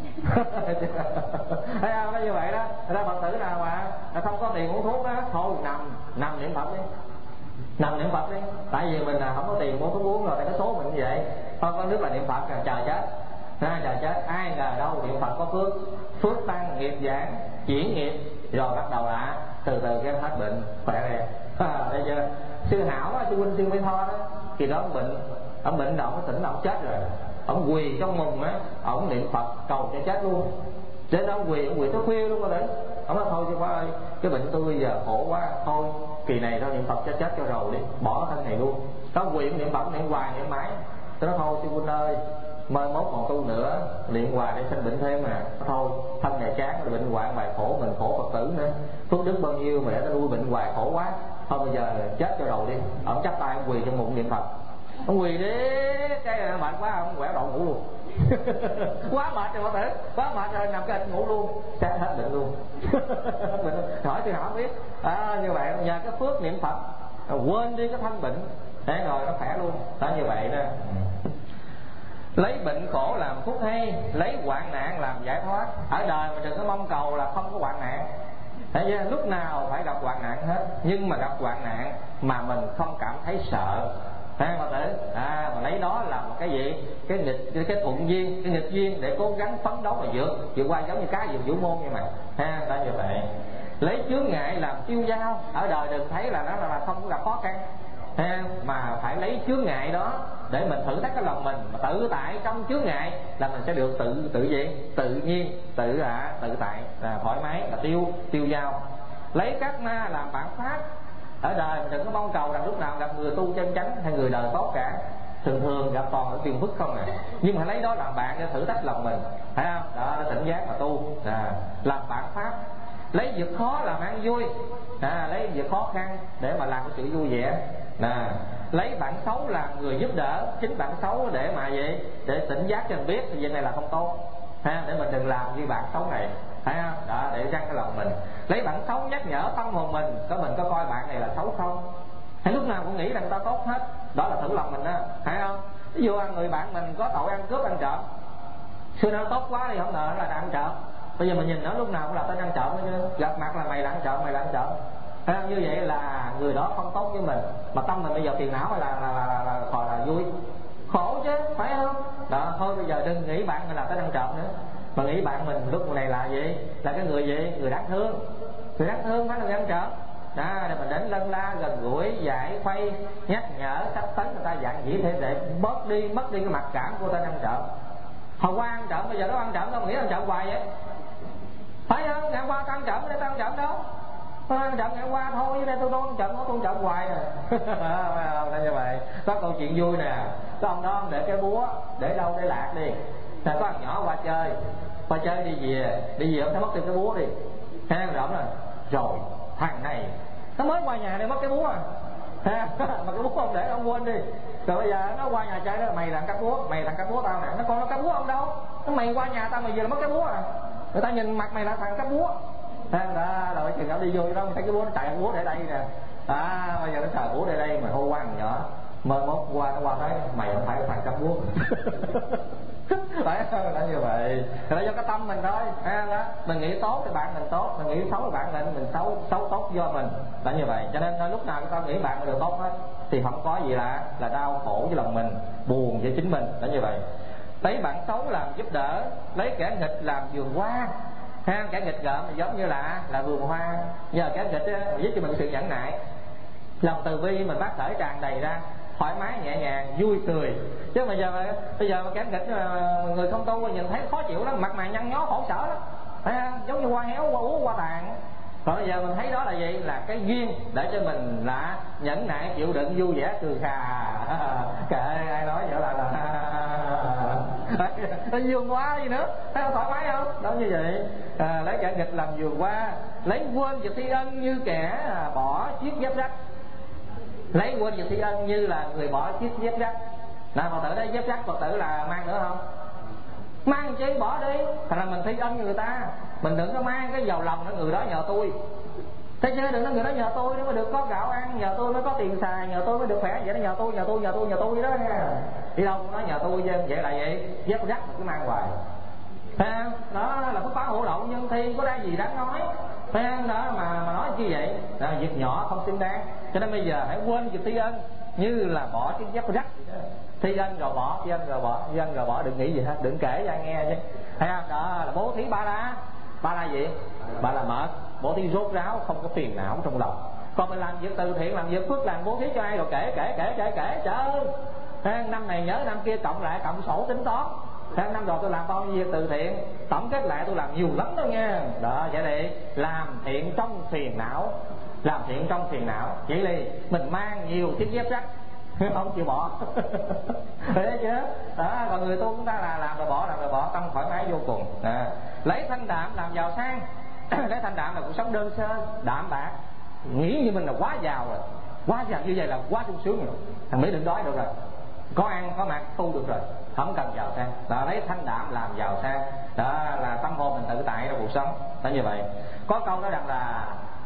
Thấy không? Nó như vậy đó. Người ta Phật tử nào mà không có tiền uống thuốc đó, thôi nằm niệm Phật đi, nằm niệm Phật đi. Tại vì mình là không có tiền mua thuốc uống rồi, tại cái số mình như vậy, không có nước là niệm Phật rồi chờ chết. Chờ chết. Ai ngờ đâu niệm Phật có phước tăng, nghiệp giảm, chuyển nghiệp, rồi bắt đầu là từ từ cái hết bệnh khỏe đẹp. Bây giờ sư Hảo á, sư huynh sư Mỹ Tho đó, thì đó ông bệnh đầu nó tỉnh, ông chết rồi, ông quỳ trong mùng á, ông niệm Phật cầu cho chết luôn. Đến đó ông quỳ tới khuya luôn rồi đấy. Ông nói thôi chứ quá ơi, cái bệnh tôi bây giờ khổ quá, thôi kỳ này thôi niệm Phật cho chết cho rồi đi, bỏ thân này luôn. Đó quỳ niệm Phật niệm hoài niệm mãi. Tôi nói thôi sư huynh ơi, mai mốt còn tu nữa, niệm hoài để sanh bệnh thêm mà. Thôi thân này chán, bệnh hoạn bài khổ, mình khổ Phật tử nữa, phước đức bao nhiêu mà để nó nuôi bệnh hoài khổ quá, thôi bây giờ chết cho rồi đi. Ông chắp tay ông quỳ trong bụng niệm Phật, ông quỳ đi cái mệt quá ông quẹo đầu ngủ luôn. Quá mệt rồi Phật tử, quá mệt rồi nằm cái ngủ luôn, sẽ hết bệnh luôn. Hỏi thì hỏi biết như vậy nhờ cái phước niệm Phật quên đi cái thân bệnh, thế rồi nó khỏe luôn. Đó như vậy đó. Lấy bệnh khổ làm thuốc hay, lấy hoạn nạn làm giải thoát. Ở đời mà đừng có mong cầu là không có hoạn nạn. Thế chứ lúc nào phải gặp hoạn nạn hết, nhưng mà gặp hoạn nạn mà mình không cảm thấy sợ. Thấy không Phật tử? Mà lấy đó là một cái gì? Cái thuận duyên, cái nghịch duyên để cố gắng phấn đấu mà vượt qua, giống như cá vượt vũ môn như mà. Đó như vậy. Lấy chướng ngại làm tiêu dao. Ở đời đừng thấy là nó là không có gặp khó khăn, mà phải lấy chướng ngại đó để mình thử thách cái lòng mình, mà tự tại trong chướng ngại là mình sẽ được tự nhiên, tự tại, thoải mái, là tiêu dao. Lấy các ma làm bạn pháp. Ở đời mình đừng có mong cầu rằng lúc nào gặp người tu chân chánh hay người đời tốt cả, thường gặp toàn ở phiền phức không nhưng mà lấy đó làm bạn để thử thách lòng mình, thấy không? Đó, để tỉnh giác mà tu, làm bạn pháp. Lấy việc khó làm ăn vui, lấy việc khó khăn để mà làm cái sự vui vẻ. Lấy bạn xấu làm người giúp đỡ, chính bạn xấu để mà vậy, để tỉnh giác cho mình biết việc này là không tốt, để mình đừng làm như bạn xấu này, thấy không? Đó, để răng cái lòng mình. Lấy bạn xấu nhắc nhở tâm hồn mình có coi bạn này là xấu không, hay lúc nào cũng nghĩ rằng ta tốt hết, đó là thử lòng mình đó, thấy không? Ví dụ người bạn mình có tội ăn cướp ăn trộm, xưa nó tốt quá thì không ngờ nó là ăn trộm, bây giờ mình nhìn nó lúc nào cũng là tên ăn trộm, gặp mặt là mày là ăn trộm, mày là ăn trộm. Như vậy là người đó không tốt với mình, mà tâm mình bây giờ phiền não hay là vui, khổ chứ, phải không? Đó, thôi bây giờ đừng nghĩ bạn mình là tên ăn trộm nữa, mà nghĩ bạn mình lúc này là gì? Là cái người gì? Người đáng thương, phải là người ăn trộm. Đó, để mình đến lân la gần gũi, giải khuây, nhắc nhở, sách tấn người ta dặn dĩ thế để mất đi cái mặc cảm của tên ăn trộm. Hồi qua ăn trộm, bây giờ nó ăn trộm đâu mà nghĩ ăn trộm hoài vậy? Phải không? Ngày qua tao ăn trộm, để tao ăn trộm đâu? Tôi ăn trộm ngày qua thôi, với đây tôi ăn trộm, tôi ăn trộm hoài rồi. Đó như vậy. Có câu chuyện vui nè, có ông đó để cái búa, để đâu để lạc đi. Có thằng nhỏ qua chơi đi về ông thấy mất cái búa đi. Thấy ăn trộm rồi, thằng này nó mới qua nhà để mất cái búa mà cái búa ông để ông quên đi. Rồi bây giờ nó qua nhà chơi đó, mày là cắt búa tao nè, nó còn nó cắt búa ông đâu, nó mày qua nhà tao mày về là mất cái búa người ta nhìn mặt mày là thằng cắt búa. Đó, rồi chừng nào đi vô đó thấy cái búa nó chạy búa để đây nè, bây giờ nó sờ búa để đây mà hô qua thằng nhỏ, mơ mốt qua nói mày không phải thằng cắt búa. Phải không? Là như vậy, là do cái tâm mình thôi. Đó, mình nghĩ tốt thì bạn mình tốt, mình nghĩ xấu thì bạn mình xấu tốt do mình, là như vậy. Cho nên lúc nào chúng ta nghĩ bạn mình đều tốt hết thì không có gì là đau khổ với lòng mình, buồn với chính mình, là như vậy. Lấy bạn xấu làm giúp đỡ, lấy kẻ nghịch làm vườn hoa. Kẻ nghịch gợm giống như là vườn hoa, nhờ kẻ nghịch giúp cho mình sự nhẫn nại, lòng từ bi mình phát khởi tràn đầy ra, thoải mái nhẹ nhàng vui cười. Chứ bây giờ mà kẻ nghịch người không tu nhìn thấy khó chịu lắm, mặt mày nhăn nhó khổ sở lắm, giống như hoa héo, hoa úa, hoa tàn. Còn bây giờ mình thấy đó là gì? Là cái duyên để cho mình là nhẫn nại chịu đựng, vui vẻ cười khà. Kệ ai nói vậy là nó vườn qua gì nữa, thấy không thoải mái không? Đó như vậy. Lấy kẻ nghịch làm vườn qua, lấy quên việc thi ân như kẻ bỏ chiếc dép rách. Lấy quên việc thi ân như là người bỏ chiếc dép rách. Là Phật tử đấy, dép rách Phật tử là mang nữa không? Mang chi bỏ đi. Thành ra mình thi ân người ta, mình đừng có mang cái vào lòng người đó nhờ tôi. Thế chứ đừng nói người đó nhờ tôi để mà được có gạo ăn, nhờ tôi mới có tiền xài, nhờ tôi mới được khỏe. Vậy đó nhờ tôi đó nha. Đi đâu cũng nói nhờ tôi chứ. Vậy là vậy, dép rách mà cứ mang hoài. Thấy không? Đó là phúc báo hộ lậu nhân thi, có ra gì đáng nói. Thấy không? Đó mà nói như vậy là việc nhỏ không xứng đáng. Cho nên bây giờ hãy quên việc thi ân như là bỏ chiếc dép rách. Thi ân rồi bỏ, thi ân rồi bỏ, thi ân rồi bỏ, đừng nghĩ gì hết, đừng kể cho ai nghe chứ. Thấy không? Đó là bố thí ba la. Ba la gì? Ba la mệt. Bố thí rốt ráo, không có phiền não trong lòng. Còn mình làm việc từ thiện, làm việc phước lành, bố thí cho ai rồi kể. Trời ơi, năm này nhớ năm kia cộng lại, cộng sổ tính toán. Năm rồi tôi làm bao nhiêu việc từ thiện, tổng kết lại tôi làm nhiều lắm đó nghe. Đó, vậy thì làm thiện trong phiền não. Làm thiện trong phiền não. Vậy thì mình mang nhiều chiếc dép rách không chịu bỏ. Thế chứ đó, còn người tu chúng ta là làm rồi bỏ, tâm thoải mái vô cùng. Lấy thanh đạm làm giàu sang. Lấy thanh đạm là cuộc sống đơn sơ, đạm bạc, nghĩ như mình là quá giàu rồi, quá giàu như vậy là quá sung sướng rồi. Thằng Mỹ đừng đói được rồi, có ăn có mặc tu được rồi, không cần giàu sang. Đó, lấy thanh đạm làm giàu sang. Đó là tâm hồn mình tự tại trong cuộc sống. Đó như vậy. Có câu nói rằng là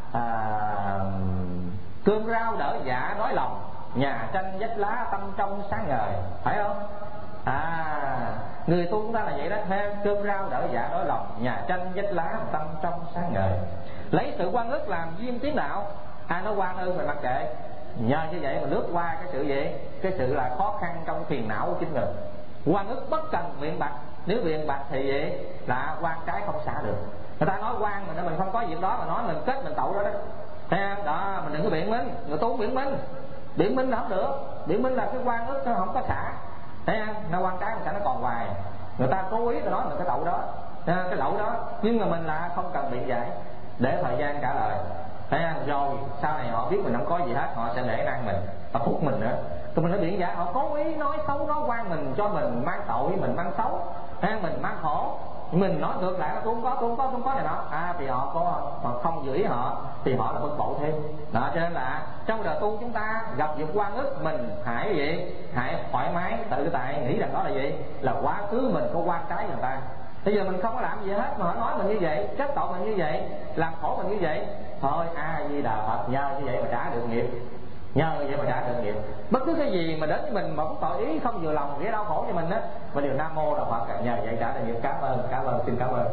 cơm rau đỡ dạ đói lòng, nhà tranh vách lá tâm trong sáng ngời. Phải không? Người tu chúng ta là vậy đó. Cơm rau đỡ dạ đói lòng, nhà tranh vách lá tâm trong sáng ngời. Lấy sự oan ức làm duyên tiến đạo. Ai nói oan ư mình mặc kệ. Nhờ như vậy mà lướt qua cái sự gì? Cái sự là khó khăn trong phiền não của chính mình. Oan ức bất cần biện bạch. Nếu biện bạch thì vậy là oan trái không xả được. Người ta nói oan mình không có việc đó mà nói mình kết mình tậu đó. Thấy không? Đó, mình đừng có biện minh. Người tu biện minh. Biện minh là không được. Biện minh là cái oan ức nó không có xả. Thấy không? Nó oan trái mình xả nó còn hoài. Người ta cố ý nói mình cái tậu đó, cái lỗi đó, nhưng mà mình là không cần biện giải, để thời gian trả lời. Thấy không? Rồi sau này họ biết mình không có gì hết, họ sẽ nể nang mình và phúc mình nữa. Tụi mình nói biện giải, họ cố ý nói xấu, nói oan mình, cho mình mang tội, mình mang xấu, mình mang khổ. Mình nói ngược lại là tôi không có này nọ. Thì họ có không giữ ý họ thì họ là bực bội thêm. Đó, cho nên là trong đời tu chúng ta gặp việc oan ức, mình hãy gì? Hãy thoải mái tự tại, nghĩ rằng đó là gì? Là quá khứ mình có oan trái người ta. Bây giờ mình không có làm gì hết mà họ nói mình như vậy, kết tội mình như vậy, làm khổ mình như vậy. Thôi A Di Đà Phật, nhờ như vậy mà trả được nghiệp. Nhờ như vậy mà trả được nghiệp. Bất cứ cái gì mà đến với mình mà có tội ý không vừa lòng, gây đau khổ cho mình á, mình đều Nam Mô Đà Phật, nhờ vậy trả được nghiệp. Cảm ơn, xin cảm ơn.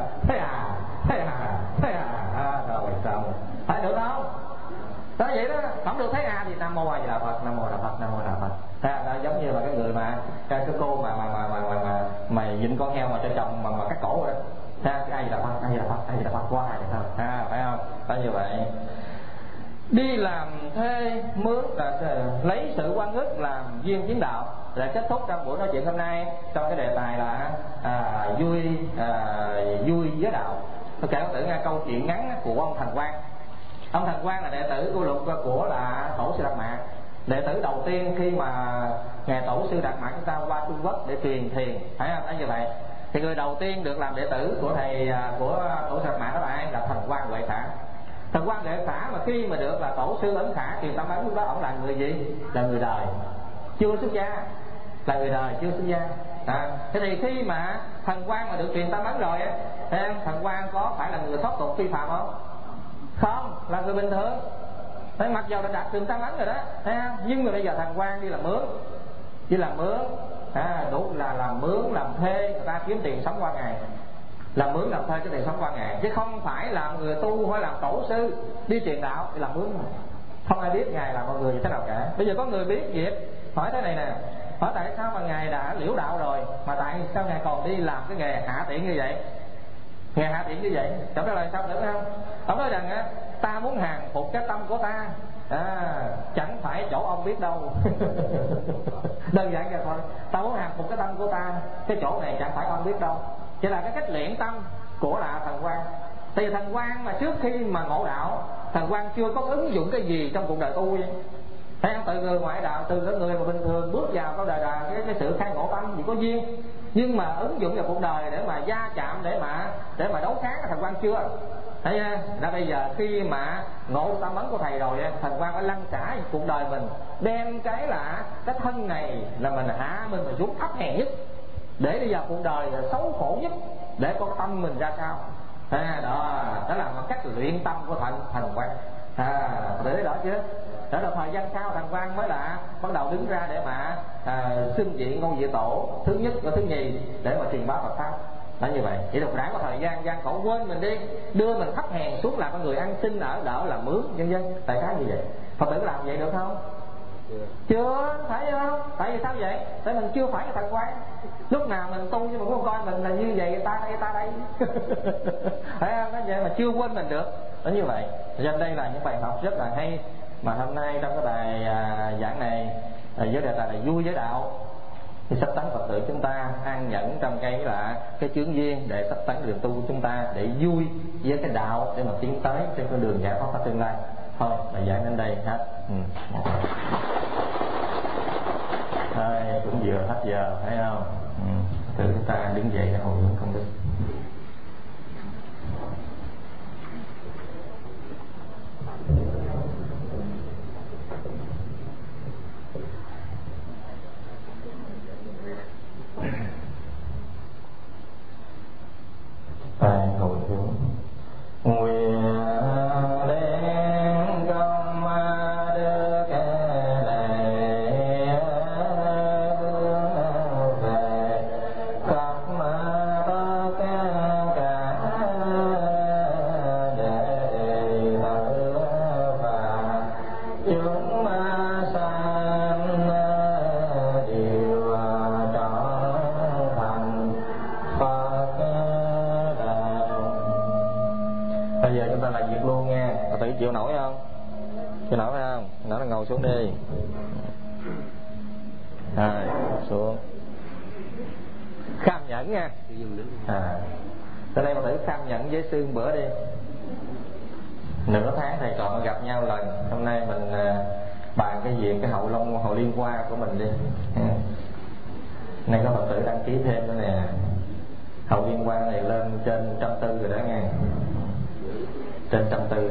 Rồi xong. Phải được không? Đó vậy đó, không được thấy thì Nam Mô A Di Đà Phật, Nam Mô Đà Phật, Nam Mô Đà Phật. Đó, giống như là cái người mà cái cô mà dịnh con heo mà cho chồng mà cắt cổ rồi. A Di Đà Phật, A Di Đà Phật, A Di Đà Phật qua vậy thôi. Phải không? Đó như vậy. Đi làm thuê mướn là lấy sự oan ức làm duyên chứng đạo. Để kết thúc trong buổi nói chuyện hôm nay trong cái đề tài là vui với đạo. Tôi kể tự nghe câu chuyện ngắn của ông Thành Quang. Ông Thành Quang là đệ tử của lục của là Tổ sư Đạt Mạc, đệ tử đầu tiên khi mà ngài Tổ sư Đạt Mạc chúng ta qua Trung Quốc để truyền thiền. Phải không? Như vậy thì người đầu tiên được làm đệ tử của thầy của Tổ sư Đạt Mạc đó là ai? Là Thành Quang Huệ Khả. Thành Quang Huệ Khả mà khi mà được là Tổ sư Ấn Khả truyền tâm ấn, lúc đó ông là người gì? Là người đời, chưa xuất gia, là người đời chưa xuất gia. Thế thì khi mà Thành Quang mà được truyền tâm ấn rồi á, Thành Quang có phải là người thoát tục phi phạm không? Không, là người bình thường. Thế mặc dù đã đạt truyền tâm ấn rồi đó, nhưng mà bây giờ Thành Quang đi làm mướn, đủ là làm mướn, làm thuê, người ta kiếm tiền sống qua ngày. Làm mướn làm thuê cái tiền sống qua ngày, chứ không phải làm người tu hay làm tổ sư đi truyền đạo thì làm mướn. Không ai biết ngài làm con người như thế nào cả. Bây giờ có người biết việc hỏi thế này nè, hỏi tại sao mà ngài đã liễu đạo rồi mà tại sao ngài còn đi làm cái nghề hạ tiện như vậy? Nghề hạ tiện như vậy, trả lời sao nữa không? Ông nói rằng ta muốn hàng phục cái tâm của ta, chẳng phải chỗ ông biết đâu. Đơn giản vậy thôi. Ta muốn hàng phục cái tâm của ta, cái chỗ này chẳng phải ông biết đâu. Chỉ là cái cách luyện tâm của là Thành Quang. Tại vì thằng Quan mà trước khi mà ngộ đạo, thằng Quan chưa có ứng dụng cái gì trong cuộc đời tu vậy. Thấy không? Từ người ngoại đạo, từ cái người mà bình thường bước vào cái đời đời cái sự khai ngộ tâm gì có duyên, nhưng mà ứng dụng vào cuộc đời để mà gia chạm, để mà đấu kháng thằng Quan chưa. Thấy ha? Ra bây giờ khi mà ngộ tâm ấn của thầy rồi, thằng Quan phải lăn xả cuộc đời mình, đem cái thân này là mình hạ mình xuống thấp hèn nhất, để đi vào cuộc đời xấu khổ nhất, để con tâm mình ra sao. Đó là một cách luyện tâm của thằng Quan. Để đó chứ. Đó là thời gian sau thằng Quan mới là bắt đầu đứng ra để mà xưng diện ngôi vị tổ thứ nhất và thứ nhì để mà truyền bá Phật pháp. Đó như vậy. Chỉ độc đã có thời gian gian khổ quên mình đi, đưa mình thấp hèn xuống làm con người ăn xin ở đỡ làm mướn vân vân. Tại sao như vậy? Phật tử làm vậy được không? Chưa, phải không? Tại vì sao vậy? Tại mình chưa phải là thằng Quan. Lúc nào mình tu nhưng mà không coi mình là như vậy, ta đây phải không? Nó vậy mà chưa quên mình được. Đó như vậy. Cho nên đây là những bài học rất là hay mà hôm nay trong cái bài giảng này với đề tài là vui với đạo, thì sắp tấn Phật tử chúng ta an nhẫn trong cái chướng duyên để sắp tấn đường tu của chúng ta, để vui với cái đạo để mà tiến tới trên con đường giải thoát tương lai. Thôi bài giảng đến đây hết. Thôi cũng vừa hết giờ thấy không? Từ chúng ta đứng dậy để hồi hướng công đức. Tại hồi hướng nguyện đến công đức lễ hướng về khắp tất cả đệ tử và chúng sanh đều trở thành Phật. Bây giờ chúng ta làm việc luôn nha. Phật tử chịu nổi không? Chịu nổi phải không? Nổi là ngồi xuống đi. Rồi, xuống. Kham nhẫn nha. Tới đây Phật tử kham nhẫn với sư bữa đi. Nửa tháng thầy trò gặp nhau lần. Hôm nay mình bàn cái việc cái hậu liên hoa của mình đi. Nay có Phật tử đăng ký thêm nữa nè. Hậu liên hoa này lên trên 140 rồi đó nghe. Trên 140.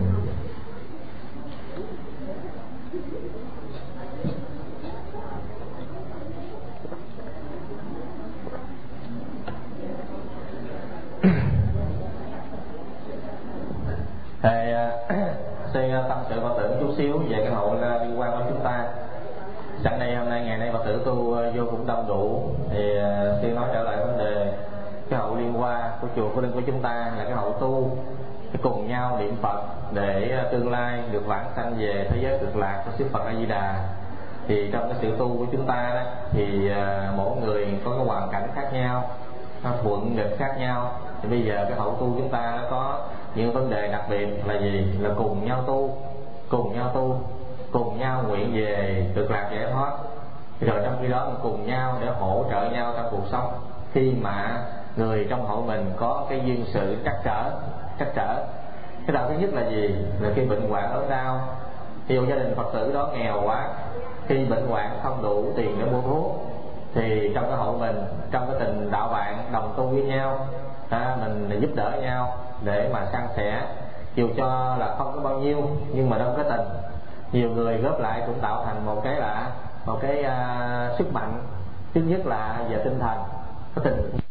Thầy xin tâm sự Phật tử chút xíu về cái hậu liên quan của chúng ta. Sẵn đây hôm nay ngày nay Phật tử tu vô cũng đông đủ, thì xin nói trở lại vấn đề cái hậu liên hoa của chùa Phước Linh của chúng ta là cái hậu tu cùng nhau niệm Phật để tương lai được vãng sanh về thế giới cực lạc của Sư Phật A Di Đà. Thì trong cái sự tu của chúng ta đó, thì mỗi người có cái hoàn cảnh khác nhau, thuận nghịch khác nhau. Thì bây giờ cái hậu tu chúng ta nó có những vấn đề đặc biệt là gì? Là cùng nhau tu, cùng nhau nguyện về cực lạc giải thoát. Rồi trong khi đó mình cùng nhau để hỗ trợ nhau trong cuộc sống. Khi mà người trong hội mình có cái duyên sự trắc trở. Cái đạo thứ nhất là gì? Là khi bệnh hoạn ốm đau. Ví dụ gia đình Phật tử đó nghèo quá, khi bệnh hoạn không đủ tiền để mua thuốc, thì trong cái hội mình, trong cái tình đạo bạn đồng tu với nhau, mình giúp đỡ nhau để mà san sẻ. Dù cho là không có bao nhiêu nhưng mà trong cái tình nhiều người góp lại cũng tạo thành một cái sức mạnh. Thứ nhất là về tinh thần, cái tình